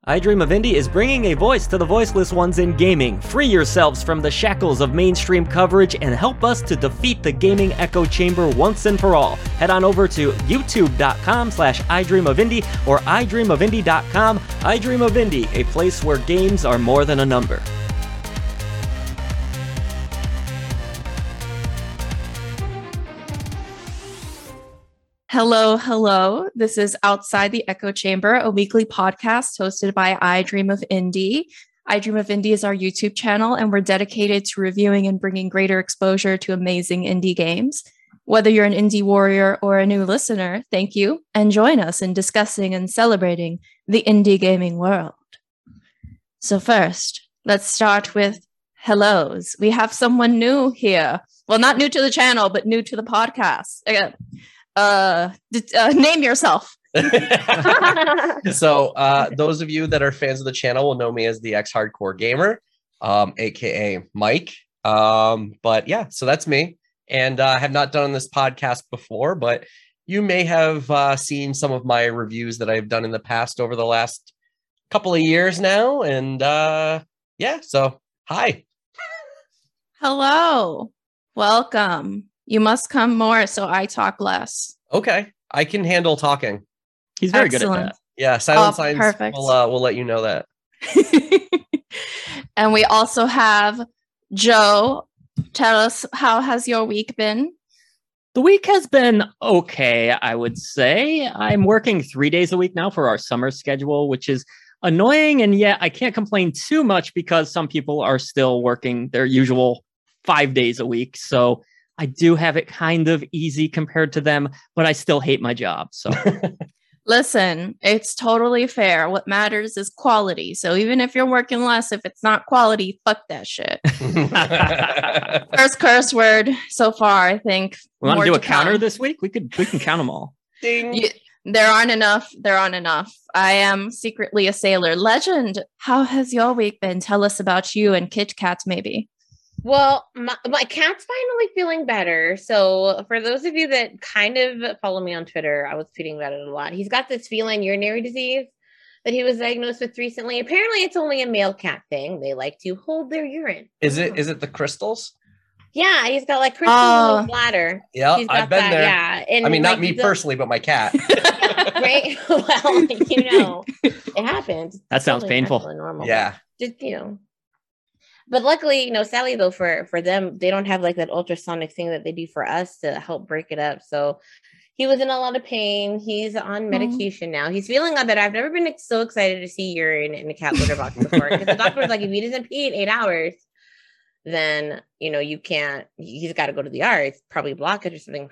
I Dream of Indie is bringing a voice to the voiceless ones in gaming. Free yourselves from the shackles of mainstream coverage and help us to defeat the gaming echo chamber once and for all. Head on over to youtube.com/idreamofindie or idreamofindie.com. I Dream of Indie, a place where games are more than a number. Hello. This is Outside the Echo Chamber, a weekly podcast hosted by I Dream of Indie. I Dream of Indie is our YouTube channel, and we're dedicated to reviewing and bringing greater exposure to amazing indie games. Whether you're an indie warrior or a new listener, thank you, and join us in discussing and celebrating the indie gaming world. So first, let's start with hellos. We have someone new here. Well, not new to the channel, but new to the podcast. Name yourself. So those of you that are fans of the channel will know me as the X Hardcore Gamer, aka Mike. But yeah, so that's me, and I have not done this podcast before, but you may have seen some of my reviews that I've done in the past over the last couple of years now, and yeah, so hi. Hello, welcome. You must come more so I talk less. Okay, I can handle talking. He's very good at that. Yeah, Silent Signs perfect. will let you know that. And we also have Joe. Tell us, how has your week been? The week has been okay, I would say. I'm working 3 days a week now for our summer schedule, which is annoying, and yet I can't complain too much because some people are still working their usual 5 days a week. So I do have it kind of easy compared to them, but I still hate my job. So listen, it's totally fair. What matters is quality. So even if you're working less, if it's not quality, fuck that shit. First curse word so far, I think. We want to do a counter this week? We can count them all. Ding. There aren't enough. I am secretly a sailor. Legend, how has your week been? Tell us about you and Kit Kat, maybe. Well, my cat's finally feeling better. So for those of you that kind of follow me on Twitter, I was tweeting about it a lot. He's got this feline urinary disease that he was diagnosed with recently. Apparently, it's only a male cat thing. They like to hold their urine. Is it the crystals? Yeah, he's got like crystals in his bladder. Yeah, I've been there. Yeah, and I mean, not like, me personally, but my cat. Right? Well, it happens. That sounds painful. Normal. Yeah. Just, But luckily, sadly though, for them, they don't have like that ultrasonic thing that they do for us to help break it up. So he was in a lot of pain. He's on medication now. He's feeling a lot better. I've never been so excited to see urine in a cat litter box before. Because the doctor was like, if he doesn't pee in 8 hours, then you can't. He's got to go to the ER. It's probably blockage or something.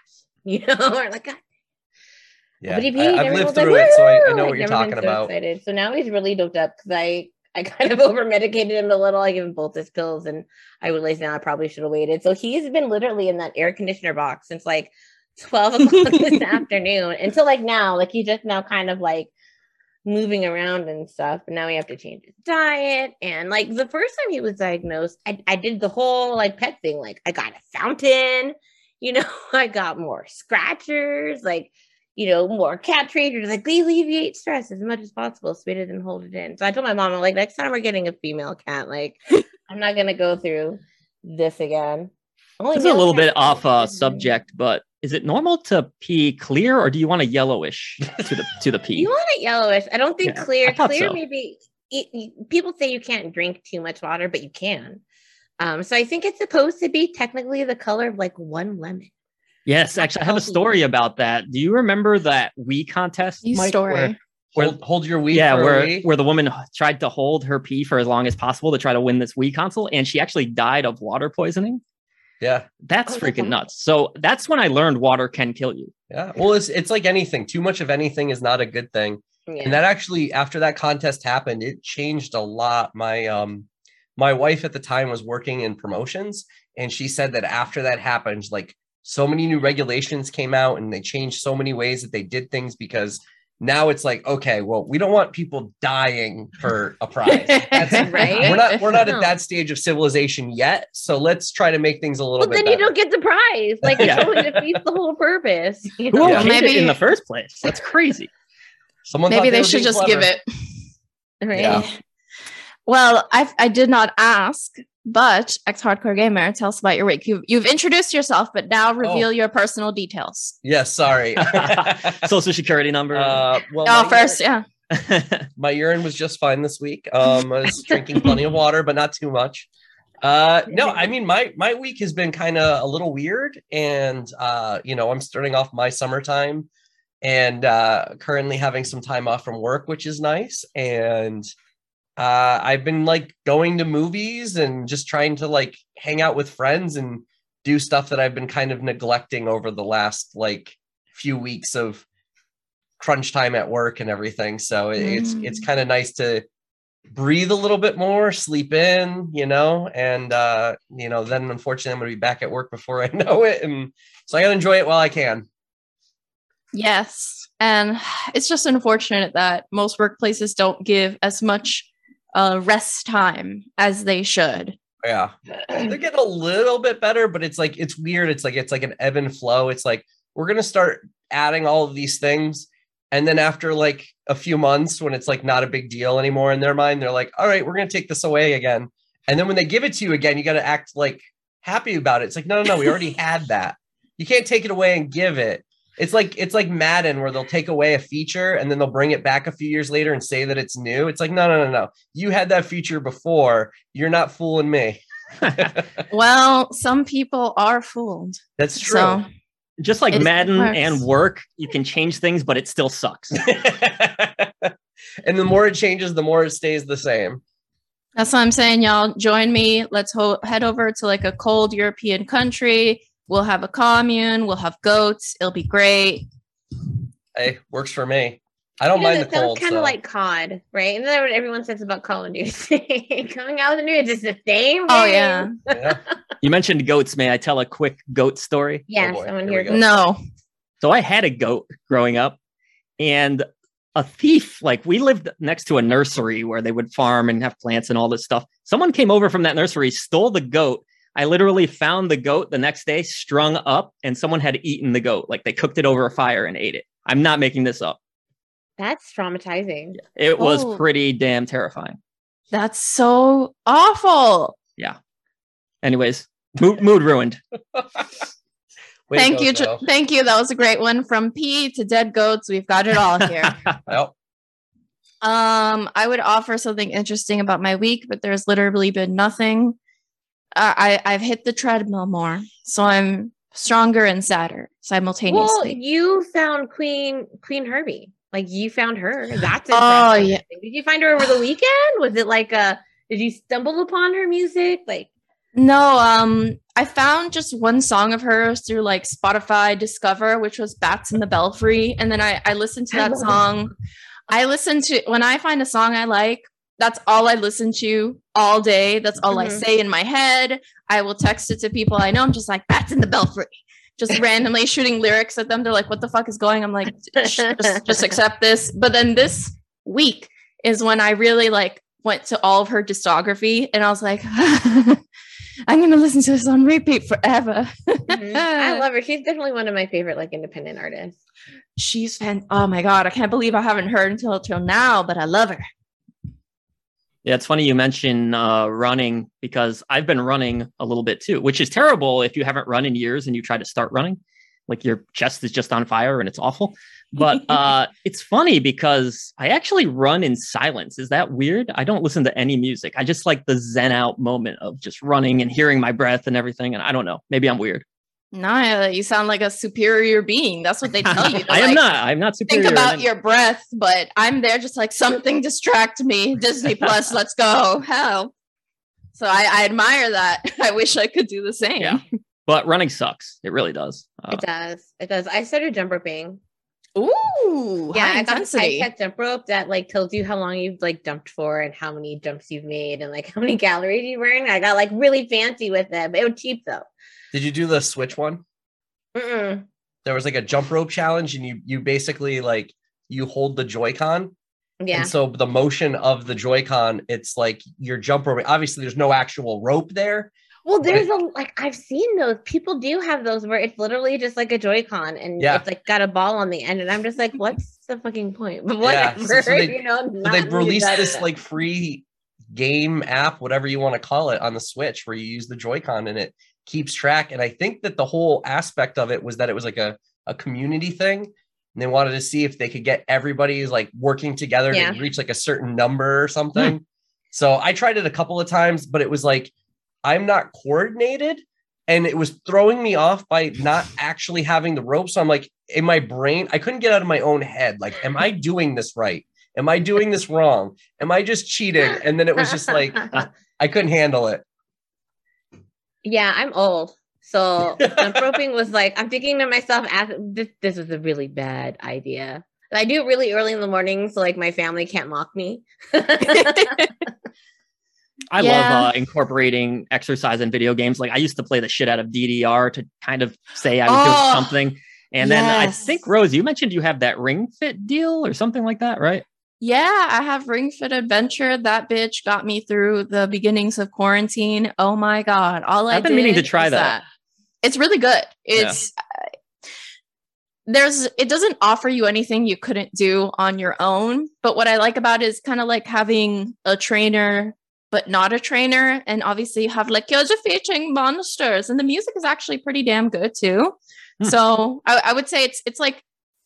Or like, God. Yeah, but he peed. I've lived through it, so I know what you're talking about. Excited. So now he's really doped up because I kind of over medicated him a little. I gave him both his pills, and I realized now I probably should have waited. So he's been literally in that air conditioner box since like 12 o'clock this afternoon until like now. Like he's just now kind of like moving around and stuff. And now we have to change his diet. And like the first time he was diagnosed, I did the whole like pet thing. Like I got a fountain, I got more scratchers, like, more cat treaters, like they alleviate stress as much as possible so we didn't hold it in. So I told my mom, I'm like, next time we're getting a female cat, like I'm not going to go through this again. This is a little bit off subject, but is it normal to pee clear or do you want a yellowish to the pee? You want it yellowish. I don't think clear. Clear, so. Maybe people say you can't drink too much water, but you can. So I think it's supposed to be technically the color of like one lemon. Yes, actually, I have a story about that. Do you remember that Wii contest, Mike? Story. Where hold your Wii. Yeah, for a Wii? where the woman tried to hold her pee for as long as possible to try to win this Wii console, and she actually died of water poisoning. Yeah, that's freaking nuts. So that's when I learned water can kill you. Yeah, well, it's like anything. Too much of anything is not a good thing. Yeah. And that actually, after that contest happened, it changed a lot. My wife at the time was working in promotions, and she said that after that happened, like so many new regulations came out and they changed so many ways that they did things because now it's like, okay, well, we don't want people dying for a prize. That's right. We're not at that stage of civilization yet. So let's try to make things a little bit better. You don't get the prize. Like it totally defeats the whole purpose. Who maybe in the first place? That's crazy. Maybe they should just give it. Right. Yeah. Well, I did not ask, but ex hardcore gamer, tell us about your week. You've introduced yourself, but now reveal your personal details. Yes, sorry. Social security number. My urine was just fine this week. I was drinking plenty of water, but not too much. No, I mean, my week has been kind of a little weird, and I'm starting off my summertime and currently having some time off from work, which is nice. And I've been like going to movies and just trying to like hang out with friends and do stuff that I've been kind of neglecting over the last like few weeks of crunch time at work and everything. So it's kind of nice to breathe a little bit more, sleep in, and then unfortunately I'm going to be back at work before I know it. And so I got to enjoy it while I can. Yes. And it's just unfortunate that most workplaces don't give as much rest time as they should. Yeah. They're getting a little bit better, but it's like, it's weird. It's like an ebb and flow. It's like, we're going to start adding all of these things. And then after like a few months, when it's like not a big deal anymore in their mind, they're like, all right, we're going to take this away again. And then when they give it to you again, you got to act like happy about it. It's like, no, we already had that. You can't take it away and give it. It's like Madden, where they'll take away a feature and then they'll bring it back a few years later and say that it's new. It's like, no. You had that feature before. You're not fooling me. Well, some people are fooled. That's true. So just like Madden and work, you can change things, but it still sucks. And the more it changes, the more it stays the same. That's what I'm saying, y'all. Join me. Let's head over to like a cold European country. We'll have a commune. We'll have goats. It'll be great. Hey, works for me. I don't mind the cold. It's kind of like COD, right? And that's what everyone says about Call of Duty. Coming out with the new, it's just the same. Oh, yeah. You mentioned goats. May I tell a quick goat story? Yes, I want to hear go. No. So I had a goat growing up, and a thief, like we lived next to a nursery where they would farm and have plants and all this stuff. Someone came over from that nursery, stole the goat. I literally found the goat the next day strung up, and someone had eaten the goat. Like they cooked it over a fire and ate it. I'm not making this up. That's traumatizing. It was pretty damn terrifying. That's so awful. Yeah. Anyways, mood ruined. Thank you. Thank you. That was a great one. From pee to dead goats. We've got it all here. Yep. I would offer something interesting about my week, but there's literally been nothing. I've hit the treadmill more, so I'm stronger and sadder simultaneously. Well, you found Queen Herbie. Like you found her. That's oh yeah. Did you find her over the weekend? Was it like did you stumble upon her music? Like no, I found just one song of hers through like Spotify Discover, which was Bats in the Belfry, and then I listened to that song. I listen to when I find a song I like. That's all I listen to all day. That's all I say in my head. I will text it to people I know. I'm just like, Bats in the Belfry. Just randomly shooting lyrics at them. They're like, what the fuck is going? I'm like, just accept this. But then this week is when I really like went to all of her discography. And I was like, I'm going to listen to this on repeat forever. I love her. She's definitely one of my favorite like independent artists. She's oh my God. I can't believe I haven't heard until now, but I love her. Yeah, it's funny you mention running, because I've been running a little bit too, which is terrible if you haven't run in years and you try to start running. Like your chest is just on fire and it's awful. But it's funny because I actually run in silence. Is that weird? I don't listen to any music. I just like the zen out moment of just running and hearing my breath and everything. And I don't know, maybe I'm weird. No, you sound like a superior being. That's what they tell you. I'm not superior. Think about your breath, but I'm there just like something distract me. Disney Plus, let's go. Hell. So I admire that. I wish I could do the same. Yeah. But running sucks. It really does. It does. I started jump roping. Ooh, yeah, I got a jump rope that like tells you how long you've like jumped for and how many jumps you've made and like how many calories you burn. I got like really fancy with it, but it was cheap though. Did you do the switch one? Mm-mm. There was like a jump rope challenge, and you basically like you hold the Joy-Con. Yeah. And so the motion of the Joy-Con, it's like your jump rope. Obviously, there's no actual rope there. Well, there's I've seen those. People do have those where it's literally just like a Joy-Con and it's like got a ball on the end. And I'm just like, what's the fucking point? But whatever, so they, so they've released this like free game app, whatever you want to call it, on the Switch where you use the Joy-Con and it keeps track. And I think that the whole aspect of it was that it was like a community thing. And they wanted to see if they could get everybody like working together to reach like a certain number or something. So I tried it a couple of times, but it was like, I'm not coordinated. And it was throwing me off by not actually having the rope. So I'm like, in my brain, I couldn't get out of my own head. Like, am I doing this right? Am I doing this wrong? Am I just cheating? And then it was just like, I couldn't handle it. Yeah, I'm old. So jump roping was like, I'm thinking to myself, this was a really bad idea. I do it really early in the morning, so like my family can't mock me. I love incorporating exercise in video games. Like I used to play the shit out of DDR to kind of say I was doing something. And then I think, Rose, you mentioned you have that Ring Fit deal or something like that, right? Yeah, I have Ring Fit Adventure. That bitch got me through the beginnings of quarantine. Oh my God. I've been meaning to try that. It's really good. It's it doesn't offer you anything you couldn't do on your own. But what I like about it is kind of like having a trainer, but not a trainer. And obviously you have like, you're defeating monsters. And the music is actually pretty damn good too. So I would say it's like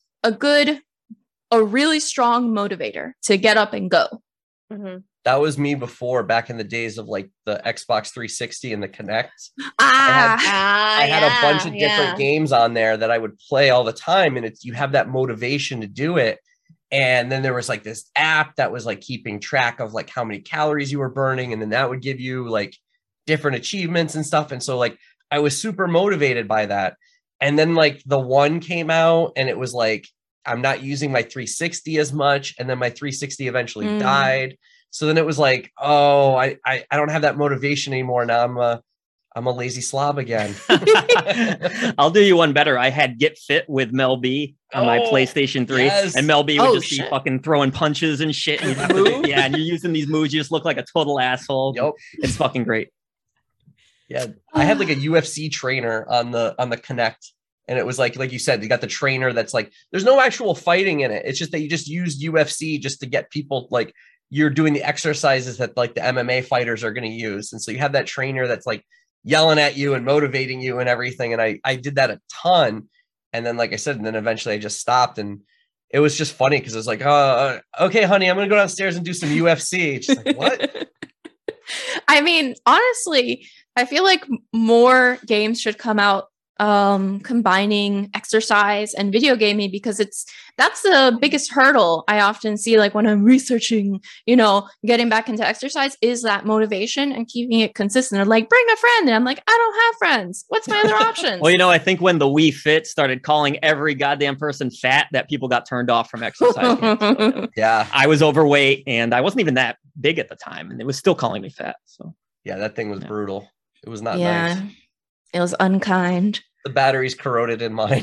a really strong motivator to get up and go. Mm-hmm. That was me before, back in the days of like the Xbox 360 and the Kinect. I had a bunch of different games on there that I would play all the time. And you have that motivation to do it. And then there was like this app that was like keeping track of like how many calories you were burning. And then that would give you like different achievements and stuff. And so like, I was super motivated by that. And then like the one came out and it was like, I'm not using my 360 as much. And then my 360 eventually died. So then it was like, oh, I don't have that motivation anymore. Now I'm a lazy slob again. I'll do you one better. I had Get Fit with Mel B on my PlayStation 3. Yes. And Mel B would just be fucking throwing punches and shit. And and you're using these moves. You just look like a total asshole. Yep. It's fucking great. Yeah. I had like a UFC trainer on the Kinect. And it was like you said, you got the trainer that's like, there's no actual fighting in it. It's just that you just used UFC just to get people, like you're doing the exercises that like the MMA fighters are going to use. And so you have that trainer that's like yelling at you and motivating you and everything. And I did that a ton. And then, like I said, and then eventually I just stopped. And it was just funny because it was like, okay, honey, I'm going to go downstairs and do some UFC. It's just like, what? I mean, honestly, I feel like more games should come out combining exercise and video gaming, because that's the biggest hurdle I often see, like when I'm researching, getting back into exercise, is that motivation and keeping it consistent. Like, bring a friend. And I'm like, I don't have friends. What's my other options? Well, I think when the Wii Fit started calling every goddamn person fat, that people got turned off from exercise. So, yeah. I was overweight and I wasn't even that big at the time, and it was still calling me fat. So yeah, that thing was brutal. It was not nice. It was unkind. The batteries corroded in mine.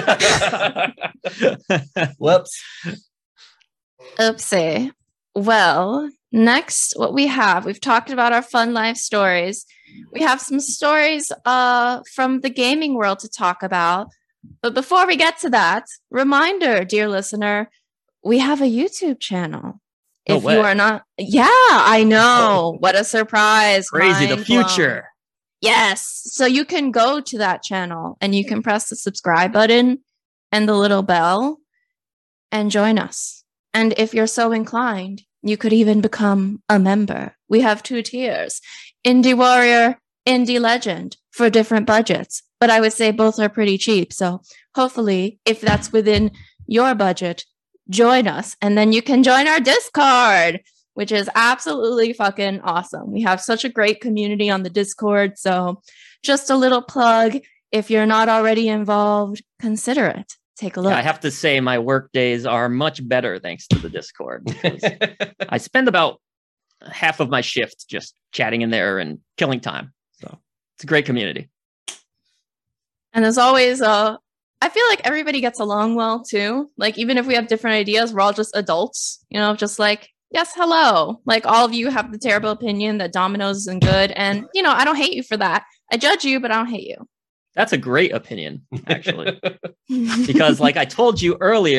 Whoops. Oopsie. Well, next, what we've talked about our fun life stories. We have some stories from the gaming world to talk about. But before we get to that, reminder, dear listener, we have a YouTube channel. No way. You are not, I know. What a surprise. Crazy, the future. Blown. Yes. So you can go to that channel and you can press the subscribe button and the little bell and join us. And if you're so inclined, you could even become a member. We have 2 tiers, Indie Warrior, Indie Legend, for different budgets. But I would say both are pretty cheap. So hopefully, if that's within your budget, join us. And then you can join our Discord, which is absolutely fucking awesome. We have such a great community on the Discord. So just a little plug. If you're not already involved, consider it. Take a look. Yeah, I have to say my work days are much better thanks to the Discord. I spend about half of my shift just chatting in there and killing time. So it's a great community. And as always, I feel like everybody gets along well too. Like, even if we have different ideas, we're all just adults, just like, yes, hello. Like, all of you have the terrible opinion that Domino's isn't good. And, I don't hate you for that. I judge you, but I don't hate you. That's a great opinion, actually. Because like I told you earlier,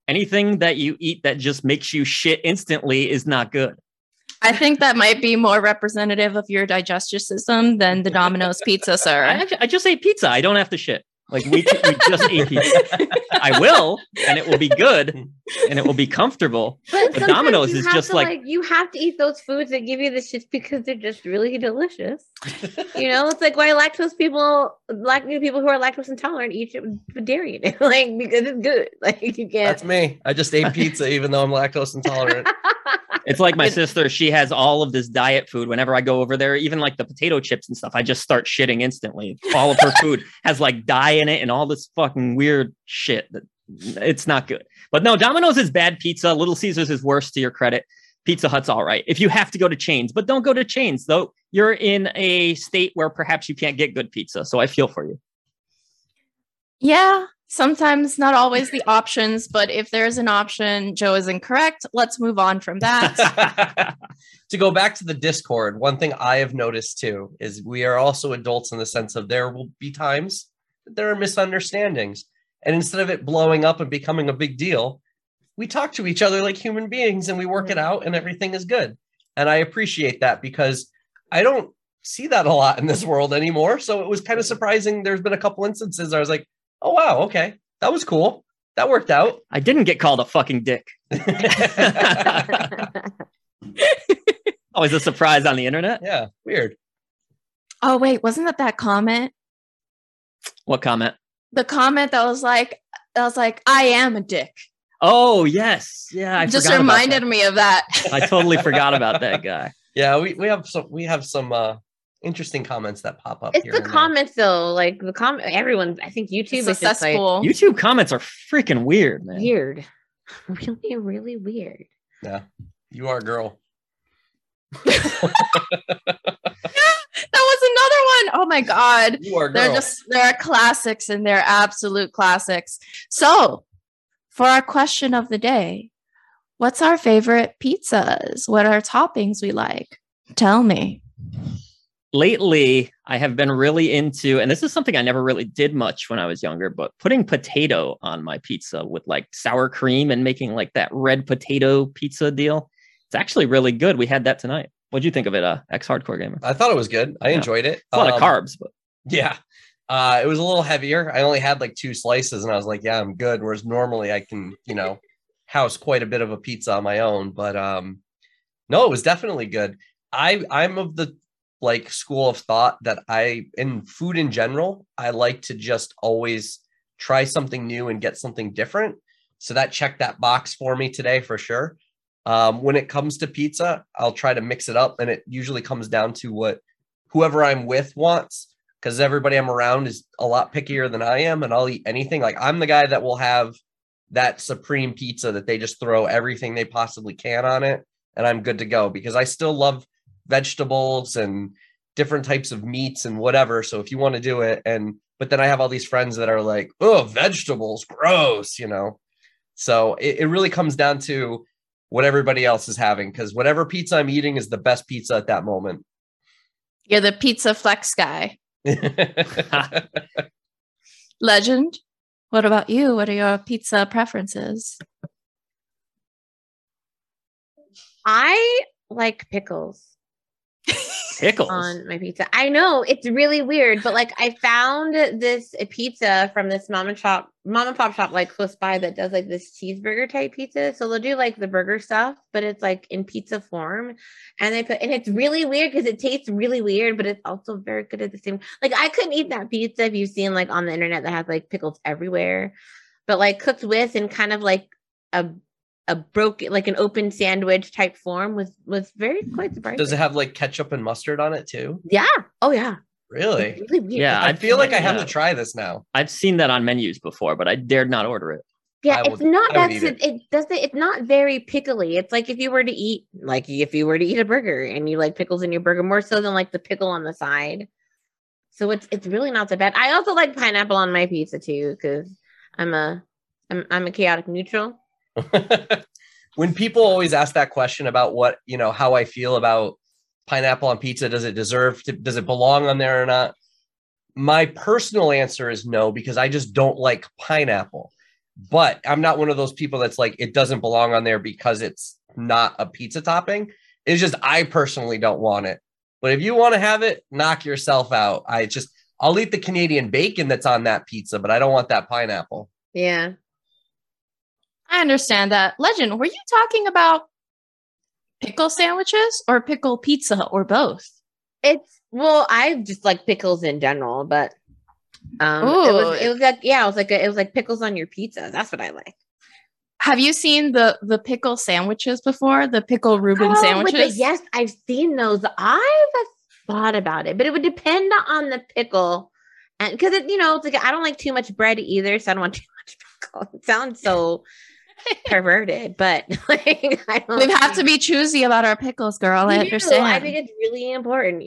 anything that you eat that just makes you shit instantly is not good. I think that might be more representative of your digestive system than the Domino's pizza, sir. I just ate pizza. I don't have to shit. Like we just ate pizza. I will, and it will be good, and it will be comfortable. But Domino's is just like you have to eat those foods that give you the shit because they're just really delicious. It's like why lactose people who are lactose intolerant eat it with dairy in it, like because it's good. Like you can't. That's me. I just ate pizza even though I'm lactose intolerant. It's like my sister. She has all of this diet food. Whenever I go over there, even like the potato chips and stuff, I just start shitting instantly. All of her food has like dye in it and all this fucking weird shit. That it's not good. But no, Domino's is bad pizza. Little Caesars is worse, to your credit. Pizza Hut's all right if you have to go to chains, but don't go to chains though. You're in a state where perhaps you can't get good pizza. So I feel for you. Yeah. Sometimes not always the options, but if there's an option, Joe is incorrect. Let's move on from that. To go back to the Discord, one thing I have noticed too is we are also adults in the sense of there will be times that there are misunderstandings. And instead of it blowing up and becoming a big deal, we talk to each other like human beings and we work it out and everything is good. And I appreciate that because I don't see that a lot in this world anymore. So it was kind of surprising. There's been a couple instances I was like, oh, wow. Okay. That was cool. That worked out. I didn't get called a fucking dick. Always a surprise on the internet. Yeah. Weird. Oh, wait. Wasn't that comment? What comment? The comment that was like, I am a dick. Oh, yes. Yeah. I just reminded me of that. I totally forgot about that guy. Yeah. We have some interesting comments that pop up. It's the comments though, like the comment. Everyone, I think YouTube is just like YouTube comments are freaking weird, man. Weird, really, really weird. Yeah, you are a girl. That was another one. Oh my god, you are a girl. They're classics and they're absolute classics. So, for our question of the day, what's our favorite pizzas? What are toppings we like? Tell me. Lately, I have been really into, and this is something I never really did much when I was younger, but putting potato on my pizza with like sour cream and making like that red potato pizza deal. It's actually really good. We had that tonight. What'd you think of it, ex-hardcore gamer? I thought it was good. I enjoyed it. A lot of carbs, but yeah. It was a little heavier. I only had like 2 slices and I was like, yeah, I'm good. Whereas normally I can, house quite a bit of a pizza on my own. But no, it was definitely good. I'm of the like school of thought that in food in general, I like to just always try something new and get something different. So that checked that box for me today for sure. When it comes to pizza, I'll try to mix it up and it usually comes down to what whoever I'm with wants because everybody I'm around is a lot pickier than I am and I'll eat anything. Like I'm the guy that will have that supreme pizza that they just throw everything they possibly can on it and I'm good to go because I still love vegetables and different types of meats and whatever. So if you want to do it but then I have all these friends that are like, oh, vegetables, gross, So it really comes down to what everybody else is having because whatever pizza I'm eating is the best pizza at that moment. You're the pizza flex guy. Legend. What about you? What are your pizza preferences? I like pickles. Pickles on my pizza. I know it's really weird, but like I found this pizza from this mom and pop shop like close by that does like this cheeseburger type pizza. So they'll do like the burger stuff, but it's like in pizza form, and it's really weird because it tastes really weird, but it's also very good at the same. Like I couldn't eat that pizza if you've seen like on the internet that has like pickles everywhere, but like cooked with and kind of like a broken, like an open sandwich type form was very quite surprising. Does it have like ketchup and mustard on it too? Yeah. Oh yeah. Really? Really weird. Yeah. I feel like I have to try this now. I've seen that on menus before, but I dared not order it. Yeah, it's not very pickly. It's like if you were to eat a burger and you like pickles in your burger more so than like the pickle on the side. So it's really not so bad. I also like pineapple on my pizza too because I'm a chaotic neutral. When people always ask that question about what, how I feel about pineapple on pizza, does it belong on there or not? My personal answer is no, because I just don't like pineapple. but I'm not one of those people that's like, it doesn't belong on there because it's not a pizza topping. It's just, I personally don't want it. But if you want to have it, knock yourself out. I'll eat the Canadian bacon that's on that pizza, but I don't want that pineapple. Yeah. I understand that. Legend, were you talking about pickle sandwiches or pickle pizza or both? I just like pickles in general, but it was like pickles on your pizza. That's what I like. Have you seen the pickle sandwiches before? The pickle Reuben sandwiches? Yes, I've seen those. I've thought about it, but it would depend on the pickle. And because it's like I don't like too much bread either, so I don't want too much pickle. It sounds so perverted, but like we have to be choosy about our pickles, girl. I understand. I think it's really important,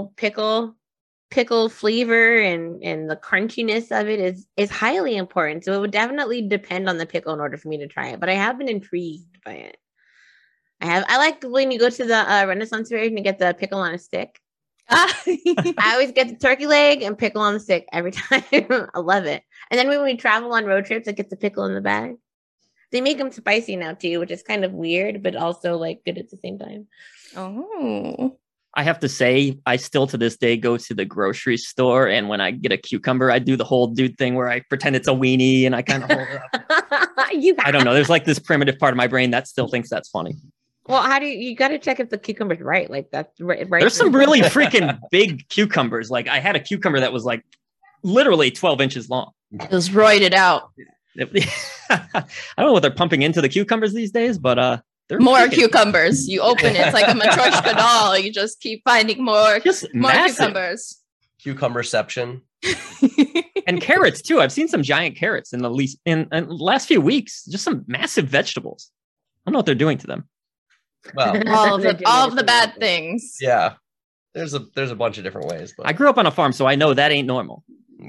pickle flavor and the crunchiness of it is highly important. So it would definitely depend on the pickle in order for me to try it. But I have been intrigued by it. I like when you go to the Renaissance Fair and you get the pickle on a stick. I always get the turkey leg and pickle on the stick every time. I love it. And then when we travel on road trips, I get the pickle in the bag. They make them spicy now too, which is kind of weird, but also like good at the same time. Oh. I have to say, I still to this day go to the grocery store, and when I get a cucumber, I do the whole dude thing where I pretend it's a weenie and I kind of hold it up. I don't know. There's like this primitive part of my brain that still thinks that's funny. Well, how do you got to check if the cucumber's right? Like that's right. There's some really freaking big cucumbers. Like I had a cucumber that was like literally 12 inches long. It was roided out. I don't know what they're pumping into the cucumbers these days, but they're more freaking cucumbers. You open it, it's like a Matryoshka doll. You just keep finding more cucumbers. Cucumberception. And carrots too. I've seen some giant carrots in the last few weeks. Just some massive vegetables. I don't know what they're doing to them. Well, all of the bad things. Yeah, there's a bunch of different ways. But I grew up on a farm, so I know that ain't normal.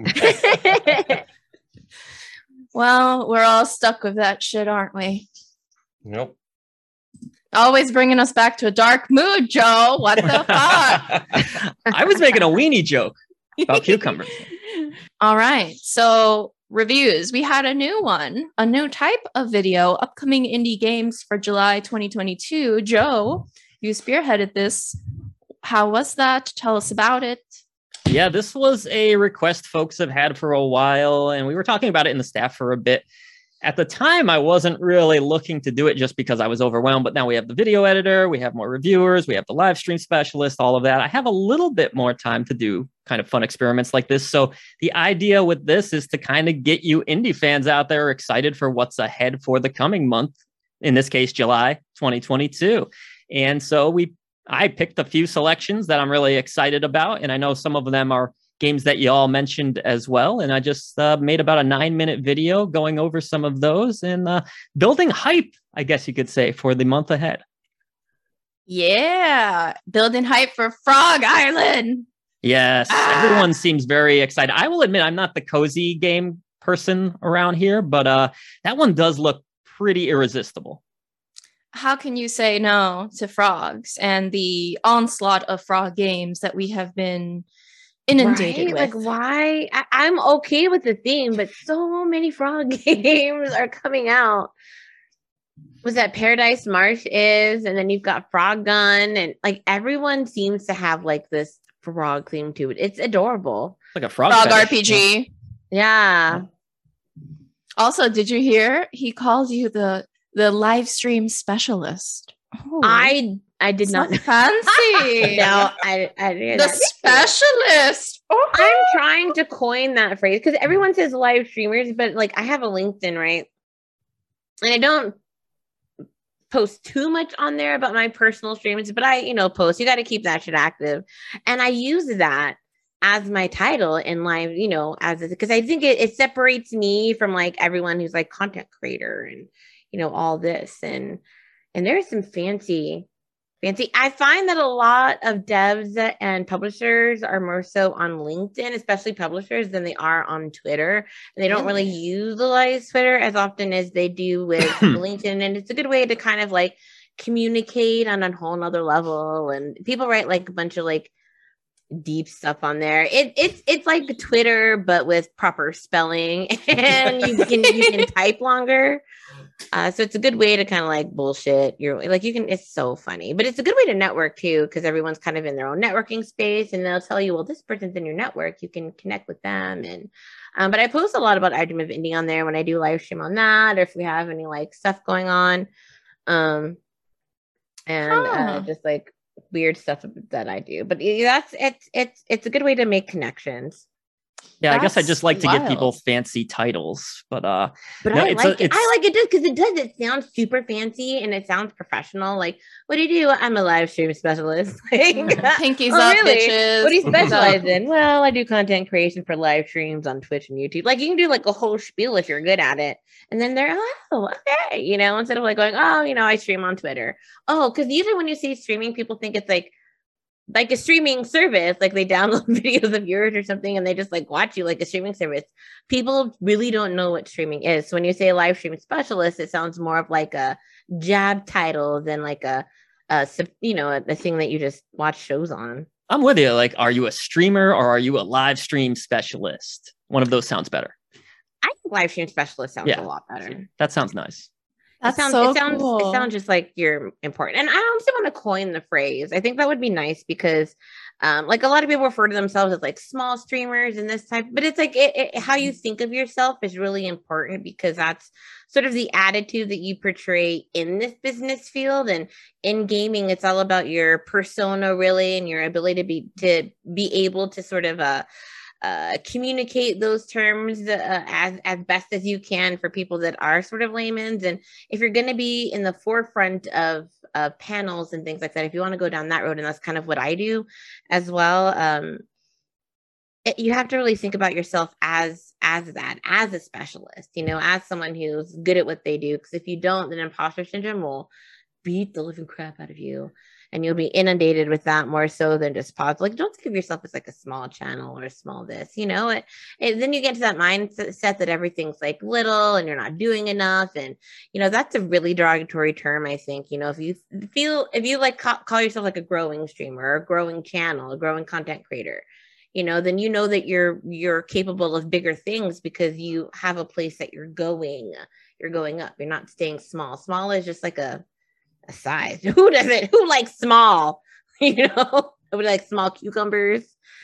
Well, we're all stuck with that shit, aren't we? Nope. Always bringing us back to a dark mood, Joe. What the fuck? I was making a weenie joke about cucumbers. All right. So reviews. We had a new one, a new type of video, upcoming indie games for July 2022. Joe, you spearheaded this. How was that? Tell us about it. Yeah, this was a request folks have had for a while, and we were talking about it in the staff for a bit. At the time, I wasn't really looking to do it just because I was overwhelmed, but now we have the video editor, we have more reviewers, we have the live stream specialist, all of that. I have a little bit more time to do kind of fun experiments like this. So the idea with this is to kind of get you indie fans out there excited for what's ahead for the coming month, in this case, July 2022. And so I picked a few selections that I'm really excited about, and I know some of them are games that you all mentioned as well. And I just made about a 9-minute video going over some of those and building hype, I guess you could say, for the month ahead. Yeah, building hype for Frog Island. Yes, everyone seems very excited. I will admit I'm not the cozy game person around here, but that one does look pretty irresistible. How can you say no to frogs and the onslaught of frog games that we have been inundated with? Like, why? I'm okay with the theme, but so many frog games are coming out. Was that Paradise Marsh is, and then you've got Frog Gun, and like everyone seems to have like this frog theme to it. It's adorable. Like a frog RPG. Yeah. Also, did you hear he calls you the live stream specialist? Oh, I did not fancy. No, I did the specialist. Oh. I'm trying to coin that phrase because everyone says live streamers, but like I have a LinkedIn, right? And I don't post too much on there about my personal streams, but I, post. You got to keep that shit active, and I use that as my title in live, because I think it separates me from like everyone who's like content creator and all this and there's some fancy. I find that a lot of devs and publishers are more so on LinkedIn, especially publishers, than they are on Twitter. And they don't really utilize Twitter as often as they do with LinkedIn. And it's a good way to kind of like communicate on a whole nother level. And people write like a bunch of like deep stuff on there. It's like Twitter, but with proper spelling, and you can type longer. So it's a good way to kind of like bullshit. It's so funny, but it's a good way to network too, because everyone's kind of in their own networking space, and they'll tell you, well, this person's in your network, you can connect with them. And but I post a lot about I Dream of Indie on there when I do live stream on that, or if we have any like stuff going on, just like weird stuff that I do. But it's a good way to make connections. Yeah, I guess I just like to give people fancy titles, but I like it just because it sounds super fancy and it sounds professional. Like, what do you do? I'm a live stream specialist. Pinkies up, really? Bitches. What do you specialize in? Well, I do content creation for live streams on Twitch and YouTube. Like, you can do like a whole spiel if you're good at it, and then they're okay, instead of like going, I stream on Twitter. Because usually when you see streaming, people think it's like a streaming service, like they download videos of yours or something and they just like watch you like a streaming service. People really don't know what streaming is. So when you say live stream specialist, it sounds more of like a job title than like a thing that you just watch shows on. I'm with you. Like, are you a streamer or are you a live stream specialist? One of those sounds better. I think live stream specialist sounds a lot better. That sounds nice. It sounds just like you're important. And I also want to coin the phrase. I think that would be nice because like a lot of people refer to themselves as like small streamers and this type, but it's like how you think of yourself is really important because that's sort of the attitude that you portray in this business field. And in gaming, it's all about your persona really and your ability to be able to sort of communicate those terms as best as you can for people that are sort of layman's. And if you're going to be in the forefront of panels and things like that, if you want to go down that road, and that's kind of what I do as well, you have to really think about yourself as a specialist, as someone who's good at what they do. Because if you don't, then imposter syndrome will beat the living crap out of you. And you'll be inundated with that more so than just positive. Like, don't think of yourself as like a small channel or a small this, then you get to that mindset that everything's like little and you're not doing enough. And, that's a really derogatory term, I think. If you like call yourself like a growing streamer or a growing channel, a growing content creator, then that you're capable of bigger things because you have a place that you're going up. You're not staying small. Small is just like a size. Who likes small? Nobody likes small cucumbers.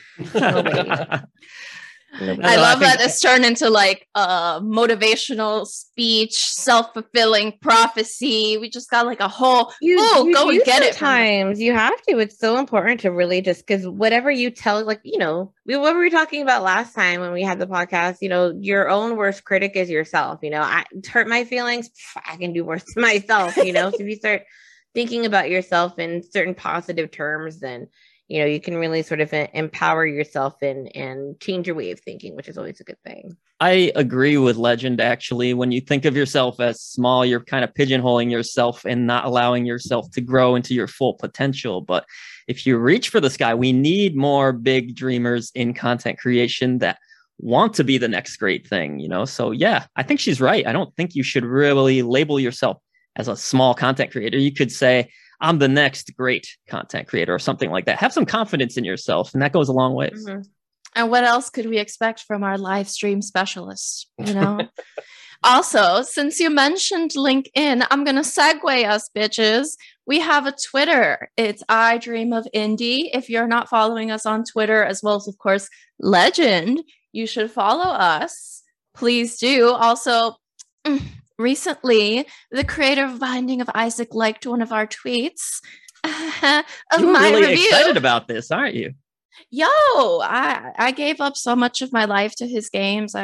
I love that it's turned into like a motivational speech, self-fulfilling prophecy. We just got like a whole go and get it. Sometimes you have to. It's so important to really just because whatever you tell, like what we were talking about last time when we had the podcast. Your own worst critic is yourself. I hurt my feelings. I can do worse to myself. So if you start thinking about yourself in certain positive terms, then you can really sort of empower yourself and change your way of thinking, which is always a good thing. I agree with Legend, actually. When you think of yourself as small, you're kind of pigeonholing yourself and not allowing yourself to grow into your full potential. But if you reach for the sky, we need more big dreamers in content creation that want to be the next great thing, So yeah, I think she's right. I don't think you should really label yourself as a small content creator. You could say, I'm the next great content creator or something like that. Have some confidence in yourself, and that goes a long ways. Mm-hmm. And what else could we expect from our live stream specialists? Also, since you mentioned LinkedIn, I'm going to segue us, bitches. We have a Twitter. It's I Dream of Indie. If you're not following us on Twitter, as well as, of course, Legend, you should follow us. Please do. Also, recently, the creator of Binding of Isaac liked one of our tweets of You're my really review. Excited about this, aren't you? Yo, I gave up so much of my life to his games.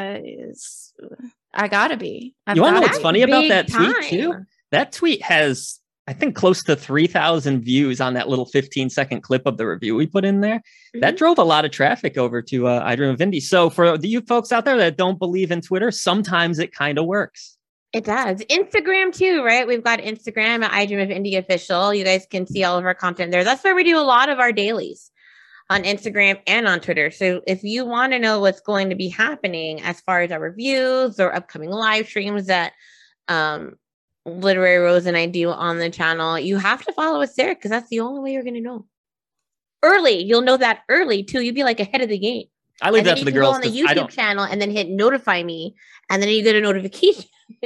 I gotta be. You want to know what's funny about that tweet too? That tweet has, I think, close to 3,000 views on that little 15-second clip of the review we put in there. Mm-hmm. That drove a lot of traffic over to I Dream of Indie. So for you folks out there that don't believe in Twitter, sometimes it kind of works. It does. Instagram too, right? We've got Instagram at I Dream of Indie Official. You guys can see all of our content there. That's where we do a lot of our dailies, on Instagram and on Twitter. So if you want to know what's going to be happening as far as our reviews or upcoming live streams that Literary Rose and I do on the channel, you have to follow us there because that's the only way you're going to know. early. You'll know that early too. You'll be like ahead of the game. I leave that to the girls. Go on the YouTube channel and then hit notify me, and then you get a notification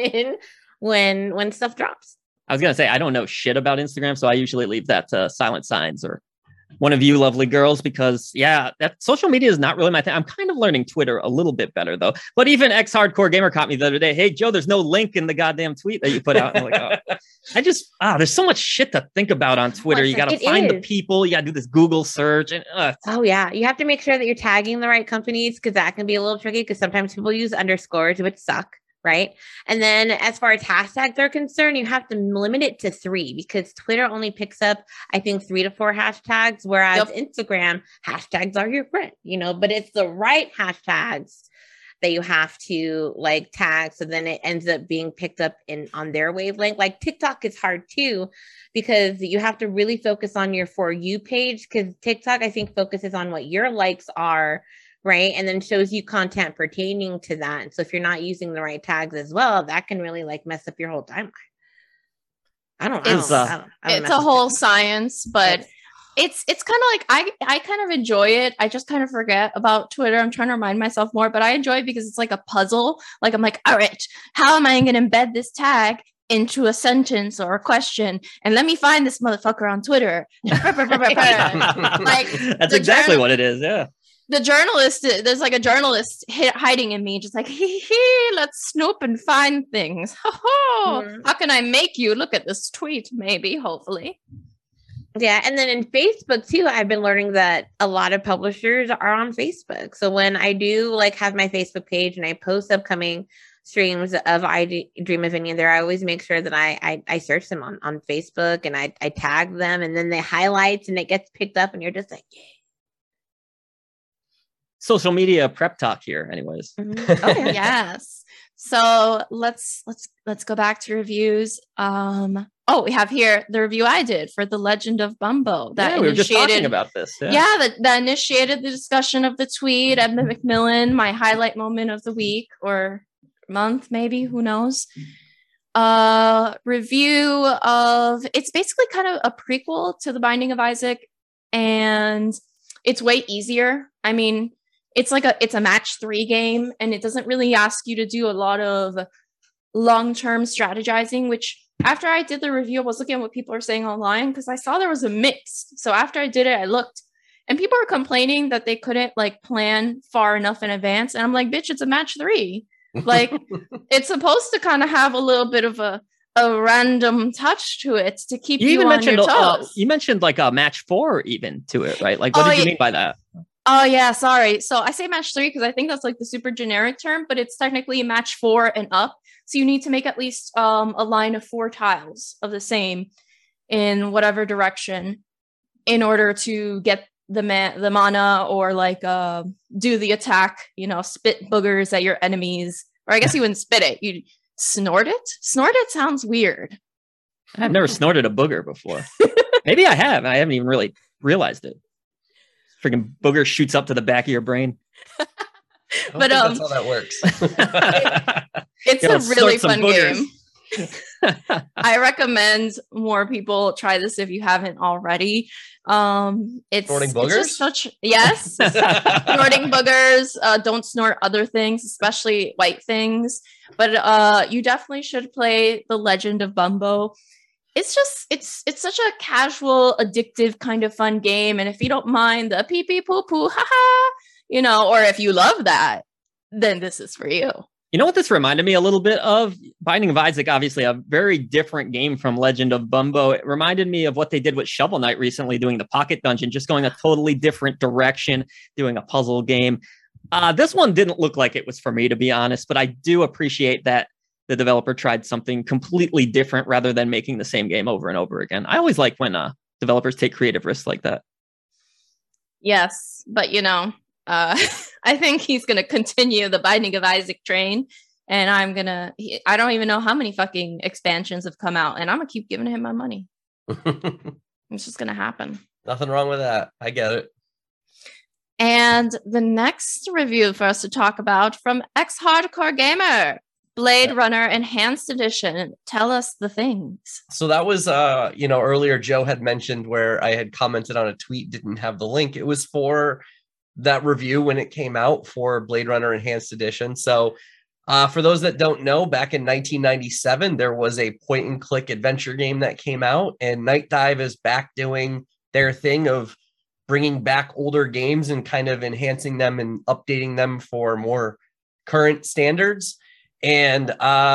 when stuff drops. I was gonna say I don't know shit about Instagram, so I usually leave that to Silent Signs or one of you lovely girls, because that social media is not really my thing. I'm kind of learning Twitter a little bit better though. But even X Hardcore Gamer caught me the other day. Hey Joe, there's no link in the goddamn tweet that you put out. And I'm like, there's so much shit to think about on Twitter. You got to find the people. You got to do this Google search. And oh yeah, you have to make sure that you're tagging the right companies, because that can be a little tricky. Because sometimes people use underscores, which suck. Right. And then as far as hashtags are concerned, you have to limit it to 3, because Twitter only picks up, I think, 3 to 4 hashtags, whereas Instagram hashtags are your friend, but it's the right hashtags that you have to like tag. So then it ends up being picked up on their wavelength. Like TikTok is hard too, because you have to really focus on your For You page, because TikTok, I think, focuses on what your likes are. Right. And then shows you content pertaining to that. So if you're not using the right tags as well, that can really like mess up your whole timeline. I don't know. It's a whole science, but it's kind of like I kind of enjoy it. I just kind of forget about Twitter. I'm trying to remind myself more, but I enjoy it because it's like a puzzle. Like I'm like, all right, how am I going to embed this tag into a sentence or a question? And let me find this motherfucker on Twitter. Like that's exactly what it is. Yeah. The journalist, there's like a journalist hiding in me, just like, let's snoop and find things. How can I make you look at this tweet? Maybe, hopefully. Yeah. And then in Facebook too, I've been learning that a lot of publishers are on Facebook. So when I do like have my Facebook page and I post upcoming streams of I Dream of India there, I always make sure that I search them on Facebook, and I tag them, and then they highlights and it gets picked up, and you're just like, yay. Social media prep talk here, anyways. Mm-hmm. Oh yes. So let's go back to reviews. We have here the review I did for The Legend of Bumbo. We were just talking about this. That initiated the discussion of the tweet. Edna McMillan, my highlight moment of the week or month, maybe, who knows. Review of, it's basically kind of a prequel to The Binding of Isaac, and it's way easier. I mean, it's a match 3 game, and it doesn't really ask you to do a lot of long-term strategizing, which after I did the review, I was looking at what people are saying online, because I saw there was a mix. So after I did it, I looked, and people were complaining that they couldn't like plan far enough in advance. And I'm like, bitch, it's a match 3. Like it's supposed to kind of have a little bit of a random touch to it to keep you on your toes. You mentioned like a match 4 even to it, right? Like what did you mean by that? Oh yeah, sorry. So I say match 3 because I think that's like the super generic term, but it's technically match 4 and up. So you need to make at least a line of 4 tiles of the same in whatever direction in order to get the mana or like do the attack, spit boogers at your enemies. Or I guess you wouldn't spit it. You'd snort it? Snort it sounds weird. I've never snorted a booger before. Maybe I have. I haven't even really realized it. Freaking booger shoots up to the back of your brain. But that's how that works. It's a really fun game. I recommend more people try this if you haven't already. It's snorting boogers. Yes, snorting boogers. Don't snort other things, especially white things. But you definitely should play The Legend of Bumbo. It's such a casual, addictive kind of fun game. And if you don't mind the pee pee poo poo, haha, or if you love that, then this is for you. You know what this reminded me a little bit of? Binding of Isaac, obviously a very different game from Legend of Bumbo. It reminded me of what they did with Shovel Knight recently, doing the Pocket Dungeon, just going a totally different direction, doing a puzzle game. This one didn't look like it was for me, to be honest, but I do appreciate that the developer tried something completely different rather than making the same game over and over again. I always like when developers take creative risks like that. Yes, but I think he's going to continue the Binding of Isaac train, and I don't even know how many fucking expansions have come out, and I'm going to keep giving him my money. It's just going to happen. Nothing wrong with that. I get it. And the next review for us to talk about from X Hardcore Gamer. Blade Runner Enhanced Edition. Tell us the things. So that was, earlier Joe had mentioned where I had commented on a tweet, didn't have the link. It was for that review when it came out for Blade Runner Enhanced Edition. So for those that don't know, back in 1997, there was a point and click adventure game that came out, and Night Dive is back doing their thing of bringing back older games and kind of enhancing them and updating them for more current standards. And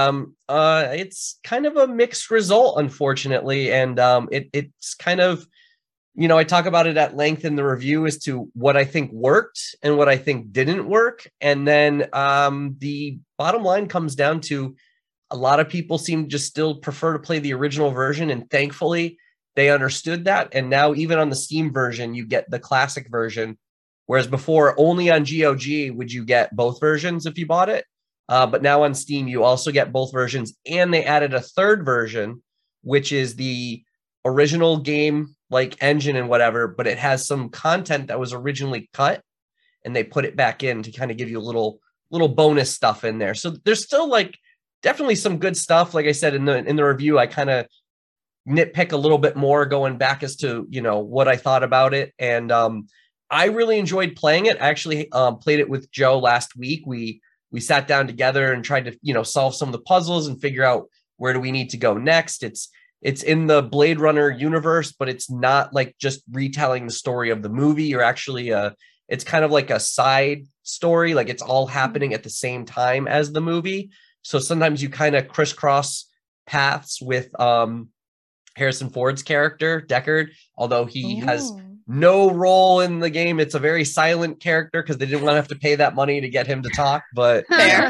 it's kind of a mixed result, unfortunately. And it's kind of, I talk about it at length in the review as to what I think worked and what I think didn't work. And then the bottom line comes down to a lot of people seem to just still prefer to play the original version. And thankfully, they understood that. And now even on the Steam version, you get the classic version. Whereas before, only on GOG would you get both versions if you bought it. But now on Steam, you also get both versions. And they added a third version, which is the original game like engine and whatever, but it has some content that was originally cut and they put it back in to kind of give you a little bonus stuff in there. So there's still like definitely some good stuff. Like I said in the review, I kind of nitpick a little bit more going back as to, what I thought about it. And I really enjoyed playing it. I actually played it with Joe last week. We sat down together and tried to, solve some of the puzzles and figure out where do we need to go next. It's in the Blade Runner universe, but it's not like just retelling the story of the movie. You're actually it's kind of like a side story. Like it's all happening at the same time as the movie. So sometimes you kind of crisscross paths with Harrison Ford's character, Deckard, although he has no role in the game. It's a very silent character because they didn't want to have to pay that money to get him to talk, but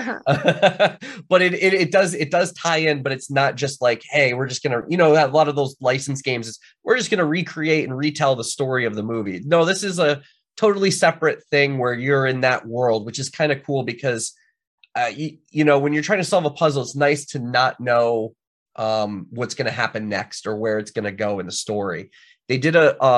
but it does tie in, but it's not just like, hey, we're just gonna, a lot of those licensed games is we're just gonna recreate and retell the story of the movie. No, this is a totally separate thing where you're in that world, which is kind of cool because when you're trying to solve a puzzle, it's nice to not know what's going to happen next or where it's going to go in the story. They did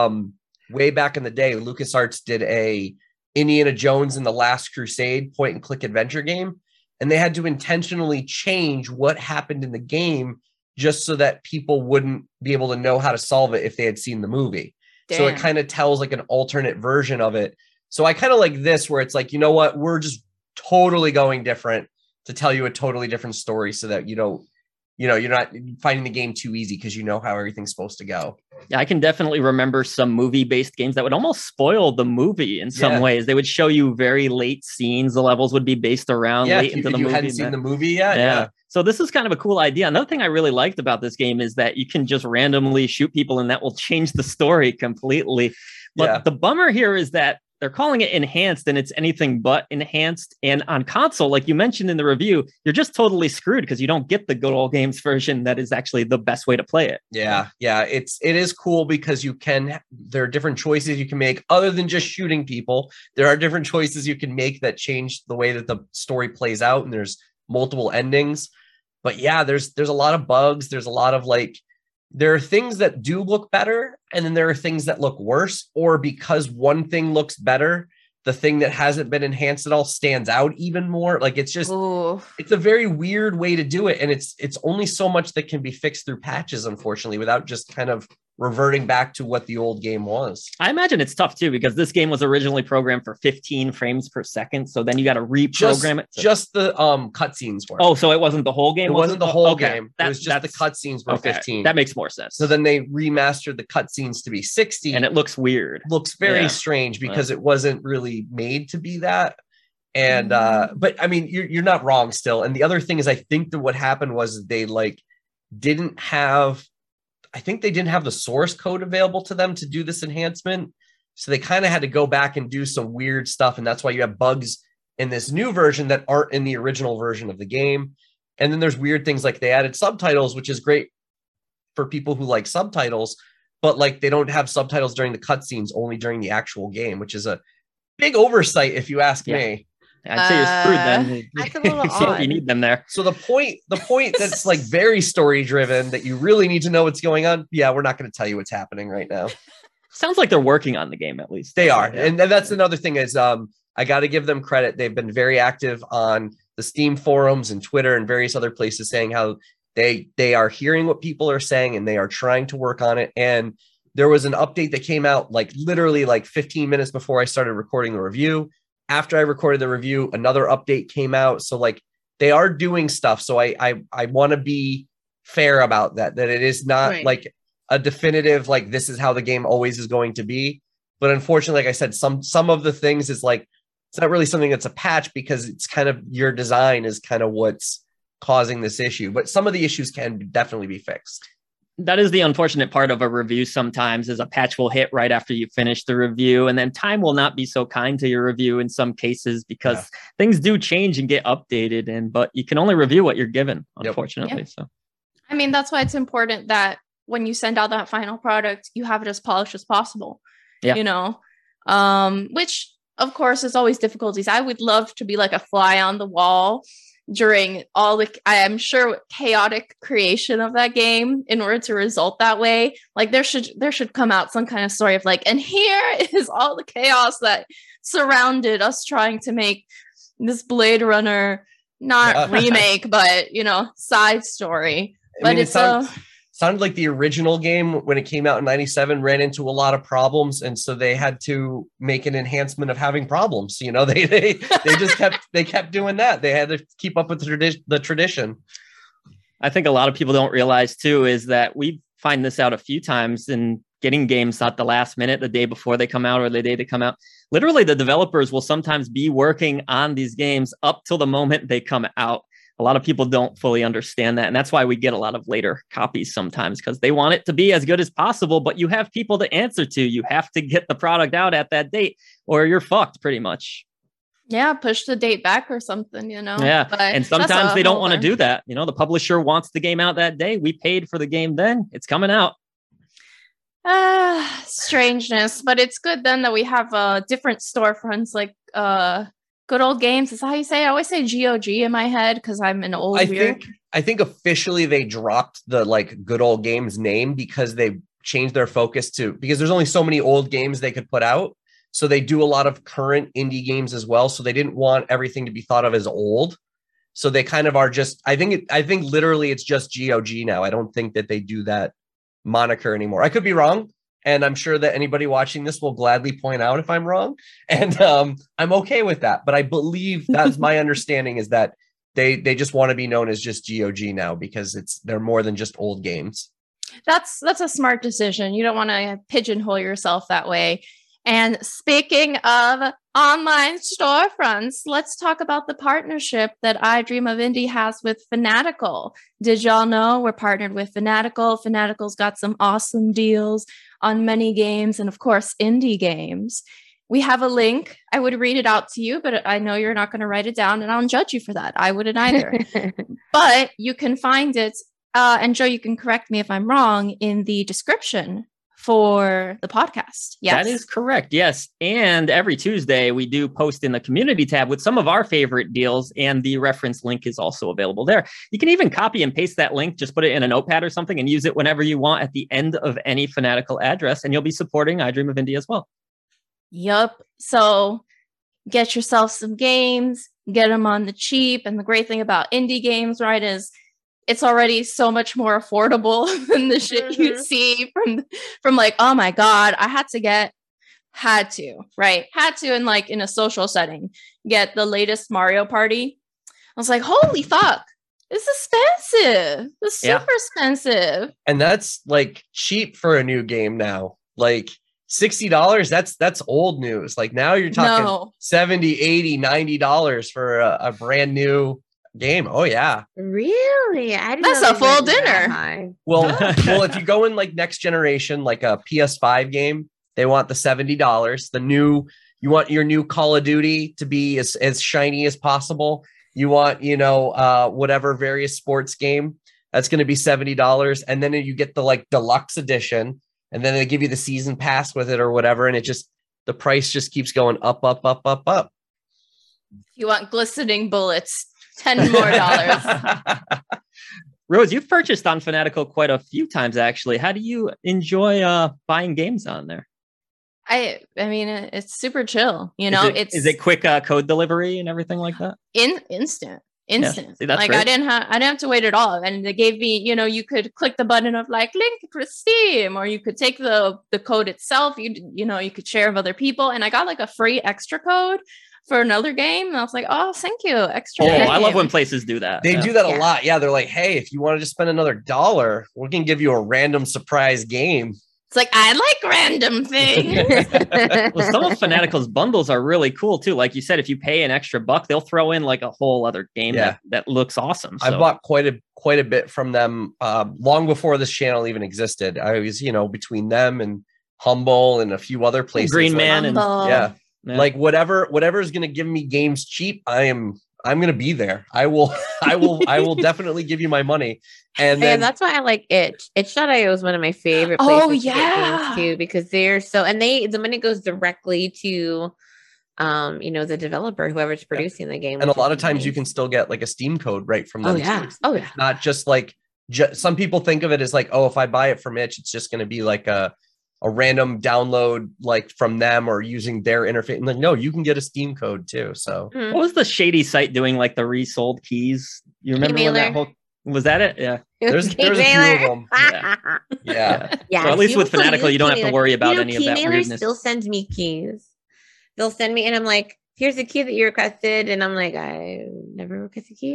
way back in the day, LucasArts did a Indiana Jones and the Last Crusade point and click adventure game. And they had to intentionally change what happened in the game just so that people wouldn't be able to know how to solve it if they had seen the movie. Damn. So it kind of tells like an alternate version of it. So I kind of like this where it's like, you know what, we're just totally going different to tell you a totally different story so that you're not finding the game too easy because you know how everything's supposed to go. Yeah, I can definitely remember some movie-based games that would almost spoil the movie in some ways. They would show you very late scenes. The levels would be based around late into the movie. You hadn't seen the movie yet? Yeah. So this is kind of a cool idea. Another thing I really liked about this game is that you can just randomly shoot people and that will change the story completely. But the bummer here is that they're calling it enhanced and it's anything but enhanced. And on console, like you mentioned in the review, you're just totally screwed because you don't get the good old games version that is actually the best way to play it. Yeah. It is cool because there are different choices you can make other than just shooting people. There are different choices you can make that change the way that the story plays out. And there's multiple endings. But yeah, there's a lot of bugs. There's a lot of there are things that do look better, and then there are things that look worse, or because one thing looks better, the thing that hasn't been enhanced at all stands out even more. Like it's just, it's a very weird way to do it. And it's only so much that can be fixed through patches, unfortunately, without just kind of reverting back to what the old game was. I imagine it's tough too, because this game was originally programmed for 15 frames per second. So then you got to reprogram it. Just the cutscenes were. Oh, so it wasn't the whole game? It wasn't the whole game. It was just the cutscenes were 15. That makes more sense. So then they remastered the cutscenes to be 60. And it looks weird. Looks very strange because it wasn't really made to be that. And but I mean, you're not wrong still. And the other thing is, I think that what happened was they didn't have the source code available to them to do this enhancement. So they kind of had to go back and do some weird stuff. And that's why you have bugs in this new version that aren't in the original version of the game. And then there's weird things like they added subtitles, which is great for people who like subtitles, but they don't have subtitles during the cutscenes, only during the actual game, which is a big oversight if you ask me. I'd say you're screwed then. That's a little odd. You need them there. So the point that's very story driven that you really need to know what's going on. Yeah, we're not going to tell you what's happening right now. Sounds like they're working on the game at least. They are. Yeah. And that's another thing is I got to give them credit. They've been very active on the Steam forums and Twitter and various other places saying how they are hearing what people are saying and they are trying to work on it. And there was an update that came out like literally like 15 minutes before I started recording the review. After I recorded the review, another update came out. So like they are doing stuff. So I want to be fair about that it is not like a definitive, like this is how the game always is going to be. But unfortunately, like I said, some of the things is like, it's not really something that's a patch because it's kind of your design is kind of what's causing this issue. But some of the issues can definitely be fixed. That is the unfortunate part of a review sometimes is a patch will hit right after you finish the review. And then time will not be so kind to your review in some cases because things do change and get updated. But you can only review what you're given, unfortunately. So, I mean, that's why it's important that when you send out that final product, you have it as polished as possible, you know, which of course is always difficulties. I would love to be like a fly on the wall during all the, I am sure, chaotic creation of that game in order to result that way. Like there should come out some kind of story of like, and here is all the chaos that surrounded us trying to make this Blade Runner, not remake, but, you know, side story. But it sounded like the original game when it came out in 97 ran into a lot of problems. And so they had to make an enhancement of having problems. You know, they just kept doing that. They had to keep up with the tradition. I think a lot of people don't realize too, is that we find this out a few times in getting games at the last minute, the day before they come out or the day they come out. Literally the developers will sometimes be working on these games up till the moment they come out. A lot of people don't fully understand that. And that's why we get a lot of later copies sometimes because they want it to be as good as possible, but you have people to answer to. You have to get the product out at that date or you're fucked pretty much. Yeah, push the date back or something, you know? Yeah, but and sometimes they don't want to do that. You know, the publisher wants the game out that day. We paid for the game then. It's coming out. Strangeness. But it's good then that we have different storefronts like Good Old Games is how you say it. I always say GOG in my head because I'm an old weird. I think officially they dropped the like Good Old Games name because they changed their focus because there's only so many old games they could put out. So they do a lot of current indie games as well. So they didn't want everything to be thought of as old. So they kind of are just, I think literally it's just GOG now. I don't think that they do that moniker anymore. I could be wrong. And I'm sure that anybody watching this will gladly point out if I'm wrong. And I'm okay with that. But I believe that's my understanding is that they just want to be known as just GOG now because they're more than just old games. That's a smart decision. You don't want to pigeonhole yourself that way. And speaking of online storefronts, let's talk about the partnership that I Dream of Indie has with Fanatical. Did y'all know we're partnered with Fanatical? Fanatical's got some awesome deals on many games and, of course, indie games. We have a link. I would read it out to you, but I know you're not going to write it down, and I'll judge you for that. I wouldn't either. But you can find it, and Joe, you can correct me if I'm wrong, in the description for the podcast. Yes, that is correct. Yes. And every Tuesday we do post in the community tab with some of our favorite deals, and the reference link is also available there. You can even copy and paste that link, just put it in a notepad or something and use it whenever you want at the end of any Fanatical address, and you'll be supporting I Dream of Indie as well. Yup. So get yourself some games, get them on the cheap. And the great thing about indie games, right, is it's already so much more affordable than the shit you see from like, oh my God, I had to, and like in a social setting, get the latest Mario Party. I was like, holy fuck, it's expensive. It's super expensive. And that's like cheap for a new game now. Like $60, that's old news. Like now you're talking $70, $80, $90 for a brand new game. Oh yeah, really? That's a full dinner. Well, if you go in like next generation, like a PS5 game, they want the $70. You want your new Call of Duty to be as shiny as possible. You want, whatever various sports game, that's going to be $70. And then you get the like deluxe edition, and then they give you the season pass with it or whatever, and the price just keeps going up, up, up, up, up. You want glistening bullets. $10 more. Rose, you've purchased on Fanatical quite a few times, actually. How do you enjoy buying games on there? I mean, it's super chill. Is it quick code delivery and everything like that? Instant. instant. See, that's like great. I didn't have to wait at all. And they gave me, you could click the button of like link to Steam, or you could take the code itself. You could share with other people. And I got like a free extra code for another game. And I was like, oh, thank you. Extra. I love when places do that. They do that a lot. Yeah. They're like, hey, if you want to just spend another $1, we can give you a random surprise game. It's like, I like random things. Well, some of Fanatical's bundles are really cool too. Like you said, if you pay an extra $1, they'll throw in like a whole other game that looks awesome. So. I bought quite a bit from them long before this channel even existed. I was, between them and Humble and a few other places. Green Man and like whatever is going to give me games cheap, I'm going to be there. I will definitely give you my money. And then, that's why I like Itch. Itch.io is one of my favorite places to get games too, because they're so, and the money goes directly to, the developer, whoever's producing the game. And a lot of times you can still get like a Steam code right from them. Oh yeah. Not just like, some people think of it as like, oh, if I buy it from Itch, it's just going to be like a random download like from them or using their interface. And like, no, you can get a Steam code too. So what was the shady site doing like the resold keys? You remember when that whole, was that it? Yeah. There's a few of them. Yeah. So at least with Fanatical, you don't have to worry about any of that weirdness. Still sends me keys. They'll send me and I'm like, here's the key that you requested. And I'm like, I never requested keys.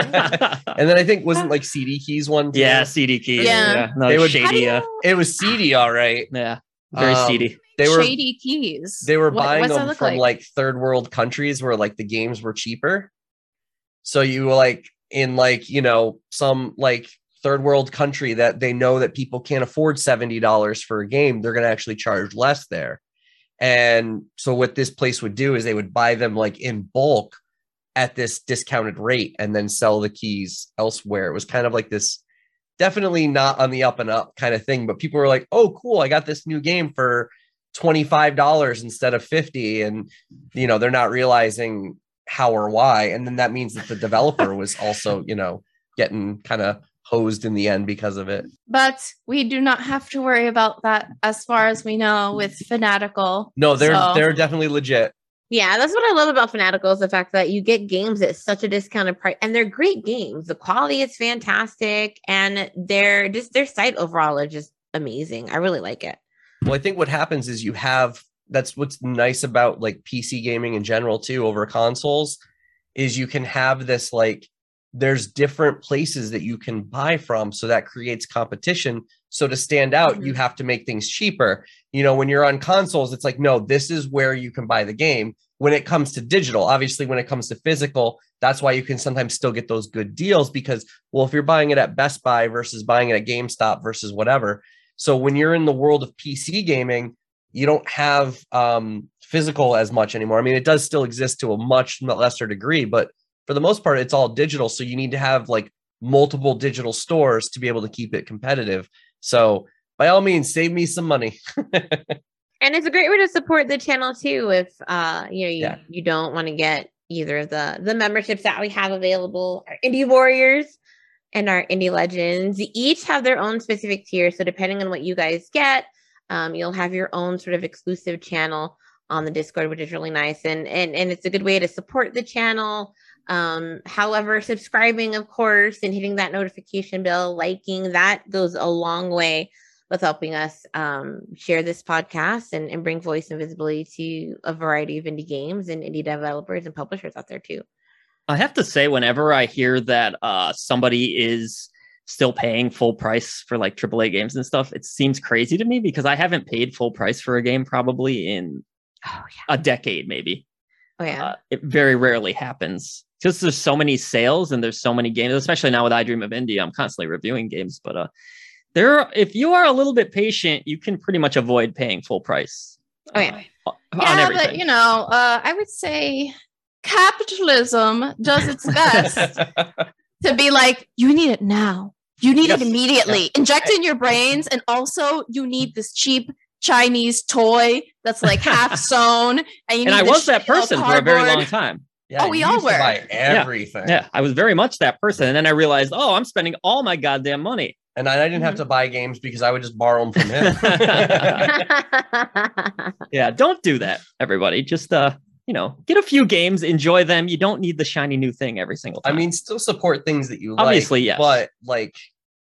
And then I think wasn't like CD keys one too? Yeah, CD keys. Yeah. No, it was shady. It was CD, all right. Yeah. Very seedy. They were shady keys. They were buying them from like third world countries where like the games were cheaper. So you were like in like, some like third world country that they know that people can't afford $70 for a game, they're going to actually charge less there. And so what this place would do is they would buy them like in bulk at this discounted rate and then sell the keys elsewhere. It was kind of like this, definitely not on the up and up kind of thing, but people were like, oh, cool, I got this new game for $25 instead of $50. And, they're not realizing how or why. And then that means that the developer was also, getting kind of hosed in the end because of it. But we do not have to worry about that as far as we know with Fanatical. No, they're definitely legit. Yeah, that's what I love about Fanatical is the fact that you get games at such a discounted price, and they're great games. The quality is fantastic, and their site overall are just amazing. I really like it. Well, I think what happens is that's what's nice about like PC gaming in general too over consoles is you can have this like there's different places that you can buy from, so that creates competition. So to stand out, you have to make things cheaper. When you're on consoles, it's like, no, this is where you can buy the game. When it comes to digital, obviously, when it comes to physical, that's why you can sometimes still get those good deals because, well, if you're buying it at Best Buy versus buying it at GameStop versus whatever. So when you're in the world of PC gaming, you don't have physical as much anymore. I mean, it does still exist to a much lesser degree, but for the most part, it's all digital. So you need to have like multiple digital stores to be able to keep it competitive. So by all means, save me some money. And it's a great way to support the channel too. If you don't want to get either of the memberships that we have available, our Indie Warriors and our Indie Legends, each have their own specific tier. So depending on what you guys get, you'll have your own sort of exclusive channel on the Discord, which is really nice. And it's a good way to support the channel. However, subscribing, of course, and hitting that notification bell, liking, that goes a long way with helping us share this podcast and bring voice and visibility to a variety of indie games and indie developers and publishers out there too. I have to say, whenever I hear that somebody is still paying full price for like AAA games and stuff, it seems crazy to me because I haven't paid full price for a game probably in a decade, maybe. Oh yeah. It very rarely happens because there's so many sales and there's so many games, especially now with I Dream of Indie. I'm constantly reviewing games, but if you are a little bit patient, you can pretty much avoid paying full price. Oh yeah. But I would say capitalism does its best to be like, you need it now. You need it immediately. Inject it in your brains. And also you need this cheap Chinese toy that's like half sewn. And I was that person for a very long time. Yeah, we all were. Buy everything. Yeah, I was very much that person. And then I realized, I'm spending all my goddamn money. And I didn't have to buy games because I would just borrow them from him. Yeah, don't do that, everybody. Just, get a few games, enjoy them. You don't need the shiny new thing every single time. I mean, still support things that you Obviously, like, yes. But like,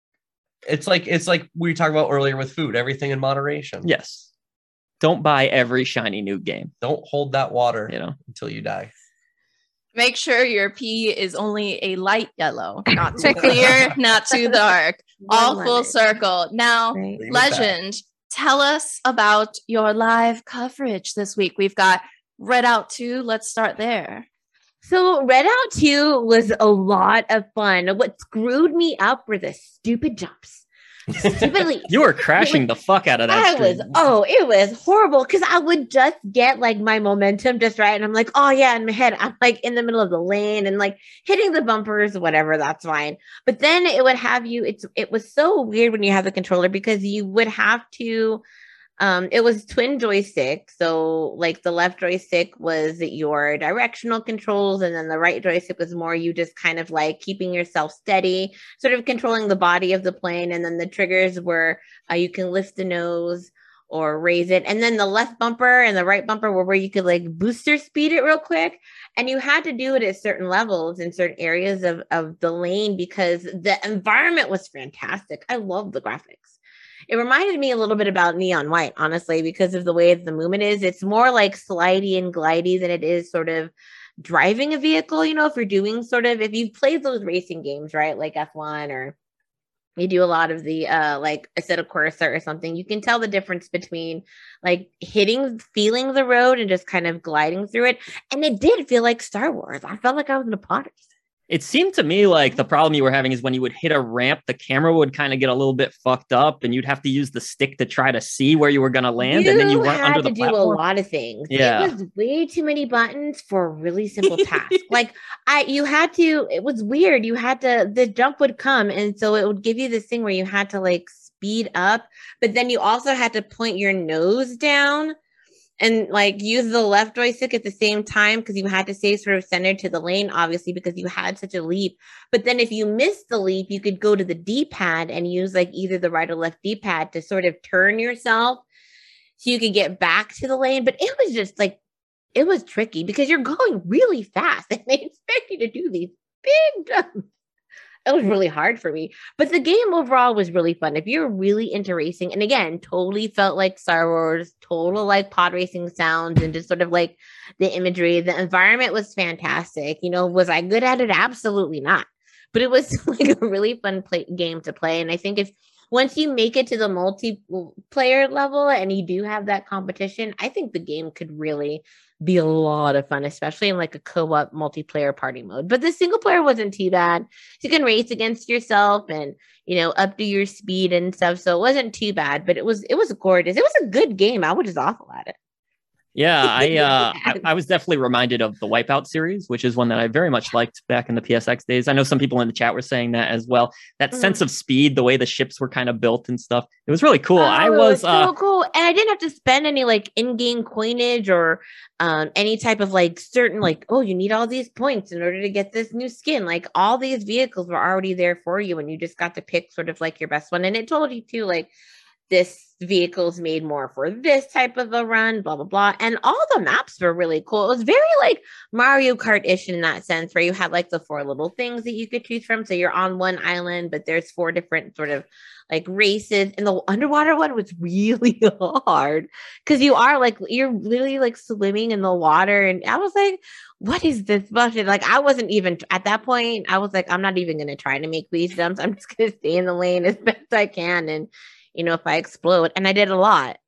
it's like we talked about earlier with food, everything in moderation. Yes. Don't buy every shiny new game. Don't hold that water, until you die. Make sure your pee is only a light yellow, not too clear, not too dark. All full circle. Now, Legend, tell us about your live coverage this week. We've got Red Out 2. Let's start there. So Red Out 2 was a lot of fun. What screwed me up were the stupid jumps. Stupidly. You were crashing the fuck out of that. It was horrible because I would just get like my momentum just right. And I'm like, oh yeah, in my head, I'm like in the middle of the lane and like hitting the bumpers, whatever, that's fine. But then it would have you, it was so weird when you have the controller because you would have to, it was twin joystick. So like the left joystick was your directional controls and then the right joystick was more you just kind of like keeping yourself steady, sort of controlling the body of the plane. And then the triggers were you can lift the nose or raise it. And then the left bumper and the right bumper were where you could like booster speed it real quick. And you had to do it at certain levels in certain areas of the lane because the environment was fantastic. I love the graphics. It reminded me a little bit about Neon White, honestly, because of the way the movement is. It's more like slidey and glidey than it is sort of driving a vehicle. If you're doing if you've played those racing games, right? Like F1 or you do a lot of the like Assetto Corsa or something, you can tell the difference between like feeling the road and just kind of gliding through it. And it did feel like Star Wars. I felt like I was in a pod. It seemed to me like the problem you were having is when you would hit a ramp, the camera would kind of get a little bit fucked up and you'd have to use the stick to try to see where you were going to land. And then you weren't under the platform. You had to do a lot of things. Yeah. It was way too many buttons for a really simple task. Like it was weird. The jump would come. And so it would give you this thing where you had to like speed up, but then you also had to point your nose down and like use the left joystick at the same time because you had to stay sort of centered to the lane, obviously, because you had such a leap. But then if you missed the leap, you could go to the D-pad and use like either the right or left D-pad to sort of turn yourself so you could get back to the lane. But it was just like, it was tricky because you're going really fast and they expect you to do these big jumps. It was really hard for me, but the game overall was really fun. If you're really into racing, and again, totally felt like Star Wars, total like pod racing sounds and just sort of like the imagery, the environment was fantastic. Was I good at it? Absolutely not. But it was like a really fun game to play. And I think once you make it to the multiplayer level and you do have that competition, I think the game could really be a lot of fun, especially in like a co-op multiplayer party mode. But the single player wasn't too bad. You can race against yourself and up to your speed and stuff. So it wasn't too bad, but it was gorgeous. It was a good game. I was just awful at it. Yeah, I was definitely reminded of the Wipeout series, which is one that I very much liked back in the PSX days. I know some people in the chat were saying that as well. That sense of speed, the way the ships were kind of built and stuff. It was really cool. It was so cool. And I didn't have to spend any like in-game coinage or any type of like certain like, oh, you need all these points in order to get this new skin. Like all these vehicles were already there for you and you just got to pick sort of like your best one. And it told you too, like, this vehicle's made more for this type of a run, blah, blah, blah. And all the maps were really cool. It was very like Mario Kart-ish in that sense, where you had like the 4 little things that you could choose from. So you're on one island, but there's 4 different sort of like races. And the underwater one was really hard because you're literally like swimming in the water. And I was like, what is this bullshit? Like, I wasn't even at that point. I was like, I'm not even going to try to make these jumps. I'm just going to stay in the lane as best I can. And if I explode, and I did a lot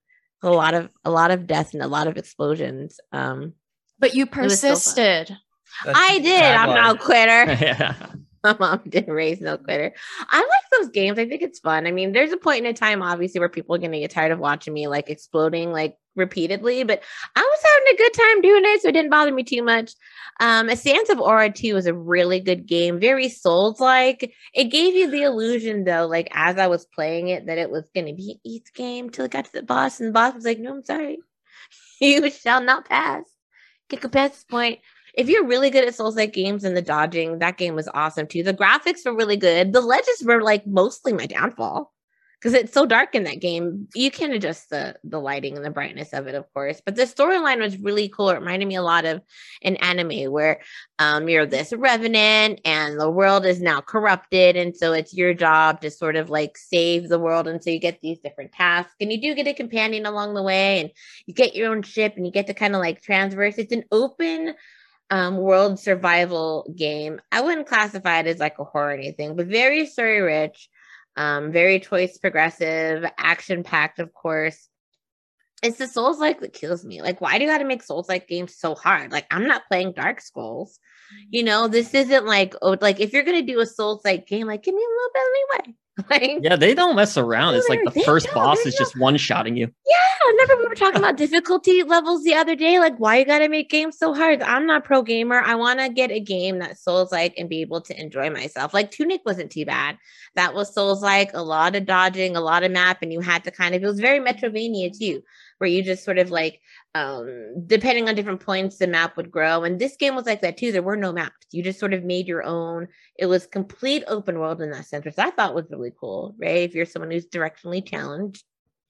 of deaths and a lot of explosions. But you persisted. So I did. I'm no quitter. Yeah. My mom didn't raise no quitter. I like those games. I think it's fun. I mean, there's a point in a time, obviously, where people are going to get tired of watching me like exploding like repeatedly, but I was having a good time doing it, so it didn't bother me too much. Sands of Aura 2 was a really good game, very Souls-like. It gave you the illusion, though, like as I was playing it, that it was going to be an easy game till it got to the boss, and the boss was like, "No, I'm sorry, you shall not pass. Get past this point." If you're really good at Souls-like games and the dodging, that game was awesome too. The graphics were really good. The ledges were like mostly my downfall because it's so dark in that game. You can adjust the lighting and the brightness of it, of course. But the storyline was really cool. It reminded me a lot of an anime where you're this revenant and the world is now corrupted. And so it's your job to sort of like save the world. And so you get these different tasks and you do get a companion along the way and you get your own ship and you get to kind of like transverse. It's an open world survival game. I wouldn't classify it as like a horror or anything, but very story rich. Very choice progressive, action packed, of course. It's the Souls-like that kills me. Like, why do you got to make Souls-like games so hard? Like, I'm not playing Dark Souls. You know, this isn't like, oh, like if you're gonna do a Souls-like game, like give me a little bit of leeway. Like, yeah, they don't mess around. It's like the first boss is just one-shotting you. Yeah, remember we were talking about difficulty levels the other day? Like, why you gotta make games so hard? I'm not pro gamer. I want to get a game that's Souls-like and be able to enjoy myself. Like Tunic wasn't too bad. That was Souls-like, a lot of dodging, a lot of map, and you had to kind of, it was very Metroidvania too, where you just sort of like, depending on different points, the map would grow. And this game was like that too. There were no maps. You just sort of made your own. It was complete open world in that sense, which I thought was really cool, right? If you're someone who's directionally challenged,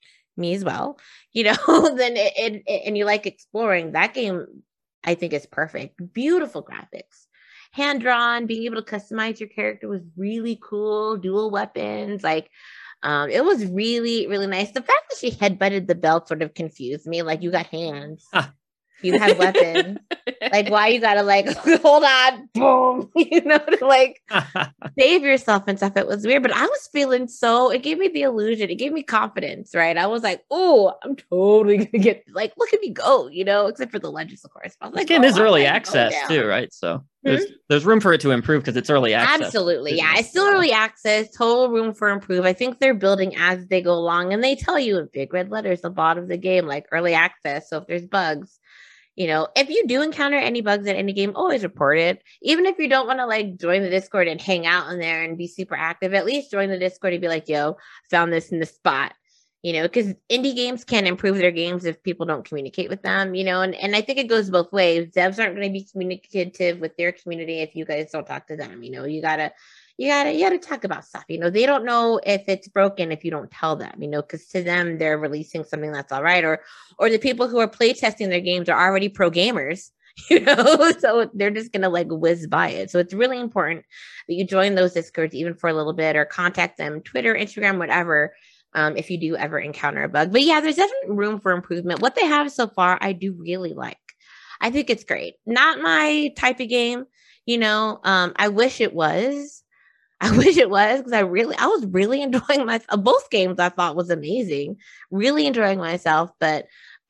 me as well, you know, then and you like exploring, that game, I think is perfect. Beautiful graphics. Hand-drawn, being able to customize your character was really cool. Dual weapons, like, it was really, really nice. The fact that she headbutted the belt sort of confused me. Like, you got hands, you have weapons. Like, why you gotta like hold on, boom, you know, to like save yourself and stuff. It was weird, but I was feeling so. It gave me the illusion. It gave me confidence, right? I was like, oh, I'm totally gonna get like, look at me go, you know. Except for the legends, of course. I was like, this game is early access too, right? So there's room for it to improve because it's early access. Absolutely, yeah. It's still early access. Total room for improve. I think they're building as they go along, and they tell you in big red letters at the bottom of the game, like early access. So if there's bugs, you know, if you do encounter any bugs in any game, always report it. Even if you don't want to like join the Discord and hang out in there and be super active, at least join the Discord and be like, yo, found this in the spot, you know, because indie games can improve their games if people don't communicate with them, you know, and I think it goes both ways. Devs aren't going to be communicative with their community if you guys don't talk to them. You know, you gotta talk about stuff. You know, they don't know if it's broken if you don't tell them, you know, because to them, they're releasing something that's all right. Or the people who are play testing their games are already pro gamers, you know, so they're just going to like whiz by it. So it's really important that you join those Discords even for a little bit or contact them, Twitter, Instagram, whatever, if you do ever encounter a bug. But yeah, there's definitely room for improvement. What they have so far, I do really like. I think it's great. Not my type of game, you know, I wish it was. Because I was really enjoying myself. Both games I thought was amazing. Really enjoying myself, but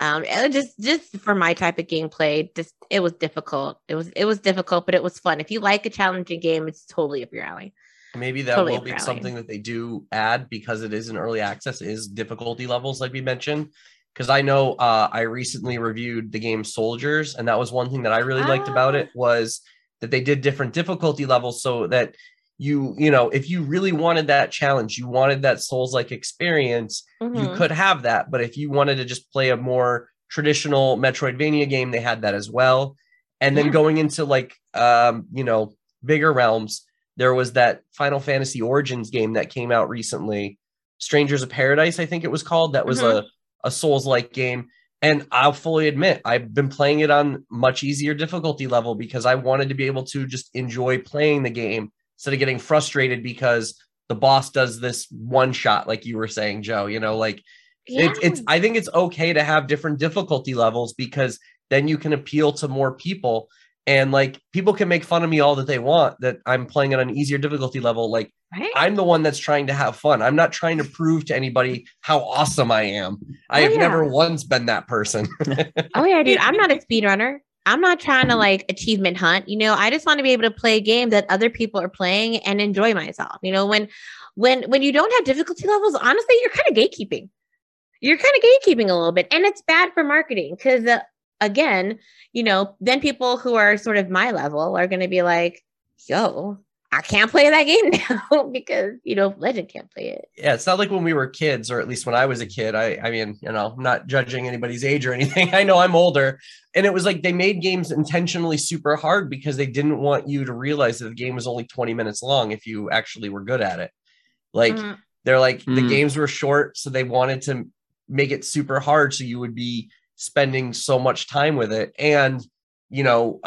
just for my type of gameplay, it was difficult. It was difficult, but it was fun. If you like a challenging game, it's totally up your alley. Maybe that will be something that they do add because it is an early access, is difficulty levels like we mentioned. Because I know I recently reviewed the game Soldiers, and that was one thing that I really liked about it was that they did different difficulty levels so that you know, if you really wanted that challenge, you wanted that Souls-like experience, you could have that. But if you wanted to just play a more traditional Metroidvania game, they had that as well. And then going into like, you know, bigger realms, there was that Final Fantasy Origins game that came out recently, Strangers of Paradise, I think it was called. That was a Souls-like game. And I'll fully admit, I've been playing it on much easier difficulty level because I wanted to be able to just enjoy playing the game instead of getting frustrated because the boss does this one shot, like you were saying, Joe, you know, like it's, I think it's okay to have different difficulty levels because then you can appeal to more people. And like, people can make fun of me all that they want that I'm playing at an easier difficulty level. Like I'm the one that's trying to have fun. I'm not trying to prove to anybody how awesome I am. I have never once been that person. Oh yeah, dude. I'm not a speedrunner. I'm not trying to like achievement hunt, you know, I just want to be able to play a game that other people are playing and enjoy myself. You know, when you don't have difficulty levels, honestly, you're kind of gatekeeping. You're kind of gatekeeping a little bit, and it's bad for marketing because again, you know, then people who are sort of my level are going to be like, yo, I can't play that game now because, you know, Legend can't play it. Yeah, it's not like when we were kids, or at least when I was a kid. I mean, you know, I'm not judging anybody's age or anything. I know I'm older. And it was like they made games intentionally super hard because they didn't want you to realize that the game was only 20 minutes long if you actually were good at it. Like They're like, the games were short, so they wanted to make it super hard, so you would be spending so much time with it. And, you know,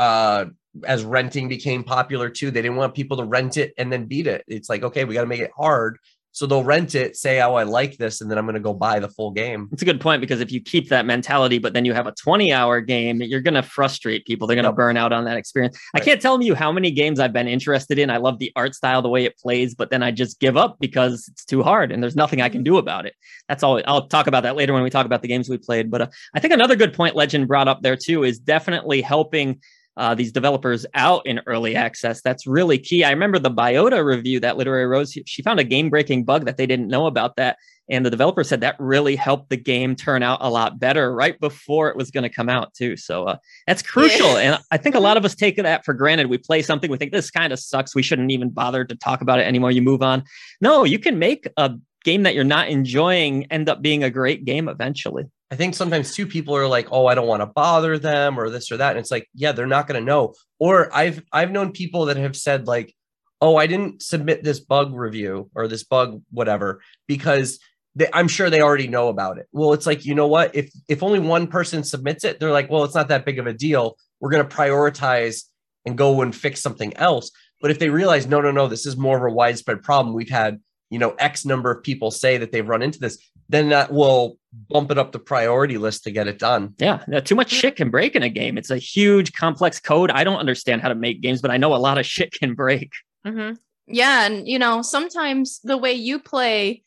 as renting became popular too, they didn't want people to rent it and then beat it. It's like, okay, we got to make it hard. So they'll rent it, say, oh, I like this, and then I'm going to go buy the full game. It's a good point, because if you keep that mentality, but then you have a 20-hour game, you're going to frustrate people. They're going to burn out on that experience. Right. I can't tell you how many games I've been interested in. I love the art style, the way it plays, but then I just give up because it's too hard and there's nothing I can do about it. That's all. I'll talk about that later when we talk about the games we played. But I think another good point Legend brought up there too is definitely helping these developers out in early access. That's really key. I remember the Biota review that Literary Rose, she found a game-breaking bug that they didn't know about that. And the developer said that really helped the game turn out a lot better right before it was going to come out too. So that's crucial. And I think a lot of us take that for granted. We play something, we think this kind of sucks, we shouldn't even bother to talk about it anymore. You move on. No, you can make a game that you're not enjoying end up being a great game eventually. I think sometimes too, people are like, oh, I don't want to bother them or this or that. And it's like, yeah, they're not going to know. Or I've known people that have said like, oh, I didn't submit this bug review or this bug, whatever, because I'm sure they already know about it. Well, it's like, you know what, if only one person submits it, they're like, well, it's not that big of a deal. We're going to prioritize and go and fix something else. But if they realize, no, this is more of a widespread problem. We've had, you know, X number of people say that they've run into this, then that will bump it up the priority list to get it done. Yeah, too much shit can break in a game. It's a huge, complex code. I don't understand how to make games, but I know a lot of shit can break. Mm-hmm. Yeah, and, you know, sometimes the way you play,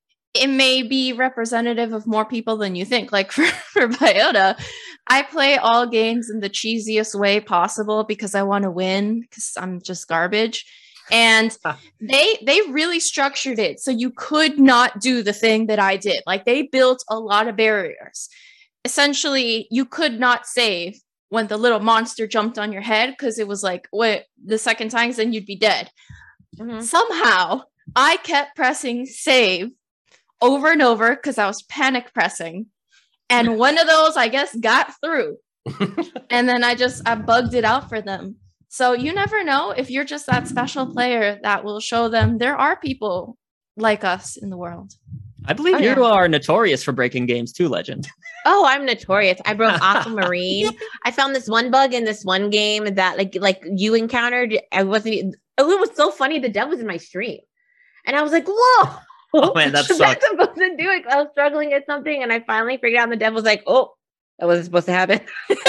it may be representative of more people than you think. Like for Biota, I play all games in the cheesiest way possible because I want to win, because I'm just garbage. And they really structured it so you could not do the thing that I did. Like they built a lot of barriers. Essentially, you could not save when the little monster jumped on your head, because it was like, wait, the second time, then you'd be dead. Mm-hmm. Somehow, I kept pressing save over and over because I was panic pressing. And one of those, I guess, got through. And then I bugged it out for them. So you never know, if you're just that special player that will show them there are people like us in the world. I believe you are notorious for breaking games too, Legend. Oh, I'm notorious. I broke Aquamarine. I found this one bug in this one game that like you encountered. It was so funny. The dev was in my stream. And I was like, whoa. Oh man, that sucks. That's supposed to do it. I was struggling at something and I finally figured out, and the dev was like, oh, that wasn't supposed to happen.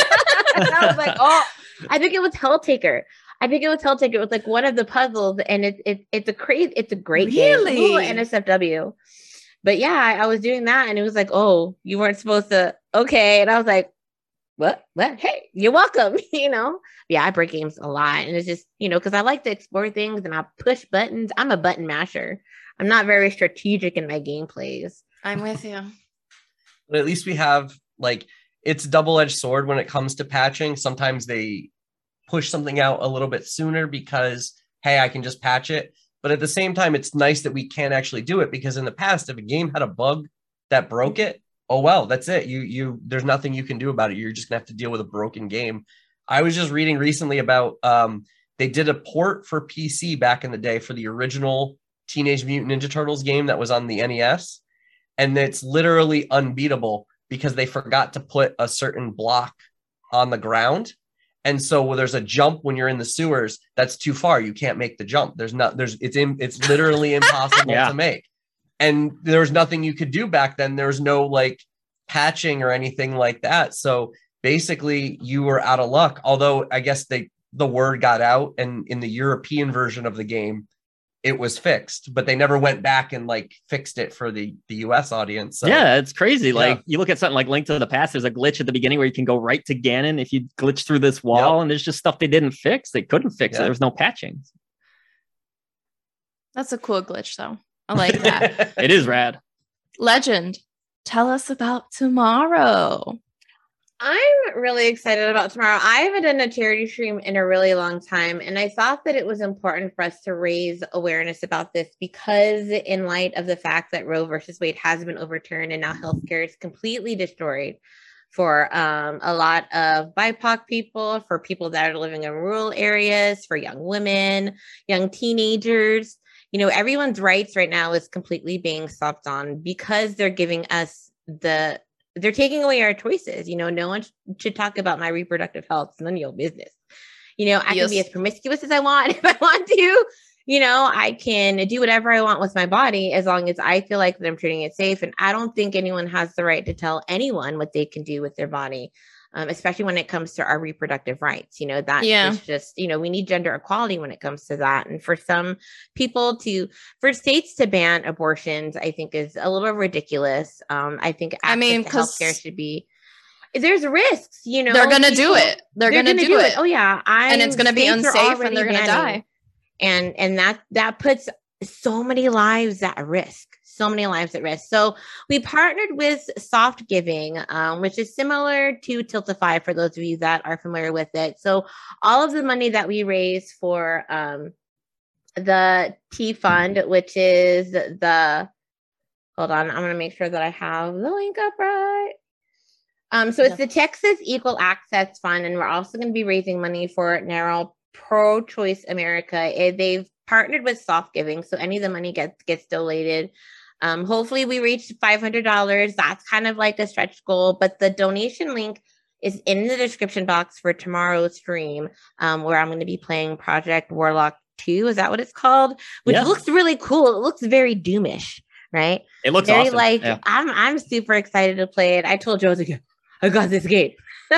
And I was like, oh. I think it was Helltaker. It was like one of the puzzles, and it's a great game. Ooh, NSFW. But yeah, I was doing that, and it was like, oh, you weren't supposed to. Okay, and I was like, what? Hey, you're welcome. You know. Yeah, I break games a lot, and it's just, you know, because I like to explore things and I push buttons. I'm a button masher. I'm not very strategic in my gameplays. I'm with you. But at least we have like. It's a double-edged sword when it comes to patching. Sometimes they push something out a little bit sooner because, hey, I can just patch it. But at the same time, it's nice that we can actually do it, because in the past, if a game had a bug that broke it, oh, well, that's it. There's nothing you can do about it. You're just gonna have to deal with a broken game. I was just reading recently about, they did a port for PC back in the day for the original Teenage Mutant Ninja Turtles game that was on the NES. And it's literally unbeatable, because they forgot to put a certain block on the ground. And so when there's a jump when you're in the sewers, that's too far. You can't make the jump. It's literally impossible to make. And there's nothing you could do back then. There's no like patching or anything like that. So basically you were out of luck. Although I guess the word got out, and in the European version of the game, it was fixed, but they never went back and like fixed it for the US audience. So, yeah, it's crazy. Like you look at something like Link to the Past, there's a glitch at the beginning where you can go right to Ganon if you glitch through this wall, and there's just stuff they didn't fix. They couldn't fix it. There was no patching. That's a cool glitch though. I like that. It is rad. Legend, tell us about tomorrow. I'm really excited about tomorrow. I haven't done a charity stream in a really long time, and I thought that it was important for us to raise awareness about this, because in light of the fact that Roe versus Wade has been overturned and now healthcare is completely destroyed for a lot of BIPOC people, for people that are living in rural areas, for young women, young teenagers, everyone's rights right now is completely being stopped on because they're giving us they're taking away our choices. No one should talk about my reproductive health. It's none of your business. I can be as promiscuous as I want if I want to. I can do whatever I want with my body as long as I feel like that I'm treating it safe. And I don't think anyone has the right to tell anyone what they can do with their body, especially when it comes to our reproductive rights. Is just, we need gender equality when it comes to that. And for some people for states to ban abortions, I think is a little ridiculous. I think access to healthcare should be. There's risks, they're going to do it. They're going to do it. Oh yeah. And it's going to be unsafe and they're going to die. And that puts so many lives at risk. So we partnered with Soft Giving, which is similar to Tiltify for those of you that are familiar with it. So all of the money that we raise for the T Fund, which is hold on, I'm going to make sure that I have the link up right. So it's the Texas Equal Access Fund, and we're also going to be raising money for NARAL Pro-Choice America. They've partnered with Soft Giving, so any of the money gets donated. Hopefully we reach $500. That's kind of like a stretch goal, but the donation link is in the description box for tomorrow's stream, where I'm going to be playing Project Warlock 2. Is that what it's called? Which looks really cool. It looks very Doomish, right? It looks very awesome. I'm super excited to play it. I told Joe, I was like, I got this game.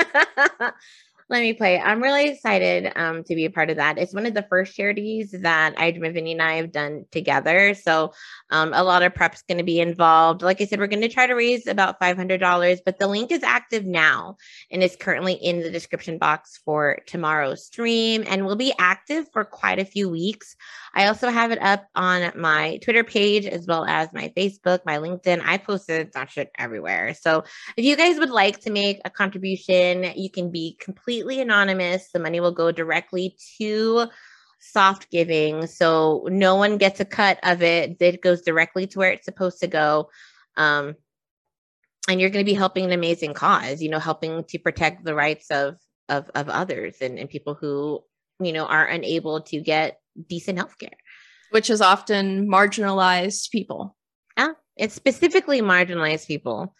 Let me play. I'm really excited to be a part of that. It's one of the first charities that I Dream of Indie and I have done together. So a lot of prep's going to be involved. Like I said, we're going to try to raise about $500, but the link is active now and is currently in the description box for tomorrow's stream and will be active for quite a few weeks. I also have it up on my Twitter page as well as my Facebook, my LinkedIn. I posted that shit everywhere. So if you guys would like to make a contribution, you can be completely anonymous. The money will go directly to Soft Giving. So no one gets a cut of it. It goes directly to where it's supposed to go. And you're going to be helping an amazing cause, helping to protect the rights of others and people who, are unable to get decent healthcare. Which is often marginalized people. Yeah, it's specifically marginalized people.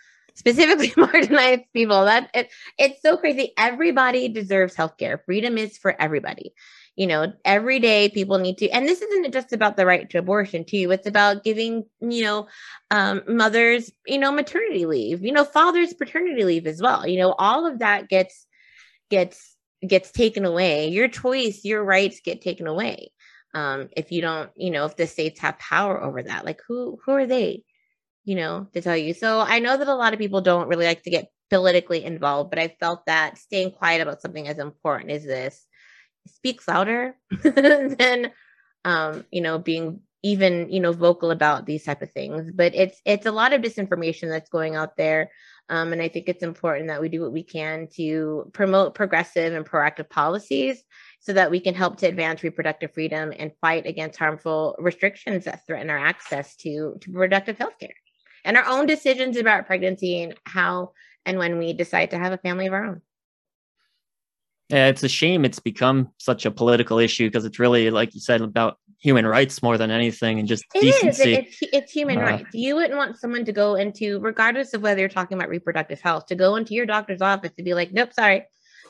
It's so crazy. Everybody deserves healthcare. Freedom is for everybody. Every day people need to, and this isn't just about the right to abortion too. It's about giving, mothers, maternity leave, fathers paternity leave as well. All of that gets taken away. Your choice, your rights get taken away. If you don't, if the states have power over that, like who are they, to tell you? So I know that a lot of people don't really like to get politically involved, but I felt that staying quiet about something as important as this speaks louder than, being even, vocal about these type of things. But it's a lot of disinformation that's going out there. And I think it's important that we do what we can to promote progressive and proactive policies so that we can help to advance reproductive freedom and fight against harmful restrictions that threaten our access to reproductive health care and our own decisions about pregnancy and how and when we decide to have a family of our own. Yeah, it's a shame it's become such a political issue because it's really, like you said, about human rights more than anything and just decency. It's human rights. You wouldn't want someone to go into, regardless of whether you're talking about reproductive health, to go into your doctor's office to be like, nope, sorry.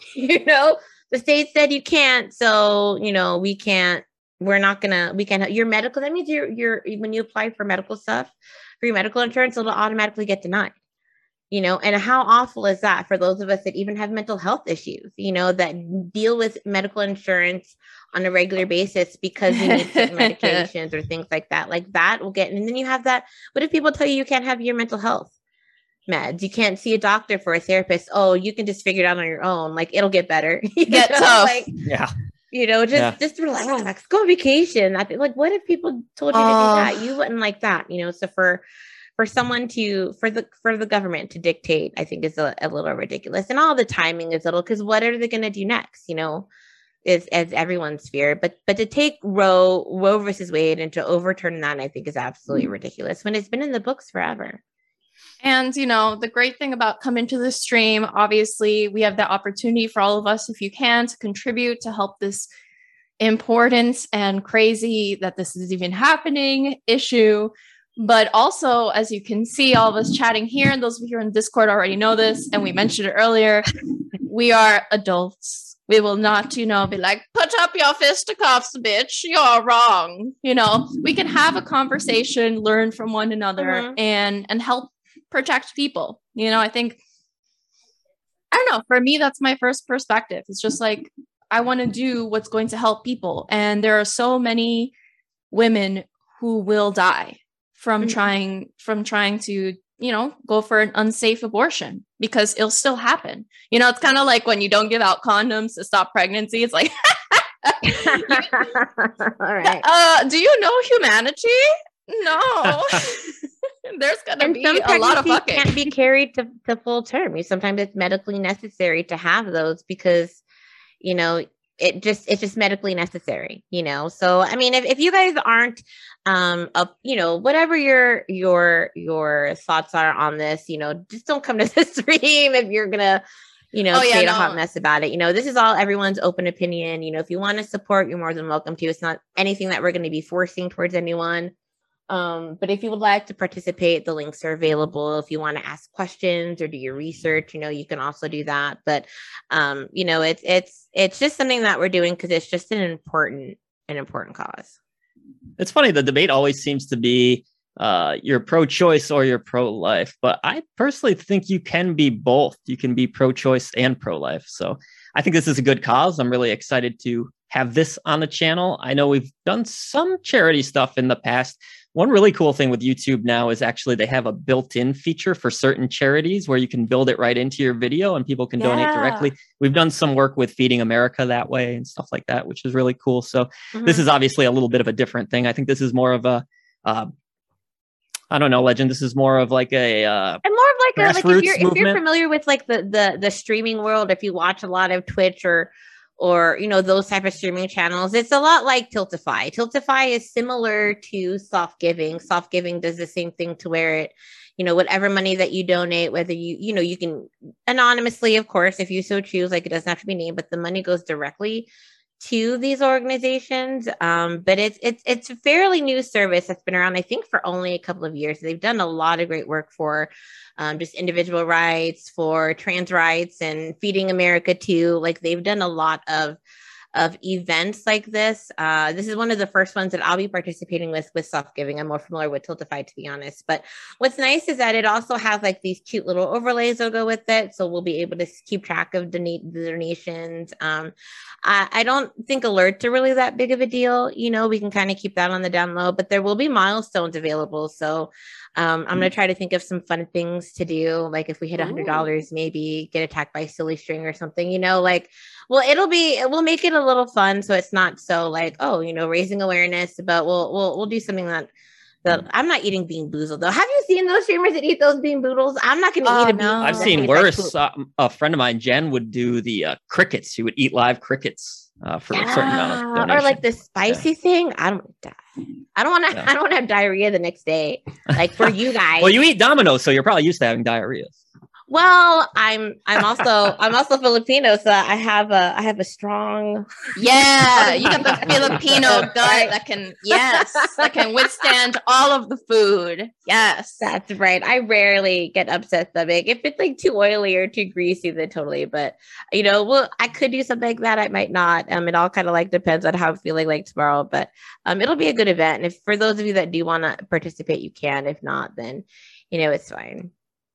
The state said you can't. So, we can't your medical, that means you're when you apply for medical stuff, for your medical insurance, it'll automatically get denied. And how awful is that for those of us that even have mental health issues, that deal with medical insurance on a regular basis because you need certain medications or things like that. Like that will get, and then you have that. What if people tell you can't have your mental health meds? You can't see a doctor for a therapist. Oh, you can just figure it out on your own. Like it'll get better. Get tough. Just relax, go on vacation. I think, like, what if people told you to do that? You wouldn't like that, So for someone for the government to dictate, I think is a little ridiculous. And all the timing is little, because what are they going to do next? Is as everyone's fear. But to take Roe versus Wade and to overturn that, I think is absolutely ridiculous when it's been in the books forever. And, the great thing about coming to the stream, obviously we have the opportunity for all of us, if you can, to contribute, to help this important and crazy that this is even happening issue. But also, as you can see, all of us chatting here, and those of you in Discord already know this, and we mentioned it earlier, we are adults. We will not, be like, put up your fisticuffs, bitch. You're wrong. We can have a conversation, learn from one another, and help protect people. I think, I don't know, for me, that's my first perspective. It's just like, I want to do what's going to help people. And there are so many women who will die from trying to, go for an unsafe abortion, because it'll still happen. It's kind of like when you don't give out condoms to stop pregnancy. It's like, all right. Do you know humanity? No. There's gonna be a lot of fucking. Can't be carried to full term. Sometimes it's medically necessary to have those because, it's just medically necessary, So, I mean, if you guys aren't, whatever your thoughts are on this, just don't come to the stream if you're gonna, create a hot mess about it. This is all everyone's open opinion. If you want to support, you're more than welcome to. It's not anything that we're going to be forcing towards anyone. But if you would like to participate, the links are available. If you want to ask questions or do your research, you can also do that. But, it's just something that we're doing because it's just an important cause. It's funny. The debate always seems to be you're pro-choice or you're pro-life. But I personally think you can be both. You can be pro-choice and pro-life. So I think this is a good cause. I'm really excited to have this on the channel. I know we've done some charity stuff in the past. One really cool thing with YouTube now is actually they have a built-in feature for certain charities where you can build it right into your video and people can donate directly. We've done some work with Feeding America that way and stuff like that, which is really cool. So this is obviously a little bit of a different thing. I think this is more of a, I don't know, Legend. This is more of like a and more of like if you're familiar with like the streaming world, if you watch a lot of Twitch or those type of streaming channels, it's a lot like Tiltify. Tiltify is similar to Soft Giving. Soft Giving does the same thing to where it, whatever money that you donate, whether you can anonymously, of course, if you so choose, like it doesn't have to be named, but the money goes directly to these organizations. But it's a fairly new service that's been around, I think, for only a couple of years. They've done a lot of great work for just individual rights, for trans rights, and Feeding America too. Like they've done a lot of events like this. This is one of the first ones that I'll be participating with Soft Giving. I'm more familiar with Tiltify, to be honest. But what's nice is that it also has like these cute little overlays that go with it. So we'll be able to keep track of the donations. I don't think alerts are really that big of a deal. We can kind of keep that on the down low, but there will be milestones available. So I'm going to try to think of some fun things to do. Like if we hit $100, maybe get attacked by a silly string or something, we'll make it a little fun. So it's not so like, raising awareness, but we'll do something that I'm not eating Bean Boozled though. Have you seen those streamers that eat those Bean Boodles? I'm not going to eat a Bean. I've seen worse. A friend of mine, Jen, would do the crickets. She would eat live crickets for a certain amount of donation. Or like the spicy thing. I don't want to have diarrhea the next day. Like for you guys. Well, you eat Domino's, so you're probably used to having diarrhea. Well, I'm also Filipino, so I have a strong. Yeah, you got the Filipino gut that can withstand all of the food. Yes, that's right. I rarely get upset stomach. If it's like too oily or too greasy, then totally. But I could do something like that. I might not. It all kind of like depends on how I'm feeling like tomorrow. But it'll be a good event. And if for those of you that do want to participate, you can. If not, then it's fine.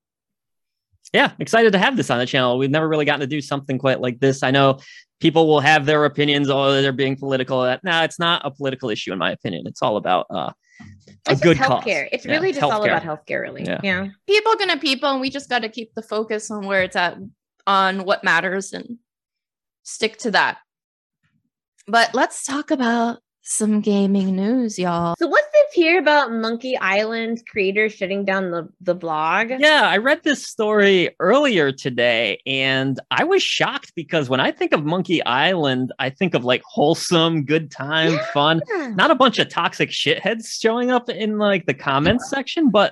Yeah, excited to have this on the channel. We've never really gotten to do something quite like this. I know people will have their opinions. Oh, they're being political. No, it's not a political issue, in my opinion. It's all about a good cause. It's really just all about healthcare, really. Yeah. People gonna people, and we just got to keep the focus on where it's at, on what matters, and stick to that. But let's talk about some gaming news, y'all. So what's this here about Monkey Island creators shutting down the blog? Yeah, I read this story earlier today and I was shocked because when I think of Monkey Island, I think of like wholesome, good time, fun, not a bunch of toxic shitheads showing up in like the comments section, but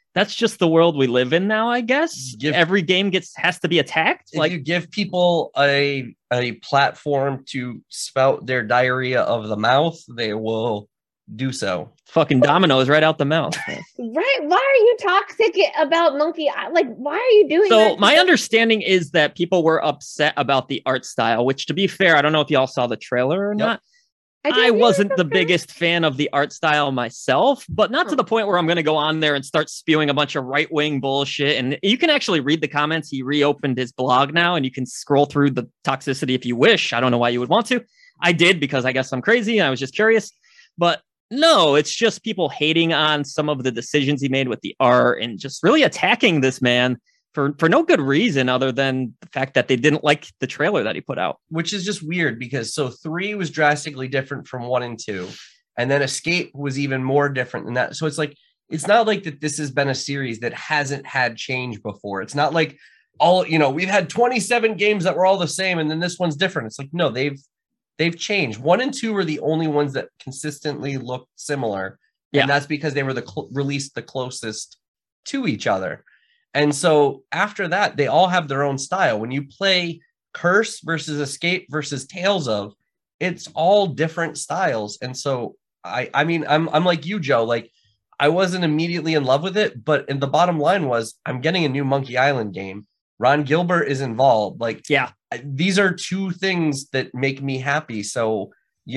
that's just the world we live in now, I guess. Every game has to be attacked. If you give people a platform to spout their diarrhea of the mouth, they will do so. Fucking dominoes right out the mouth. Right? Why are you toxic about Monkey? Like, why are you doing that? So my understanding is that people were upset about the art style, which, to be fair, I don't know if y'all saw the trailer or not. I wasn't the biggest fan of the art style myself, but not to the point where I'm going to go on there and start spewing a bunch of right-wing bullshit. And you can actually read the comments. He reopened his blog now, and you can scroll through the toxicity if you wish. I don't know why you would want to. I did because I guess I'm crazy and I was just curious. But no, it's just people hating on some of the decisions he made with the art and just really attacking this man for no good reason other than the fact that they didn't like the trailer that he put out. Which is just weird because 3 was drastically different from 1 and 2. And then Escape was even more different than that. So it's like, it's not like that this has been a series that hasn't had change before. It's not like we've had 27 games that were all the same and then this one's different. It's like, no, they've changed. 1 and 2 are the only ones that consistently look similar. Yeah. And that's because they were released the closest to each other. And so after that, they all have their own style. When you play Curse versus Escape versus Tales of, it's all different styles. And so I mean, I'm like you, Joe. Like, I wasn't immediately in love with it, but the bottom line was I'm getting a new Monkey Island game. Ron Gilbert is involved. Like, yeah, these are 2 things that make me happy. So,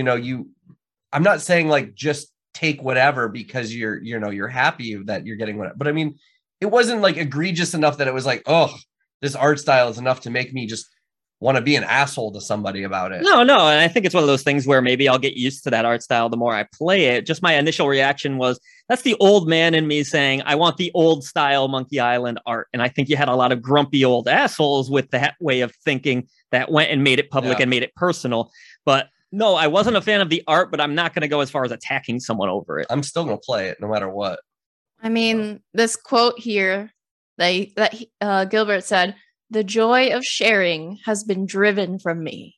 I'm not saying like just take whatever because you're happy that you're getting whatever. But I mean, it wasn't like egregious enough that it was like, oh, this art style is enough to make me just want to be an asshole to somebody about it. No. And I think it's one of those things where maybe I'll get used to that art style the more I play it. Just my initial reaction was, that's the old man in me saying, I want the old style Monkey Island art. And I think you had a lot of grumpy old assholes with that way of thinking that went and made it public and made it personal. But no, I wasn't a fan of the art, but I'm not going to go as far as attacking someone over it. I'm still going to play it no matter what. I mean, this quote here that Gilbert said, "The joy of sharing has been driven from me."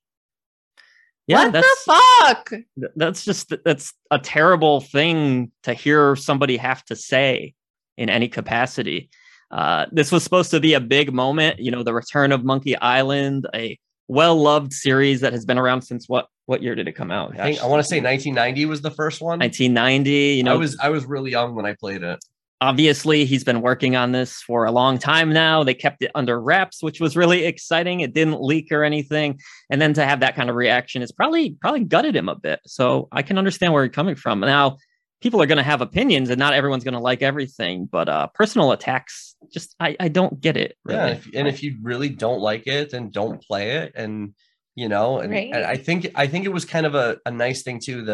Yeah, what the fuck? That's a terrible thing to hear somebody have to say in any capacity. This was supposed to be a big moment, the return of Monkey Island, a well-loved series that has been around since what year did it come out? I want to say 1990 was the first one. 1990. I was really young when I played it. Obviously, he's been working on this for a long time now. They kept it under wraps, which was really exciting. It didn't leak or anything. And then to have that kind of reaction is probably gutted him a bit. So I can understand where he's coming from. Now, people are going to have opinions and not everyone's going to like everything. But personal attacks, just I don't get it. Really. Yeah, if you really don't like it, then don't play it. And, right. And I think it was kind of a nice thing, too.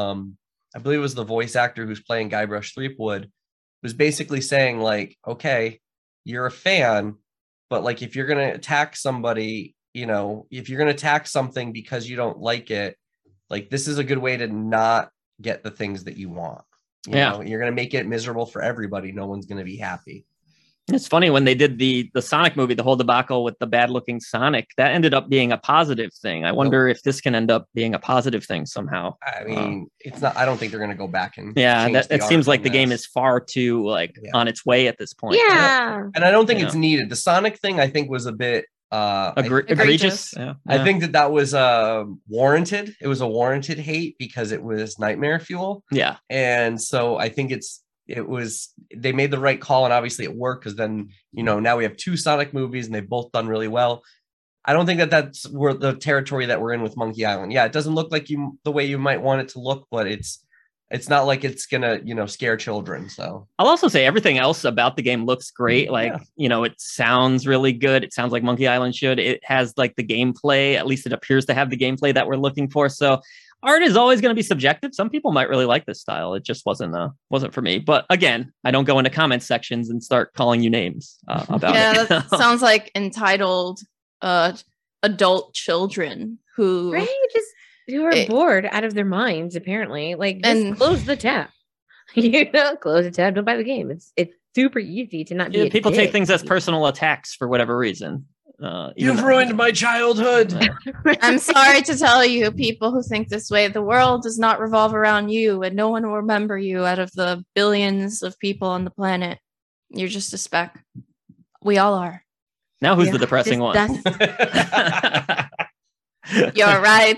I believe it was the voice actor who's playing Guybrush Threepwood was basically saying like, okay, you're a fan, but like, if you're going to attack somebody, if you're going to attack something because you don't like it, like, this is a good way to not get the things that you want. You know, you're going to make it miserable for everybody. No one's going to be happy. It's funny when they did the Sonic movie, the whole debacle with the bad looking Sonic, that ended up being a positive thing. I wonder if this can end up being a positive thing somehow. I mean, it's not, I don't think they're going to go back and it seems like the game is far too on its way at this point. Yeah. And I don't think it's needed. The Sonic thing, I think, was a bit egregious. I think that was warranted. It was a warranted hate because it was nightmare fuel. Yeah. And so I think they made the right call, and obviously it worked because then, now we have 2 Sonic movies and they've both done really well. I don't think that's where the territory that we're in with Monkey Island. Yeah, it doesn't look like the way you might want it to look, but it's not like it's gonna, scare children. So I'll also say everything else about the game looks great. It sounds really good. It sounds like Monkey Island should. It has like the gameplay, at least it appears to have the gameplay that we're looking for. So art is always going to be subjective. Some people might really like this style. It just wasn't for me. But again, I don't go into comment sections and start calling you names about it. Yeah, that sounds like entitled adult children who are bored out of their minds, apparently. Like, just close the tab. Close the tab. Don't buy the game. It's super easy to not be. People take things as personal attacks for whatever reason. You've ruined my childhood. I'm sorry to tell you, people who think this way, the world does not revolve around you, and no one will remember you out of the billions of people on the planet. You're just a speck. We all are. Now who's the depressing one? You're right.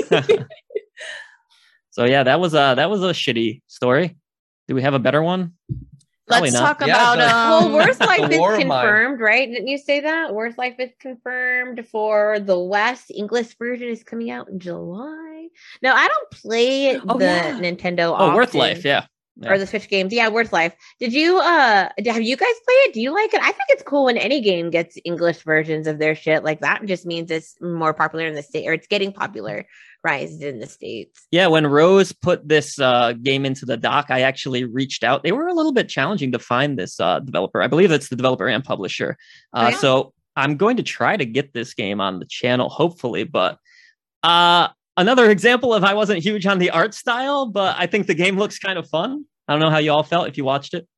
So yeah, that was a shitty story. Do we have a better one? Probably Let's not. talk about well, Worst Life The War is of Mine. confirmed, right? Didn't you say that? Worst Life is confirmed for the West. English version is coming out in July. No, I don't play Nintendo. Oh, Worth often. Life, yeah. Or the Switch games. Yeah, Worth Life. Did you have you guys play it? Do you like it? I think it's cool when any game gets English versions of their shit. Like that just means it's more popular in the state, or it's getting popularized in the States. Yeah, when Rose put this game into the dock, I actually reached out. They were a little bit challenging to find this developer. I believe it's the developer and publisher. So I'm going to try to get this game on the channel, hopefully. But another example of I wasn't huge on the art style, but I think the game looks kind of fun. I don't know how you all felt if you watched it.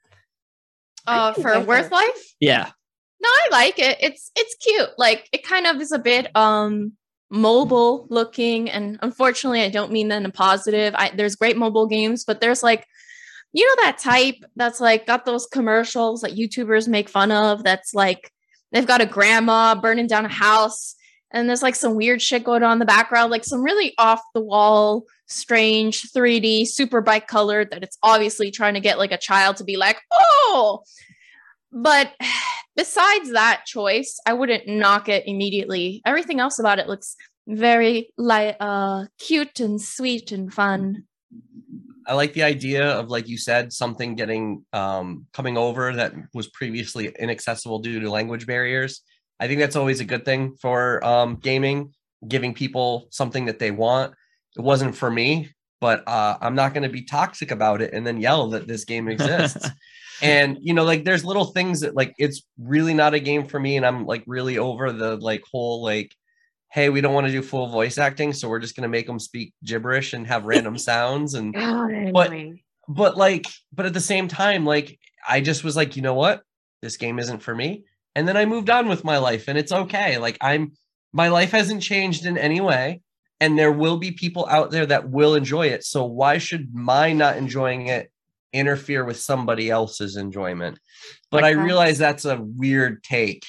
For Worth Life? Yeah. No, I like it. It's cute. Like it kind of is a bit mobile looking, and unfortunately I don't mean that in a positive. There's great mobile games, but there's like, you know, that type that's like got those commercials that YouTubers make fun of, that's like they've got a grandma burning down a house and there's like some weird shit going on in the background, like some really off the wall, strange 3D, super bright colored, that it's obviously trying to get like a child to be like, oh. But besides that choice, I wouldn't knock it immediately. Everything else about it looks very cute and sweet and fun. I like the idea of, like you said, something getting coming over that was previously inaccessible due to language barriers. I think that's always a good thing for gaming, giving people something that they want. It wasn't for me, but I'm not going to be toxic about it and then yell that this game exists. And, you know, like there's little things that like, it's really not a game for me. And I'm like really over the like whole, like, hey, we don't want to do full voice acting, so we're just going to make them speak gibberish and have random sounds. And, but at the same time, like, I just was like, you know what, this game isn't for me. And then I moved on with my life, and it's okay. Like my life hasn't changed in any way. And there will be people out there that will enjoy it. So why should my not enjoying it interfere with somebody else's enjoyment? But I realize that's a weird take.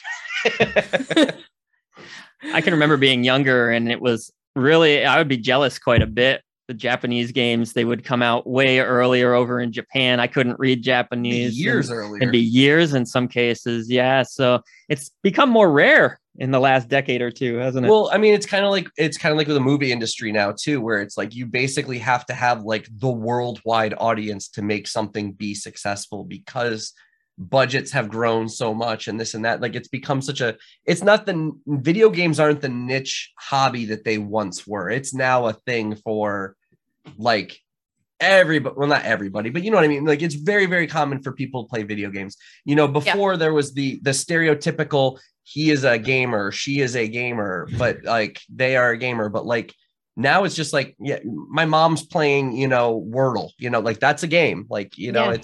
I can remember being younger, and it was really, I would be jealous quite a bit. The Japanese games, they would come out way earlier over in Japan. I couldn't read Japanese. Years earlier. It'd be years in some cases. Yeah. So it's become more rare in the last decade or two, hasn't it? Well, I mean, it's kind of like with the movie industry now too, where it's like you basically have to have like the worldwide audience to make something be successful, because budgets have grown so much and this and that. Like it's become it's not video games aren't the niche hobby that they once were. It's now a thing for like everybody. Well, not everybody, but you know what I mean? Like it's very, very common for people to play video games. You know, before there was the stereotypical, he is a gamer, she is a gamer, but like they are a gamer. But like now it's just like, yeah, my mom's playing, you know, Wordle, you know, like that's a game. Like, you know,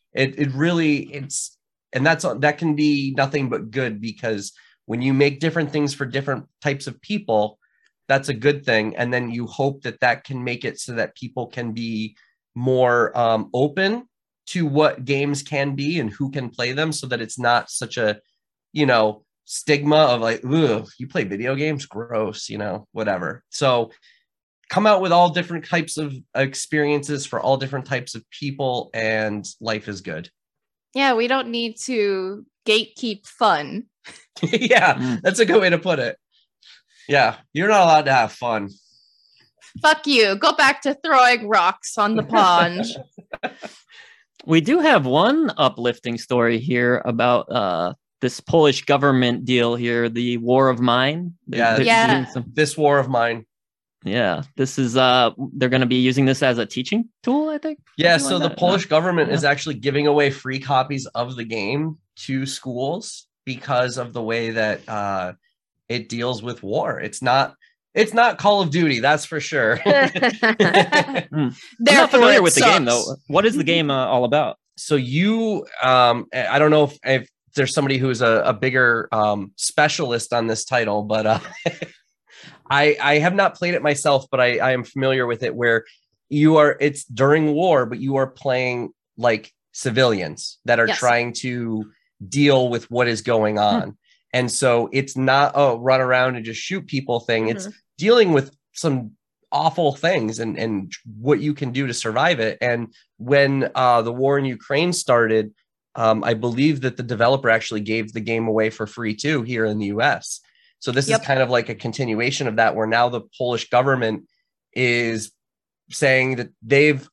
that can be nothing but good, because when you make different things for different types of people, that's a good thing. And then you hope that can make it so that people can be more open to what games can be and who can play them, so that it's not such a, you know, stigma of like, ugh, you play video games, gross, you know, whatever. So come out with all different types of experiences for all different types of people, and life is good. Yeah, we don't need to gatekeep fun. Yeah, that's a good way to put it. Yeah, you're not allowed to have fun. Fuck you. Go back to throwing rocks on the pond. We do have one uplifting story here about this Polish government deal here, the War of Mine. This War of Mine. Yeah, this is they're going to be using this as a teaching tool, I think. Yeah, so the Polish government is actually giving away free copies of the game to schools because of the way that it deals with war. It's not Call of Duty, that's for sure. I'm not familiar with the game though. What is the game all about? So you I don't know if there's somebody who's a bigger specialist on this title, but I have not played it myself, but I am familiar with it, where it's during war, but you are playing like civilians that are Yes. trying to deal with what is going on. And so it's not a run around and just shoot people thing. It's dealing with some awful things and what you can do to survive it. And when the war in Ukraine started, I believe that the developer actually gave the game away for free too here in the US. So this is kind of like a continuation of that, where now the Polish government is saying that they've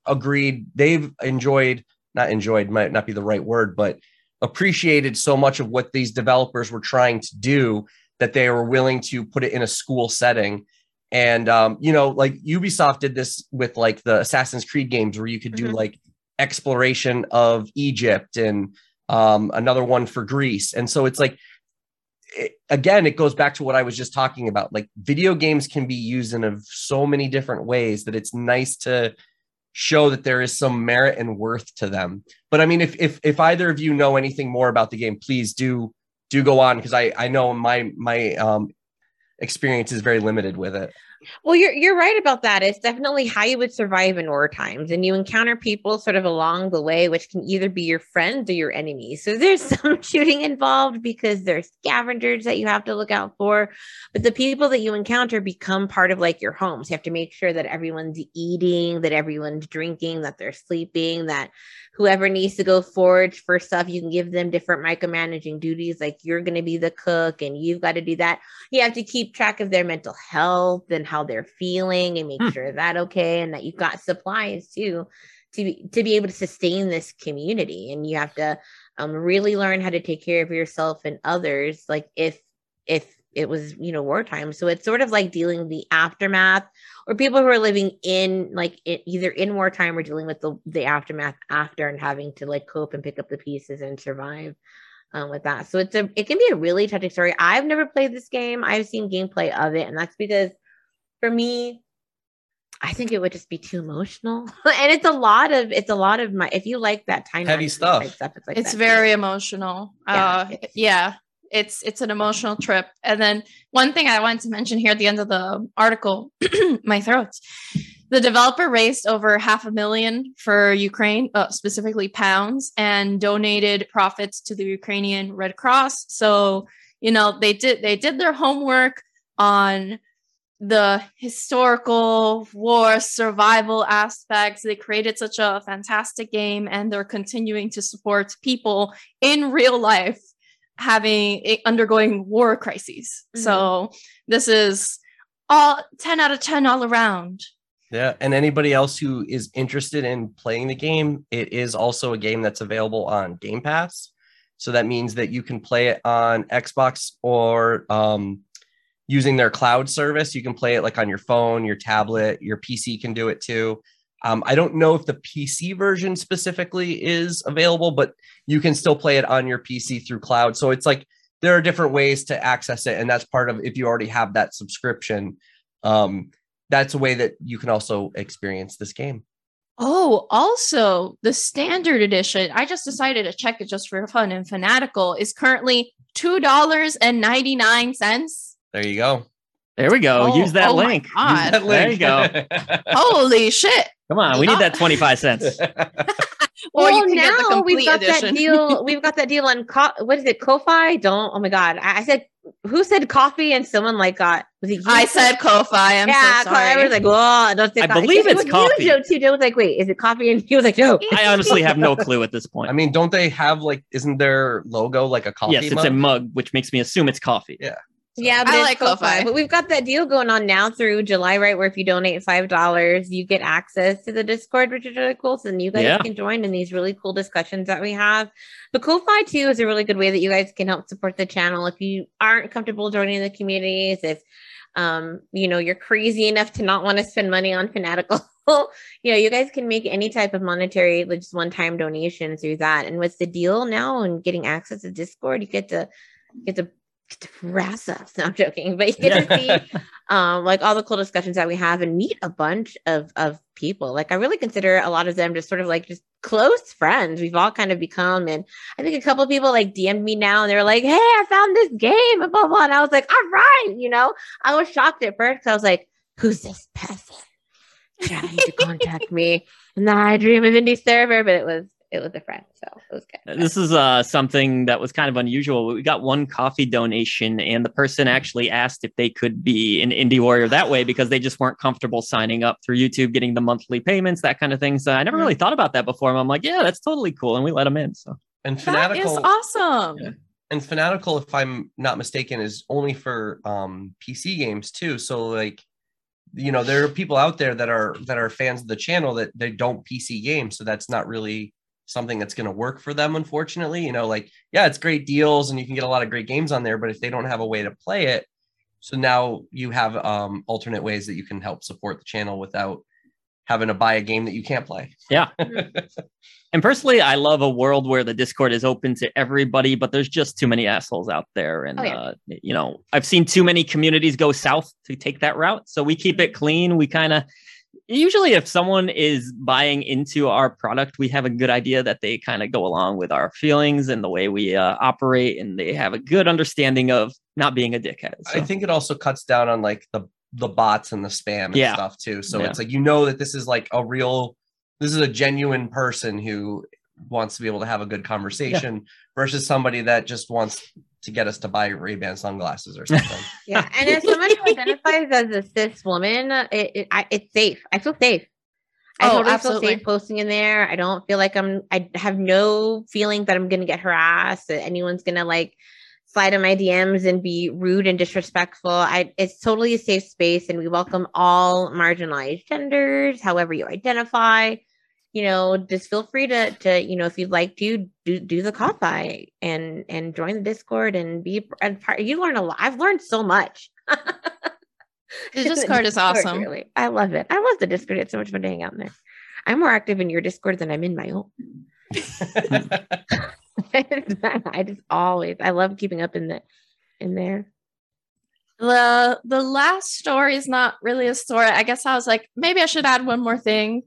enjoyed, not enjoyed might not be the right word, but appreciated so much of what these developers were trying to do that they were willing to put it in a school setting. And, you know, like Ubisoft did this with like the Assassin's Creed games, where you could do like exploration of Egypt, and another one for Greece. And so it's like, again, it goes back to what I was just talking about. Like, video games can be used in so many different ways that it's nice to show that there is some merit and worth to them. But I mean, if either of you know anything more about the game, please do go on, because I know my experience is very limited with it. Well, you're right about that. It's definitely how you would survive in war times, and you encounter people sort of along the way, which can either be your friends or your enemies. So there's some shooting involved because there's scavengers that you have to look out for, but the people that you encounter become part of like your homes. You have to make sure that everyone's eating, that everyone's drinking, that they're sleeping, that whoever needs to go forage for stuff, you can give them different micromanaging duties. Like, you're going to be the cook and you've got to do that. You have to keep track of their mental health and how they're feeling and make sure that okay, and that you've got supplies too to be able to sustain this community. And you have to really learn how to take care of yourself and others, like if it was, you know, wartime. So it's sort of like dealing the aftermath, or people who are living in like either in wartime or dealing with the aftermath after, and having to like cope and pick up the pieces and survive with that. So it can be a really touching story. I've never played this game. I've seen gameplay of it, and that's because for me, I think it would just be too emotional. And it's a lot of my, if you like that time heavy stuff, it's like it's very emotional. Yeah. It's an emotional trip. And then one thing I wanted to mention here at the end of the article, my throat. The developer raised over $500,000 for Ukraine, specifically pounds, and donated profits to the Ukrainian Red Cross. So, you know, they did their homework on the historical war survival aspects. They created such a fantastic game, and they're continuing to support people in real life undergoing war crises. So this is all 10 out of 10 all around. Yeah, and anybody else who is interested in playing the game, it is also a game that's available on Game Pass. So that means that you can play it on Xbox, or using their cloud service. You can play it like on your phone, your tablet, your PC can do it too. I don't know if the PC version specifically is available, but you can still play it on your PC through cloud. So it's like there are different ways to access it. And that's part of, if you already have that subscription, that's a way that you can also experience this game. Oh, also the standard edition, I just decided to check it just for fun, and Fanatical is currently $2.99. There you go. There we go. Use that link. Use that link. There you go. Holy shit. Come on. We need that 25 cents. Well, now we've got that deal. We've got that deal on what is it? Ko-fi? Oh my God. I said, who said coffee? And someone like got, was it you? I said Ko-fi. I'm so sorry. I was like, oh, don't say I believe it's coffee. Joe too. Joe was like, wait, is it coffee? And he was like, no. I honestly have no clue at this point. I mean, don't they have like, isn't their logo like a coffee mug? Yes, it's a mug, which makes me assume it's coffee. Yeah. So. Yeah, but I like Ko-fi. But we've got that deal going on now through July, right? Where if you donate $5, you get access to the Discord, which is really cool. So then you guys can join in these really cool discussions that we have. But Ko-fi too is a really good way that you guys can help support the channel. If you aren't comfortable joining the communities, if you know, you're crazy enough to not want to spend money on Fanatical, you know, you guys can make any type of monetary, like just one-time donation through that. And what's the deal now? And getting access to Discord, you get to harass us. No, I'm joking, but you get to see like all the cool discussions that we have and meet a bunch of people. Like, I really consider a lot of them just sort of like just close friends. We've all kind of become, and I think a couple of people like DM'd me now and they're like, hey, I found this game and blah, blah. And I was like, all right, you know, I was shocked at first because I was like, who's this person trying to contact me? And then I dream of indie server, but it was a friend, so it was good. This is something that was kind of unusual. We got one coffee donation, and the person actually asked if they could be an Indie Warrior that way because they just weren't comfortable signing up through YouTube, getting the monthly payments, that kind of thing. So I never really thought about that before. And I'm like, yeah, that's totally cool, and we let them in. So and Fanatical that is awesome. Yeah. And Fanatical, if I'm not mistaken, is only for PC games too. So like, you know, there are people out there that are fans of the channel that they don't PC games, so that's not really something that's going to work for them, unfortunately. You know, like, yeah, it's great deals and you can get a lot of great games on there, but if they don't have a way to play it, so now you have alternate ways that you can help support the channel without having to buy a game that you can't play. Yeah. And personally, I love a world where the Discord is open to everybody, but there's just too many assholes out there. And, you know, I've seen too many communities go south to take that route. So we keep it clean. We kind of, usually if someone is buying into our product, we have a good idea that they kind of go along with our feelings and the way we operate, and they have a good understanding of not being a dickhead. So. I think it also cuts down on like the bots and the spam and stuff too. So it's like, you know, that this is like this is a genuine person who wants to be able to have a good conversation versus somebody that just wants to get us to buy Ray-Ban sunglasses or something. Yeah. And as someone who identifies as a cis woman, it's safe. I feel safe. I totally feel safe posting in there. I don't feel like I have no feeling that I'm going to get harassed, that anyone's going to like slide in my DMs and be rude and disrespectful. It's totally a safe space, and we welcome all marginalized genders, however you identify. You know, just feel free to you know, if you'd like to do the coffee and join the Discord and be a part. You learn a lot. I've learned so much. The Discord is awesome. Really. I love it. I love the Discord. It's so much fun to hang out in there. I'm more active in your Discord than I'm in my own. I love keeping up in there. The last story is not really a story. I guess I was like, maybe I should add one more thing.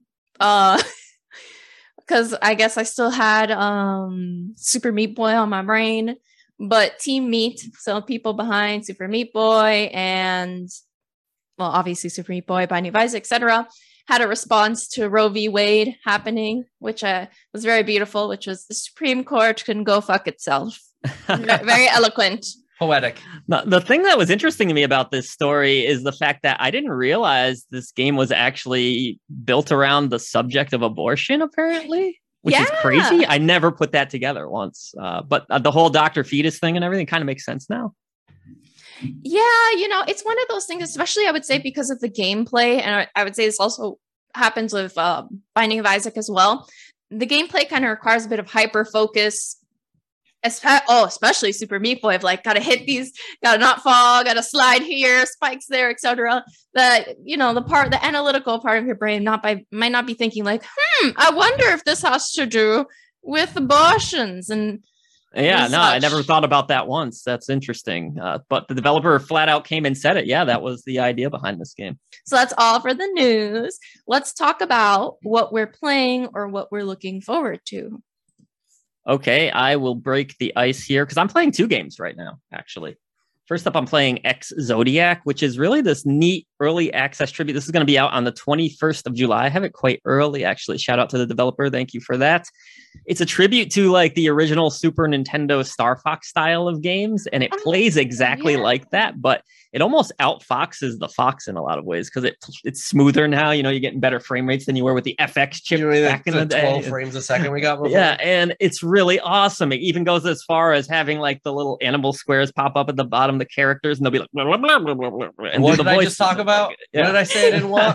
Because I guess I still had Super Meat Boy on my brain, but Team Meat, so people behind Super Meat Boy and, well, obviously Super Meat Boy, Binding of Isaac, etc., had a response to Roe v. Wade happening, which was very beautiful, which was the Supreme Court can go fuck itself. Very eloquent. Poetic. The thing that was interesting to me about this story is the fact that I didn't realize this game was actually built around the subject of abortion, apparently, which is crazy. I never put that together once. But the whole Dr. Fetus thing and everything kind of makes sense now. Yeah, you know, it's one of those things, especially I would say because of the gameplay. And I would say this also happens with Binding of Isaac as well. The gameplay kind of requires a bit of hyper focus. Especially Super Meat Boy. I've like, gotta hit these, gotta not fall, gotta slide here, spikes there, etc. That, you know, the analytical part of your brain might not be thinking like, I wonder if this has to do with abortions and I never thought about that once. That's interesting. But the developer flat out came and said it. Yeah, that was the idea behind this game. So that's all for the news. Let's talk about what we're playing or what we're looking forward to. Okay, I will break the ice here because I'm playing 2 games right now, actually. First up, I'm playing X Zodiac, which is really this neat early access tribute. This is going to be out on the 21st of July. I have it quite early, actually. Shout out to the developer. Thank you for that. It's a tribute to like the original Super Nintendo Star Fox style of games, and it plays exactly like that, but it almost outfoxes the Fox in a lot of ways because it's smoother now. You know, you're getting better frame rates than you were with the FX chip back in the day. 12 frames a second we got before. Yeah, and it's really awesome. It even goes as far as having like the little animal squares pop up at the bottom of the characters, and they'll be like, blah, blah, blah, blah, blah, blah, and what did I just talk about? Yeah. What did I say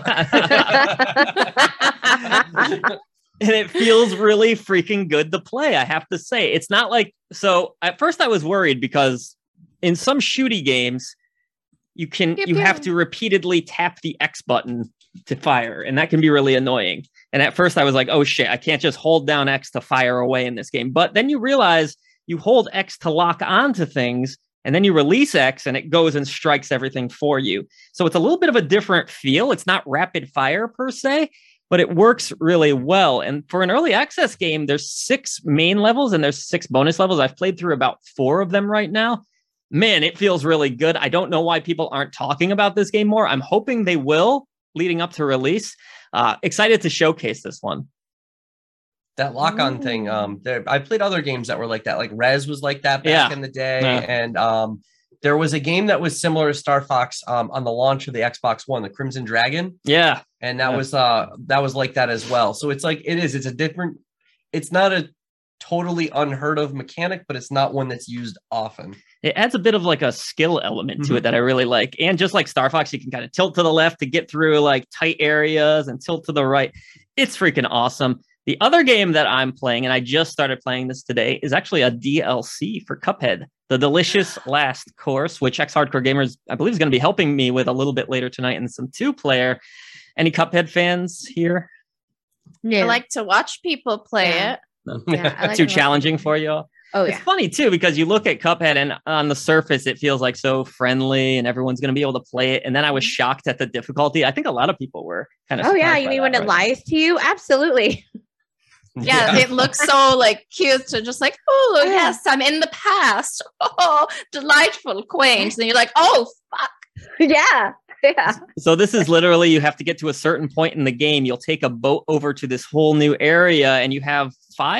I didn't want? And it feels really freaking good to play, I have to say. It's not like, so at first I was worried because in some shooty games, you have to repeatedly tap the X button to fire, and that can be really annoying. And at first I was like, oh shit, I can't just hold down X to fire away in this game. But then you realize you hold X to lock onto things, and then you release X and it goes and strikes everything for you. So it's a little bit of a different feel. It's not rapid fire per se, but it works really well. And for an early access game, there's 6 main levels and there's 6 bonus levels. I've played through about 4 of them right now. Man, it feels really good. I don't know why people aren't talking about this game more. I'm hoping they will leading up to release. Excited to showcase this one. That lock-on thing. I played other games that were like that. Like Rez was like that back in the day, and there was a game that was similar to Star Fox on the launch of the Xbox One, the Crimson Dragon. Yeah, and that was like that as well. So it's like it's a different. It's not a totally unheard of mechanic, but it's not one that's used often. It adds a bit of like a skill element to it that I really like. And just like Star Fox, you can kind of tilt to the left to get through like tight areas and tilt to the right. It's freaking awesome. The other game that I'm playing, and I just started playing this today, is actually a DLC for Cuphead, The Delicious Last Course, which X Hardcore Gamers, I believe, is going to be helping me with a little bit later tonight in some 2-player. Any Cuphead fans here? Yeah. I like to watch people play it. Like too challenging for you? Oh, it's funny too, because you look at Cuphead and on the surface, it feels like so friendly and everyone's going to be able to play it. And then I was shocked at the difficulty. I think a lot of people were kind of. Oh yeah. You mean when it lies to you? Absolutely. Yeah, it looks so like cute to just like, oh yes, I'm in the past. Oh, delightful, quaint. And you're like, oh fuck. Yeah. So this is literally, you have to get to a certain point in the game. You'll take a boat over to this whole new area and you have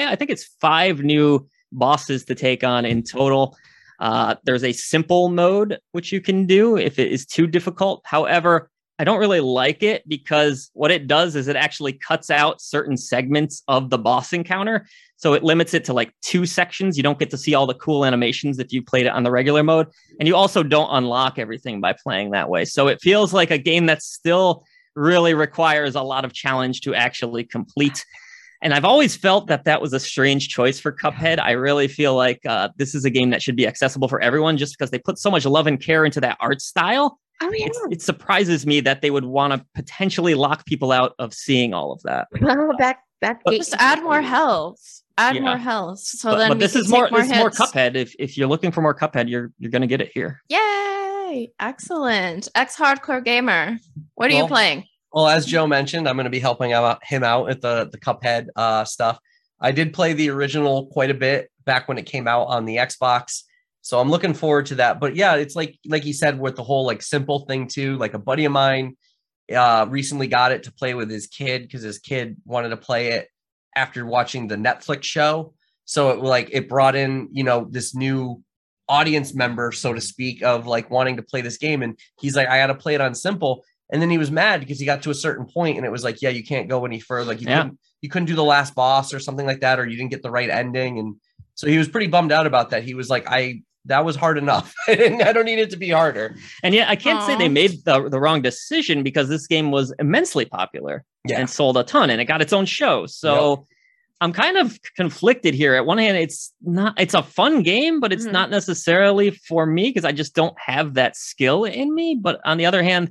5 new bosses to take on in total. There's a simple mode, which you can do if it is too difficult. However, I don't really like it because what it does is it actually cuts out certain segments of the boss encounter. So it limits it to like 2 sections. You don't get to see all the cool animations if you played it on the regular mode. And you also don't unlock everything by playing that way. So it feels like a game that still really requires a lot of challenge to actually complete. And I've always felt that that was a strange choice for Cuphead. I really feel like this is a game that should be accessible for everyone just because they put so much love and care into that art style. Oh, yeah. It surprises me that they would want to potentially lock people out of seeing all of that. Well, back. Just add more health. Add more health. So but this is more Cuphead. If you're looking for more Cuphead, you're going to get it here. Yay! Excellent. X Hardcore Gamer. What are you playing? Well, as Joe mentioned, I'm going to be helping him out at the Cuphead stuff. I did play the original quite a bit back when it came out on the Xbox. So I'm looking forward to that. But yeah, it's like you said, with the whole like simple thing too. Like a buddy of mine recently got it to play with his kid because his kid wanted to play it after watching the Netflix show. So it brought in, this new audience member, so to speak, of like wanting to play this game. And he's like, I got to play it on simple. And then he was mad because he got to a certain point and it was like, yeah, you can't go any further. Like you couldn't do the last boss or something like that, or you didn't get the right ending. And so he was pretty bummed out about that. He was like, that was hard enough. I don't need it to be harder. And yeah, I can't say they made the wrong decision because this game was immensely popular and sold a ton and it got its own show. So I'm kind of conflicted here. At one hand, it's a fun game, but it's not necessarily for me because I just don't have that skill in me. But on the other hand,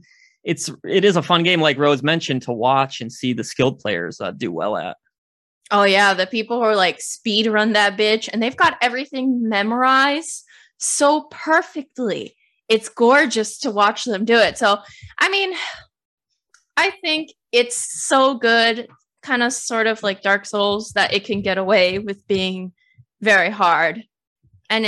it is a fun game, like Rose mentioned, to watch and see the skilled players do well at. Oh yeah, the people who are like speed run that bitch and they've got everything memorized so perfectly. It's gorgeous to watch them do it. So, I mean, I think it's so good, kind of sort of like Dark Souls, that it can get away with being very hard. And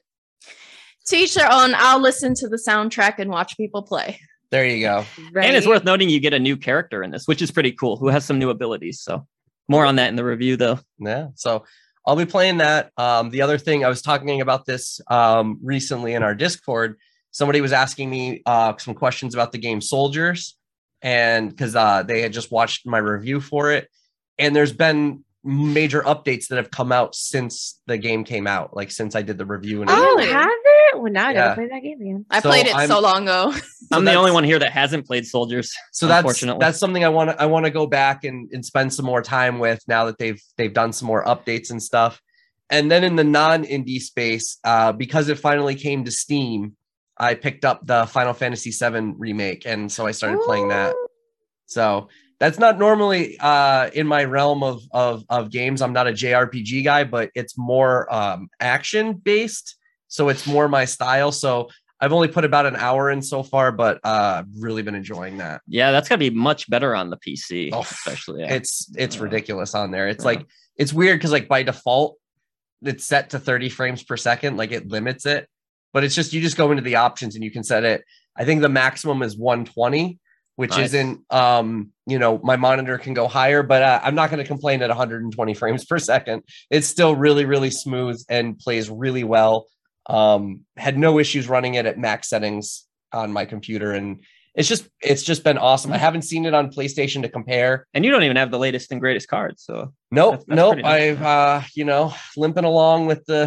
to each their own. I'll listen to the soundtrack and watch people play. There you go. Right. And it's worth noting you get a new character in this, which is pretty cool, who has some new abilities. So more on that in the review, though. Yeah. So I'll be playing that. The other thing, I was talking about this recently in our Discord. Somebody was asking me some questions about the game Soldiers, and because they had just watched my review for it. And there's been major updates that have come out since the game came out, like since I did the review. And have it? Well, now I gotta play that game again. I played it so long ago. I'm the only one here that hasn't played Soldiers. So that's something I want to go back and spend some more time with now that they've done some more updates and stuff. And then in the non-indie space, because it finally came to Steam, I picked up the Final Fantasy VII remake, and so I started playing that. So that's not normally in my realm of games. I'm not a JRPG guy, but it's more action based. So it's more my style. So I've only put about an hour in so far, but I've really been enjoying that. Yeah, that's got to be much better on the PC, especially. Yeah. It's ridiculous on there. It's like, it's weird because like by default, it's set to 30 frames per second. Like it limits it, but it's just, you just go into the options and you can set it. I think the maximum is 120. which Nice. isn't, my monitor can go higher, but I'm not going to complain at 120 frames per second. It's still really, really smooth and plays really well. Had no issues running it at max settings on my computer, and it's just been awesome. I haven't seen it on PlayStation to compare. And you don't even have the latest and greatest cards. So Nope. pretty nice. I've, limping along with the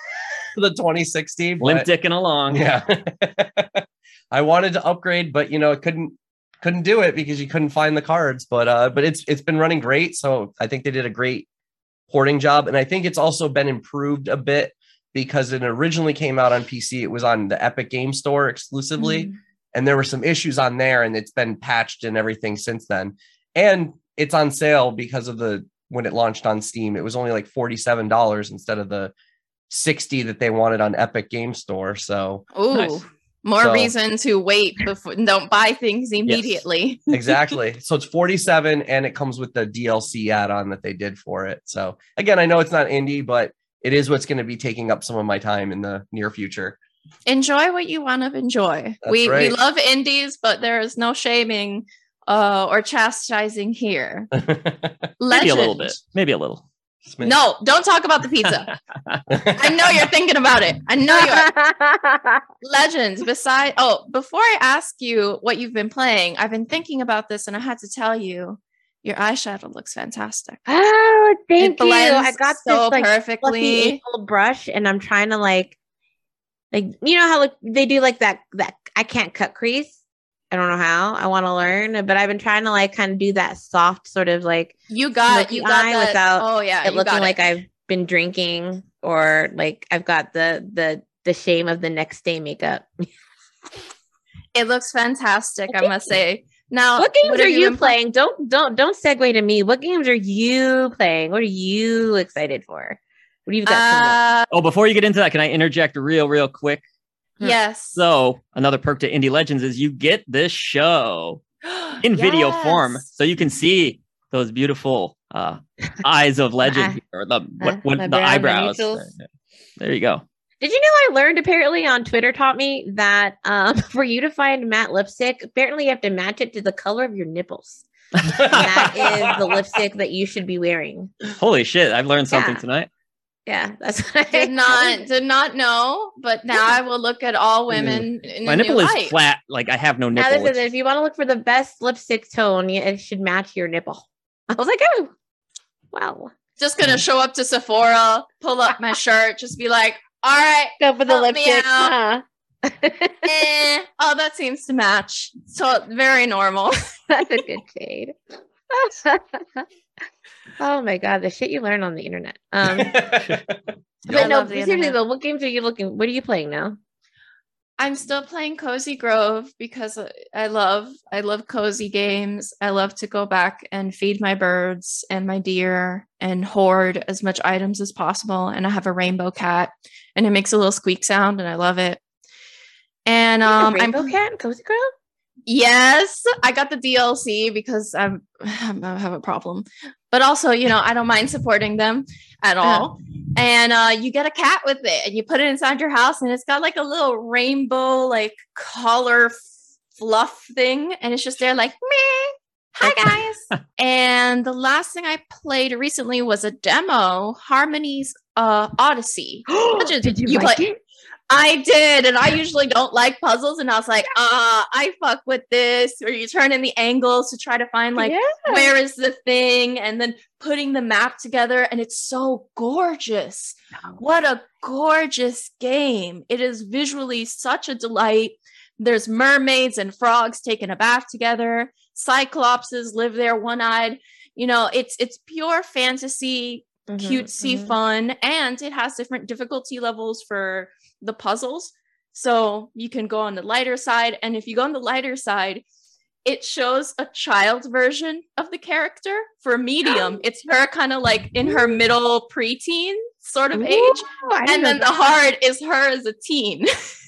2060. Limp dicking along. Yeah. I wanted to upgrade, but I couldn't do it because you couldn't find the cards. But it's been running great. So I think they did a great porting job. And I think it's also been improved a bit because it originally came out on PC. It was on the Epic Game Store exclusively. Mm-hmm. And there were some issues on there, and it's been patched and everything since then. And it's on sale because of when it launched on Steam, it was only like $47 instead of the $60 that they wanted on Epic Game Store. So nice. More reason to wait before, don't buy things immediately. Yes, exactly. So it's $47, and it comes with the DLC add-on that they did for it. So again, I know it's not indie, but it is what's going to be taking up some of my time in the near future. Enjoy what you want to enjoy. We love indies, but there is no shaming or chastising here. Maybe a little bit. Maybe a little. No, don't talk about the pizza. I know you're thinking about it. I know you are. Legends. Before I ask you what you've been playing, I've been thinking about this, and I had to tell you, your eyeshadow looks fantastic. Oh, thank you. I got so this perfectly fluffy brush, and I'm trying to how they do that I can't cut crease. I don't know how. I want to learn, but I've been trying to kind of do that soft sort of you got that without it looking like I've been drinking or I've got the shame of the next day makeup. It looks fantastic, I must say. Now, what games are you playing? Don't segue to me. What games are you playing? What are you excited for? What do you got? Before you get into that, can I interject real quick? Yes. So another perk to Indie Legends is you get this show in video form, so you can see those beautiful eyes of Legend or the eyebrows. There you go. Did you know I learned apparently on Twitter taught me that for you to find matte lipstick, apparently you have to match it to the color of your nipples. And that is the lipstick that you should be wearing. Holy shit! I've learned something tonight. Yeah, that's what I did not know, but now I will look at all women. In my nipple is flat, I have no nipple. Now, if you want to look for the best lipstick tone, it should match your nipple. I was like, oh, wow. Just gonna show up to Sephora, pull up my shirt, just be like, all right, go for the lipstick. Oh, that seems to match. So very normal. That's a good shade. Oh my god, the shit you learn on the internet. But no, seriously though, what games are you looking? What are you playing now? I'm still playing Cozy Grove because I love cozy games. I love to go back and feed my birds and my deer and hoard as much items as possible. And I have a rainbow cat, and it makes a little squeak sound, and I love it. And rainbow cat in Cozy Grove? Yes, I got the DLC because I have a problem, but also, I don't mind supporting them at all. And you get a cat with it, and you put it inside your house, and it's got a little rainbow collar fluff thing, and it's just there meh. Hi guys. And the last thing I played recently was a demo, Harmony's Odyssey. Did you like it? I did, and I usually don't like puzzles, and I was like, I fuck with this, where you turn in the angles to try to find where is the thing, and then putting the map together, and it's so gorgeous. What a gorgeous game. It is visually such a delight. There's mermaids and frogs taking a bath together. Cyclopses live there one-eyed. It's pure fantasy, cutesy fun, and it has different difficulty levels for the puzzles, so you can go on the lighter side, and if you go on the lighter side, it shows a child version of the character. For medium, it's her kind of in her middle preteen sort of age, and then the hard is her as a teen.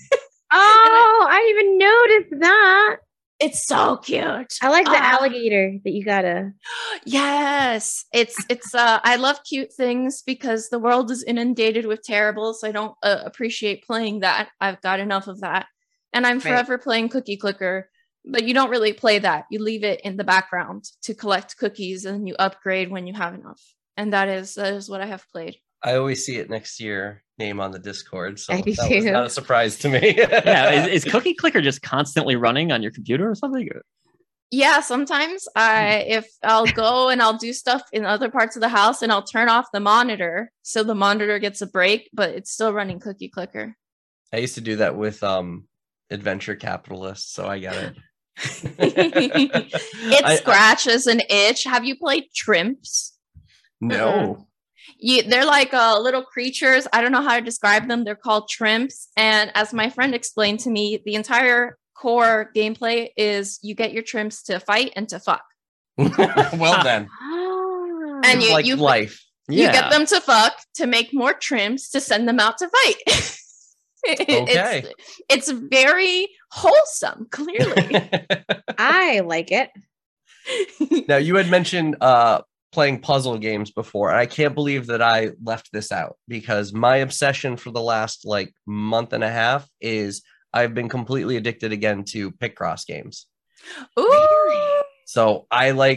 I didn't even notice that. It's so cute. I like the alligator that you gotta. Yes, it's I love cute things because the world is inundated with terrible, so I don't appreciate playing that. I've got enough of that, and I'm forever playing Cookie Clicker But you don't really play that. You leave it in the background to collect cookies, and you upgrade when you have enough. And that is what I have played. I always see it next to your name on the Discord, so I do that was too. not a surprise to me. Yeah, is Cookie Clicker just constantly running on your computer or something? Yeah, sometimes if I'll go and I'll do stuff in other parts of the house, and I'll turn off the monitor so the monitor gets a break, but it's still running Cookie Clicker. I used to do that with Adventure Capitalist, so I get it. It scratches an itch. Have you played Trimps? No. They're like little creatures. I don't know how to describe them. They're called Trimps. And as my friend explained to me, the entire core gameplay is you get your Trimps to fight and to fuck. Well then. And It's like life. You get them to fuck to make more Trimps to send them out to fight. Okay. It's very wholesome, clearly. I like it. Now, you had mentioned playing puzzle games before, and I can't believe that I left this out, because my obsession for the last like month and a half is I've been completely addicted again to Picross games. Ooh. So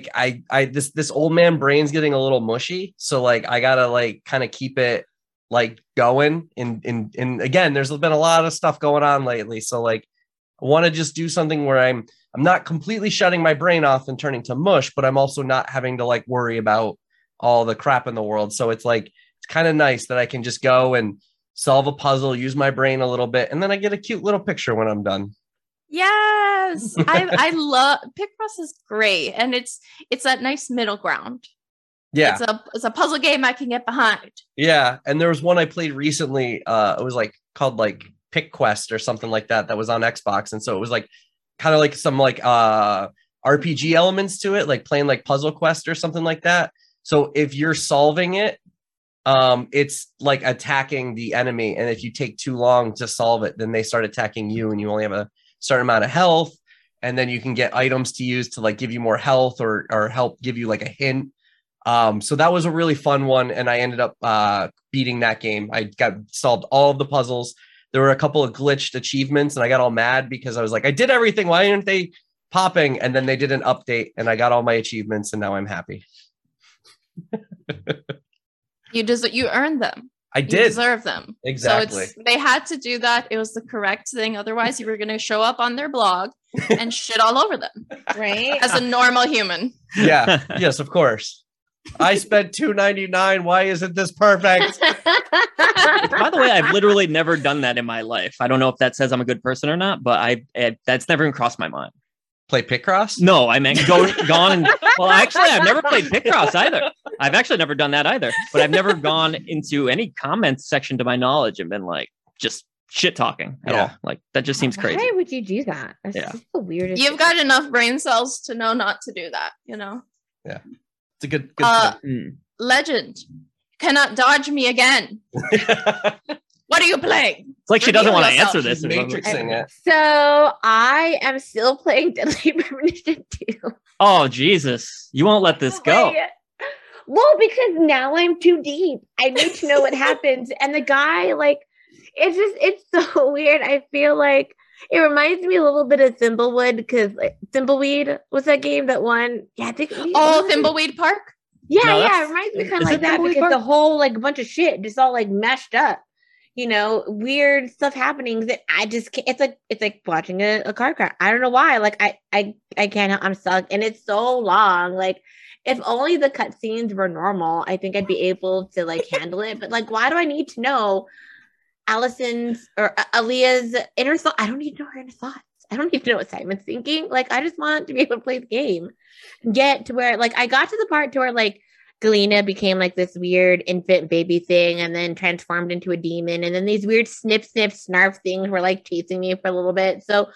this old man brain's getting a little mushy. So like I gotta like kind of keep it like going. And again, there's been a lot of stuff going on lately. So like I want to just do something where I'm not completely shutting my brain off and turning to mush, but I'm also not having to like worry about all the crap in the world. So it's like it's kind of nice that I can just go and solve a puzzle, use my brain a little bit, and then I get a cute little picture when I'm done. Yes, I love Picross is great, and it's that nice middle ground. Yeah, it's a puzzle game I can get behind. Yeah, and there was one I played recently. It was like called like Pick Quest or something like that. That was on Xbox, and so it was like kind of like some like RPG elements to it, like playing like Puzzle Quest or something like that. So if you're solving it, it's like attacking the enemy, and if you take too long to solve it, then they start attacking you, and you only have a certain amount of health, and then you can get items to use to like give you more health or help give you like a hint. So that was a really fun one, and I ended up beating that game. I solved all of the puzzles. There were a couple of glitched achievements, and I got all mad because I was like, I did everything. Why aren't they popping? And then they did an update, and I got all my achievements, and now I'm happy. You earned them. I did. You deserve them. Exactly. So they had to do that. It was the correct thing. Otherwise, you were going to show up on their blog and shit all over them. Right? As a normal human. Yeah. Yes, of course. I spent $2.99. Why isn't this perfect? By the way, I've literally never done that in my life. I don't know if that says I'm a good person or not, but that's never even crossed my mind. Play Picross? No, I meant gone. Well, actually, I've never played Picross either. I've actually never done that either. But I've never gone into any comments section to my knowledge and been like just shit talking at all. Like that just seems crazy. Why would you do that? That's just the weirdest. You've got enough brain cells to know not to do that, you know? Yeah. It's a good thing. Legend. Cannot dodge me again. What are you playing? It's like she doesn't want to answer this. Matrixing it. So I am still playing Deadly Premonition 2. Oh, Jesus. You won't let this go. Well, because now I'm too deep. I need to know what happens. And the guy, like, it's so weird. I feel like it reminds me a little bit of Thimbleweed, because like, Thimbleweed was that game that won. Yeah, I think. Thimbleweed Park? Yeah, no, it reminds me kind of like that, because the whole like bunch of shit just all like meshed up. You know, weird stuff happening that I just can't. It's like watching a car crash. I don't know why. Like I can't. I'm stuck, and it's so long. Like if only the cutscenes were normal, I think I'd be able to like handle it. But like, why do I need to know Allison's or Aaliyah's inner thought? I don't need to know her inner thoughts. I don't need to know what Simon's thinking. Like I just want to be able to play the game, and get to where like I got to the part to where like Galena became like this weird infant baby thing, and then transformed into a demon, and then these weird snip snarf things were like chasing me for a little bit. So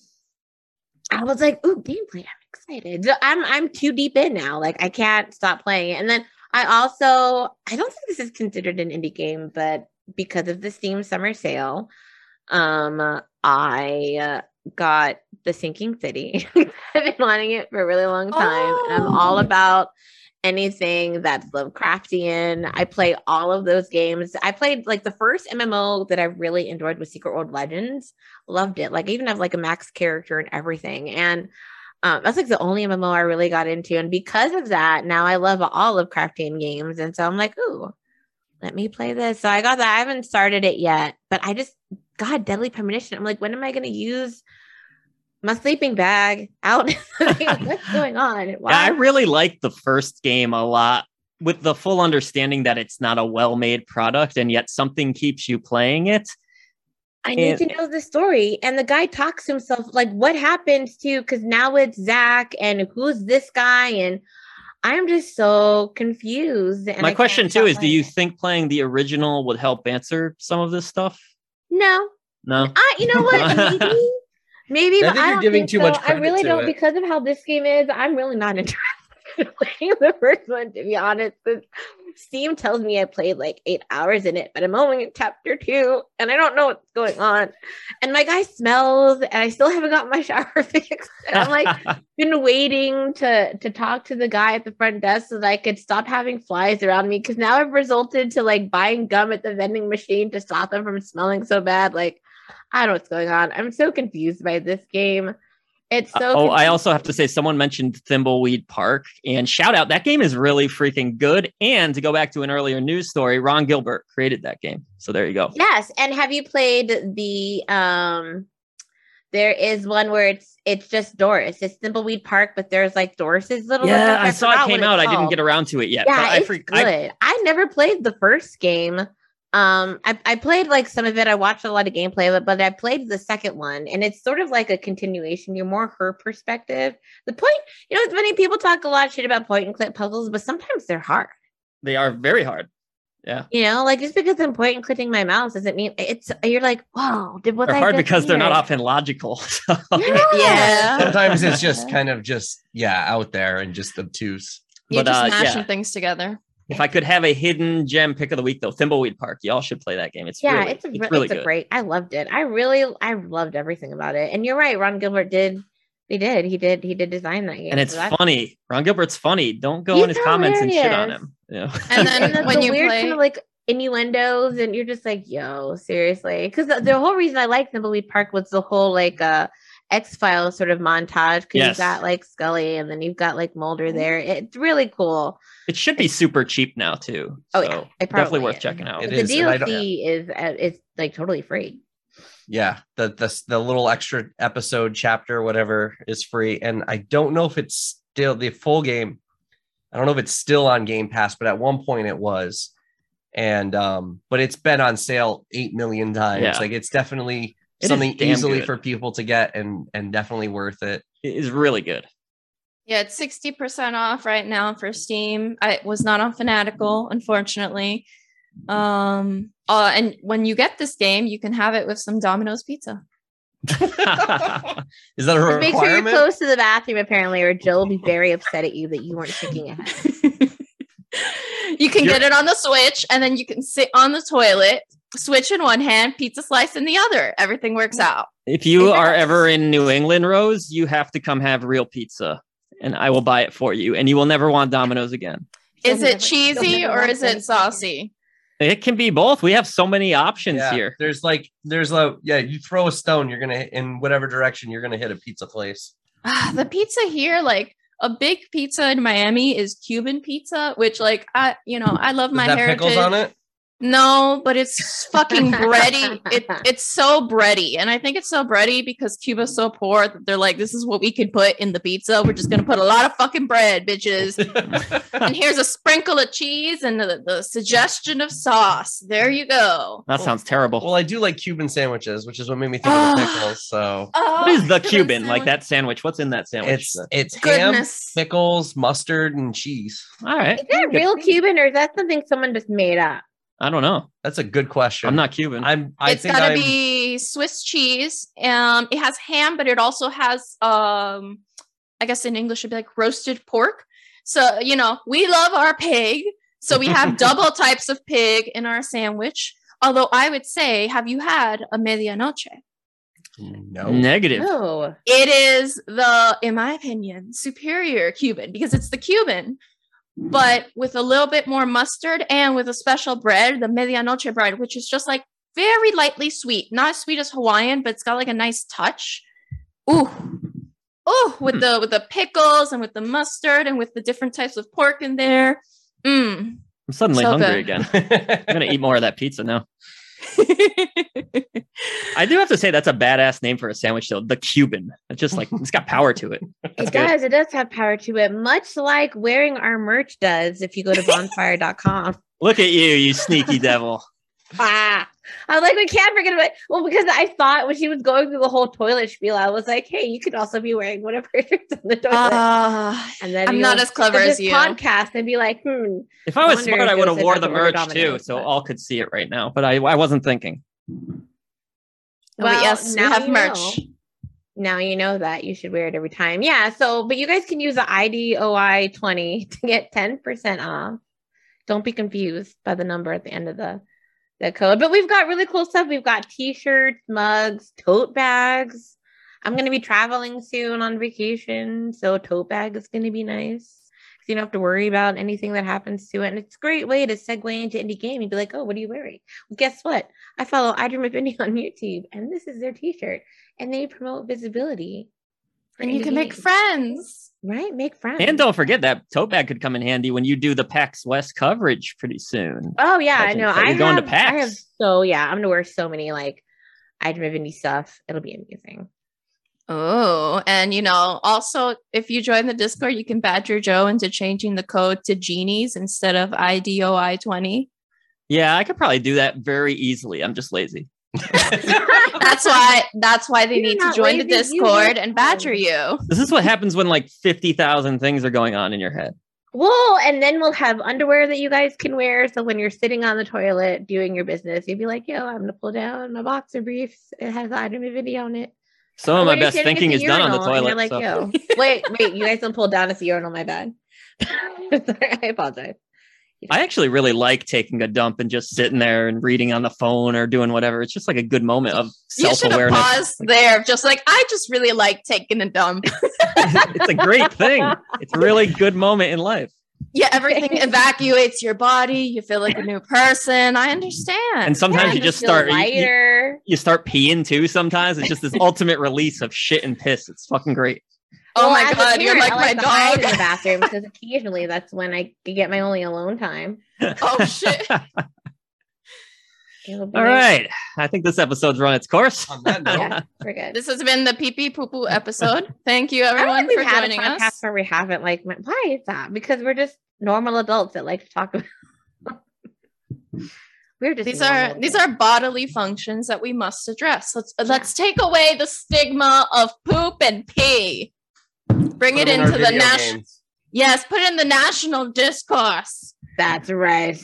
I was like, "Ooh, gameplay! I'm excited." So I'm too deep in now. Like I can't stop playing it. And then I don't think this is considered an indie game, but because of the Steam summer sale, I got The Sinking City. I've been wanting it for a really long time, and I'm all about anything that's Lovecraftian. I play all of those games. I played like the first MMO that I really enjoyed was Secret World Legends. Loved it. Like I even have like a max character and everything. And that's like the only MMO I really got into. And because of that, now I love all Lovecraftian games. And so I'm like, ooh, let me play this. So I got that. I haven't started it yet, but I just got Deadly Premonition. I'm like, when am I going to use my sleeping bag out? What's going on? Yeah, I really like the first game a lot, with the full understanding that it's not a well-made product, and yet something keeps you playing it. I need to know the story. And the guy talks to himself, like, what happens to, because now it's Zach, and who's this guy? And I'm just so confused. And my question too is, do you think playing the original would help answer some of this stuff? No. You know what? Maybe, but I don't think so. I really don't, because of how this game is. I'm really not interested in playing the first one, to be honest. Steam tells me I played like 8 hours in it, but I'm only in chapter 2, and I don't know what's going on. And my guy smells, and I still haven't got my shower fixed. And I'm like, been waiting to talk to the guy at the front desk so that I could stop having flies around me. Because now I've resulted to like buying gum at the vending machine to stop them from smelling so bad. Like, I don't know what's going on. I'm so confused by this game. It's so I also have to say, someone mentioned Thimbleweed Park, and shout out, that game is really freaking good. And to go back to an earlier news story, Ron Gilbert created that game. So there you go. Yes. And have you played the there is one where it's just Doris. It's Thimbleweed Park, but there's like Doris's little. Yeah, I saw it came out. I didn't get around to it yet. Yeah, it's good. I never played the first game. I played like some of it. I watched a lot of gameplay of it, but I played the second one, and it's sort of like a continuation. You're more her perspective. The point, it's funny. People talk a lot of shit about point and click puzzles, but sometimes they're hard. They are very hard. Yeah. Like just because I'm point and clicking my mouse doesn't mean you're like, wow, they're hard because they're not often logical. So. Yeah. Sometimes it's just kind of out there and just obtuse. You're just mashing things together. If I could have a hidden gem pick of the week, though, Thimbleweed Park, y'all should play that game. It's really good. Great. I loved it. I loved everything about it. And you're right, Ron Gilbert did. He did design that game. And it's funny. Ron Gilbert's funny. Don't go in his comments and shit on him. And then when you play, kind of like innuendos, and you're just like, yo, seriously. Because the whole reason I like Thimbleweed Park was the whole like X-Files sort of montage, because you've got like Scully and then you've got like Mulder there. It's really cool. It should be super cheap now too. Oh, so yeah, definitely worth checking out. The DLC is like totally free. Yeah, the little extra episode chapter, whatever, is free, and I don't know if it's still the full game. I don't know if it's still on Game Pass, but at one point it was, and but it's been on sale 8 million times. Yeah. Like it's definitely something easily for people to get, and definitely worth it. It is really good. Yeah, it's 60% off right now for Steam. I was not on Fanatical, unfortunately. And when you get this game, you can have it with some Domino's pizza. Is that a requirement? Make sure you're close to the bathroom, apparently, or Jill will be very upset at you that you weren't thinking ahead. You can get it on the Switch, and then you can sit on the toilet, Switch in one hand, pizza slice in the other. Everything works out. If you are ever in New England, Rose, you have to come have real pizza, and I will buy it for you, and you will never want Domino's again. Is it cheesy or is it saucy? It can be both. We have so many options here. You throw a stone, you're gonna in whatever direction you're gonna hit a pizza place. The pizza here, like a big pizza in Miami, is Cuban pizza, which I love my heritage. Pickles on it? No, but it's fucking bready. It's so bready. And I think it's so bready because Cuba's so poor that they're like, this is what we can put in the pizza. We're just going to put a lot of fucking bread, bitches. And here's a sprinkle of cheese and the suggestion of sauce. There you go. That sounds terrible. Well, I do like Cuban sandwiches, which is what made me think of the pickles. So what is the Cuban? Like that sandwich? What's in that sandwich? It's ham, pickles, mustard, and cheese. All right. Is that real Cuban, or is that something someone just made up? I don't know. That's a good question. I'm not Cuban. It's gotta be Swiss cheese. It has ham, but it also has, I guess in English it'd be like roasted pork. So, we love our pig. So we have double types of pig in our sandwich. Although I would say, have you had a medianoche? No. Negative. No. It is the, in my opinion, superior Cuban because it's the Cuban, but with a little bit more mustard and with a special bread, the medianoche bread, which is just like very lightly sweet, not as sweet as Hawaiian, but it's got like a nice touch. Ooh, with the pickles and with the mustard and with the different types of pork in there. I'm suddenly So hungry good. again. I'm gonna eat more of that pizza now. I do have to say that's a badass name for a sandwich, though. The Cuban. It's just like it's got power to it. That's It good. does. It does have power to it, much like wearing our merch does if you go to bonfire.com. Look at you sneaky devil. I was like, we can't forget about it. Well, because I thought when she was going through the whole toilet spiel, I was like, hey, you could also be wearing one of her shirts on the toilet. And then I'm not as clever as you. Podcast and be like, If I was wonder smart, if I it would was have wore enough the to order merch too, Domino's, so but- all could see it right now. But I wasn't thinking. well, yes, we now have you merch. know. Now you know that you should wear it every time. Yeah. So, but you guys can use the IDOI 20 to get 10% off. Don't be confused by the number at the end of the code. But we've got really cool stuff. We've got t-shirts, mugs, tote bags. I'm going to be traveling soon on vacation, so a tote bag is going to be nice. You don't have to worry about anything that happens to it. And it's a great way to segue into indie gaming. Be like, oh, what are you wearing? Well, guess what? I follow I Dream of Indie on YouTube, and this is their t-shirt. And they promote visibility. for And you indie can make games. friends. Right? Make friends. And don't forget that tote bag could come in handy when you do the PAX West coverage pretty soon. Oh, yeah. I Legend. know. So you're going to I PAX. have so, yeah. I'm going to wear so many, like, I Dream of Indie stuff. It'll be amazing. Oh, and also if you join the Discord, you can badger Joe into changing the code to genies instead of IDOI 20. Yeah, I could probably do that very easily. I'm just lazy. That's why they You're need to not join the lazy, you Discord work and badger hard. you. This is what happens when like 50,000 things are going on in your head. Well, and then we'll have underwear that you guys can wear. So when you're sitting on the toilet doing your business, you'd be like, yo, I'm going to pull down my boxer briefs. It has I Dream of Indie on it. Some of Or my when you're best sitting at thinking is done on the urinal and toilet. You're so. like, yo, wait, you guys don't pull down at the urinal, my bad. Sorry, I apologize. I actually really like taking a dump and just sitting there and reading on the phone or doing whatever. It's just like a good moment of You should have self-awareness. paused there, just like I just really like taking a dump. It's a great thing. It's a really good moment in life. Yeah, everything evacuates your body. You feel like a new person. I understand. And sometimes Yeah, you just feel start lighter. you start peeing too. Sometimes it's just this ultimate release of shit and piss. It's fucking great. Oh my as a God, you're parent, like I my to hide dog. in the bathroom because occasionally that's when I get my only alone time. Oh shit. It'll be All nice. right. I think this episode's run its course. On that note, Yeah, we're good. This has been the pee pee poo poo episode. Thank you I don't everyone think for we've had a joining podcast us. where we haven't like. Why is that? Because we're just normal adults that like to talk about. We're just These normal are bodily functions that we must address. Let's take away the stigma of poop and pee. Bring put it them in our into the video national. games. Yes, put it in the national discourse. That's right.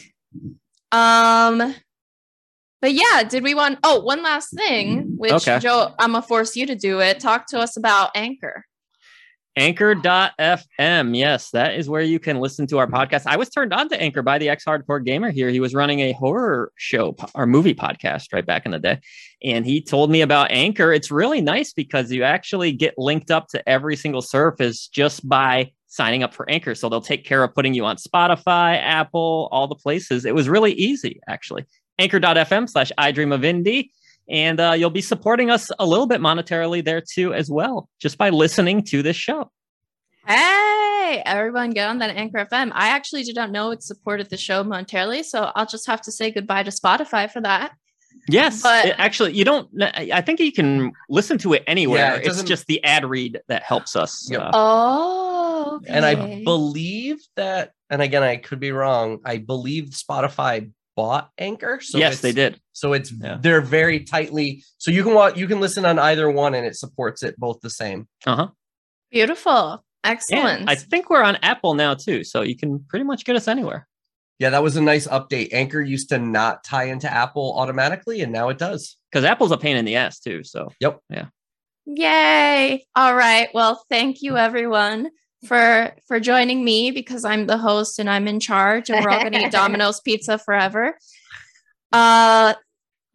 But yeah, did we want one last thing, which Okay. Joe, I'm gonna force you to do it. Talk to us about Anchor. Anchor.fm. Yes, that is where you can listen to our podcast. I was turned on to Anchor by the ex-hardcore gamer here. He was running a horror show or movie podcast right back in the day. And he told me about Anchor. It's really nice because you actually get linked up to every single service just by signing up for Anchor. So they'll take care of putting you on Spotify, Apple, all the places. It was really easy, actually. Anchor.fm/iDreamOfIndie. And you'll be supporting us a little bit monetarily there too, as well, just by listening to this show. Hey, everyone, get on that Anchor FM. I actually did not know it supported the show monetarily, so I'll just have to say goodbye to Spotify for that. Yes, But- actually, you don't. I think you can listen to it anywhere. Yeah, it it's doesn't- just the ad read that helps us. Yep. Oh, okay. And I believe that, and again, I could be wrong. I believe Spotify bought Anchor. So yes, they did. So it's Yeah. they're very tightly. So you can listen on either one, and it supports it both the same. Beautiful. Excellent. And I think we're on Apple now too, so you can pretty much get us anywhere. Yeah, that was a nice update. Anchor used to not tie into Apple automatically, and now it does. Because Apple's a pain in the ass too. So Yep. Yay. All right. Well, thank you everyone for joining me because I'm the host and I'm in charge and we're all going to eat Domino's pizza forever.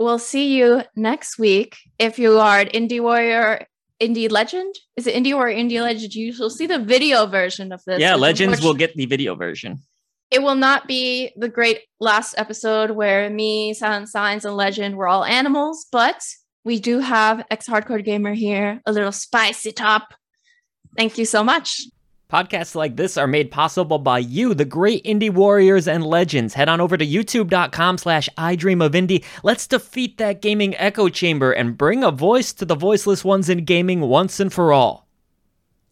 we'll see you next week. If you are an Indie Warrior, Indie Legend, is it Indie Warrior, Indie Legend? You will see the video version of this. Yeah, Legends will get the video version. It will not be the great last episode where me, Silent Signs, and Legend were all animals, but we do have ex-hardcore gamer here, a little spicy top. Thank you so much. Podcasts like this are made possible by you, the great indie warriors and legends. Head on over to youtube.com/idreamofindie. Let's defeat that gaming echo chamber and bring a voice to the voiceless ones in gaming once and for all.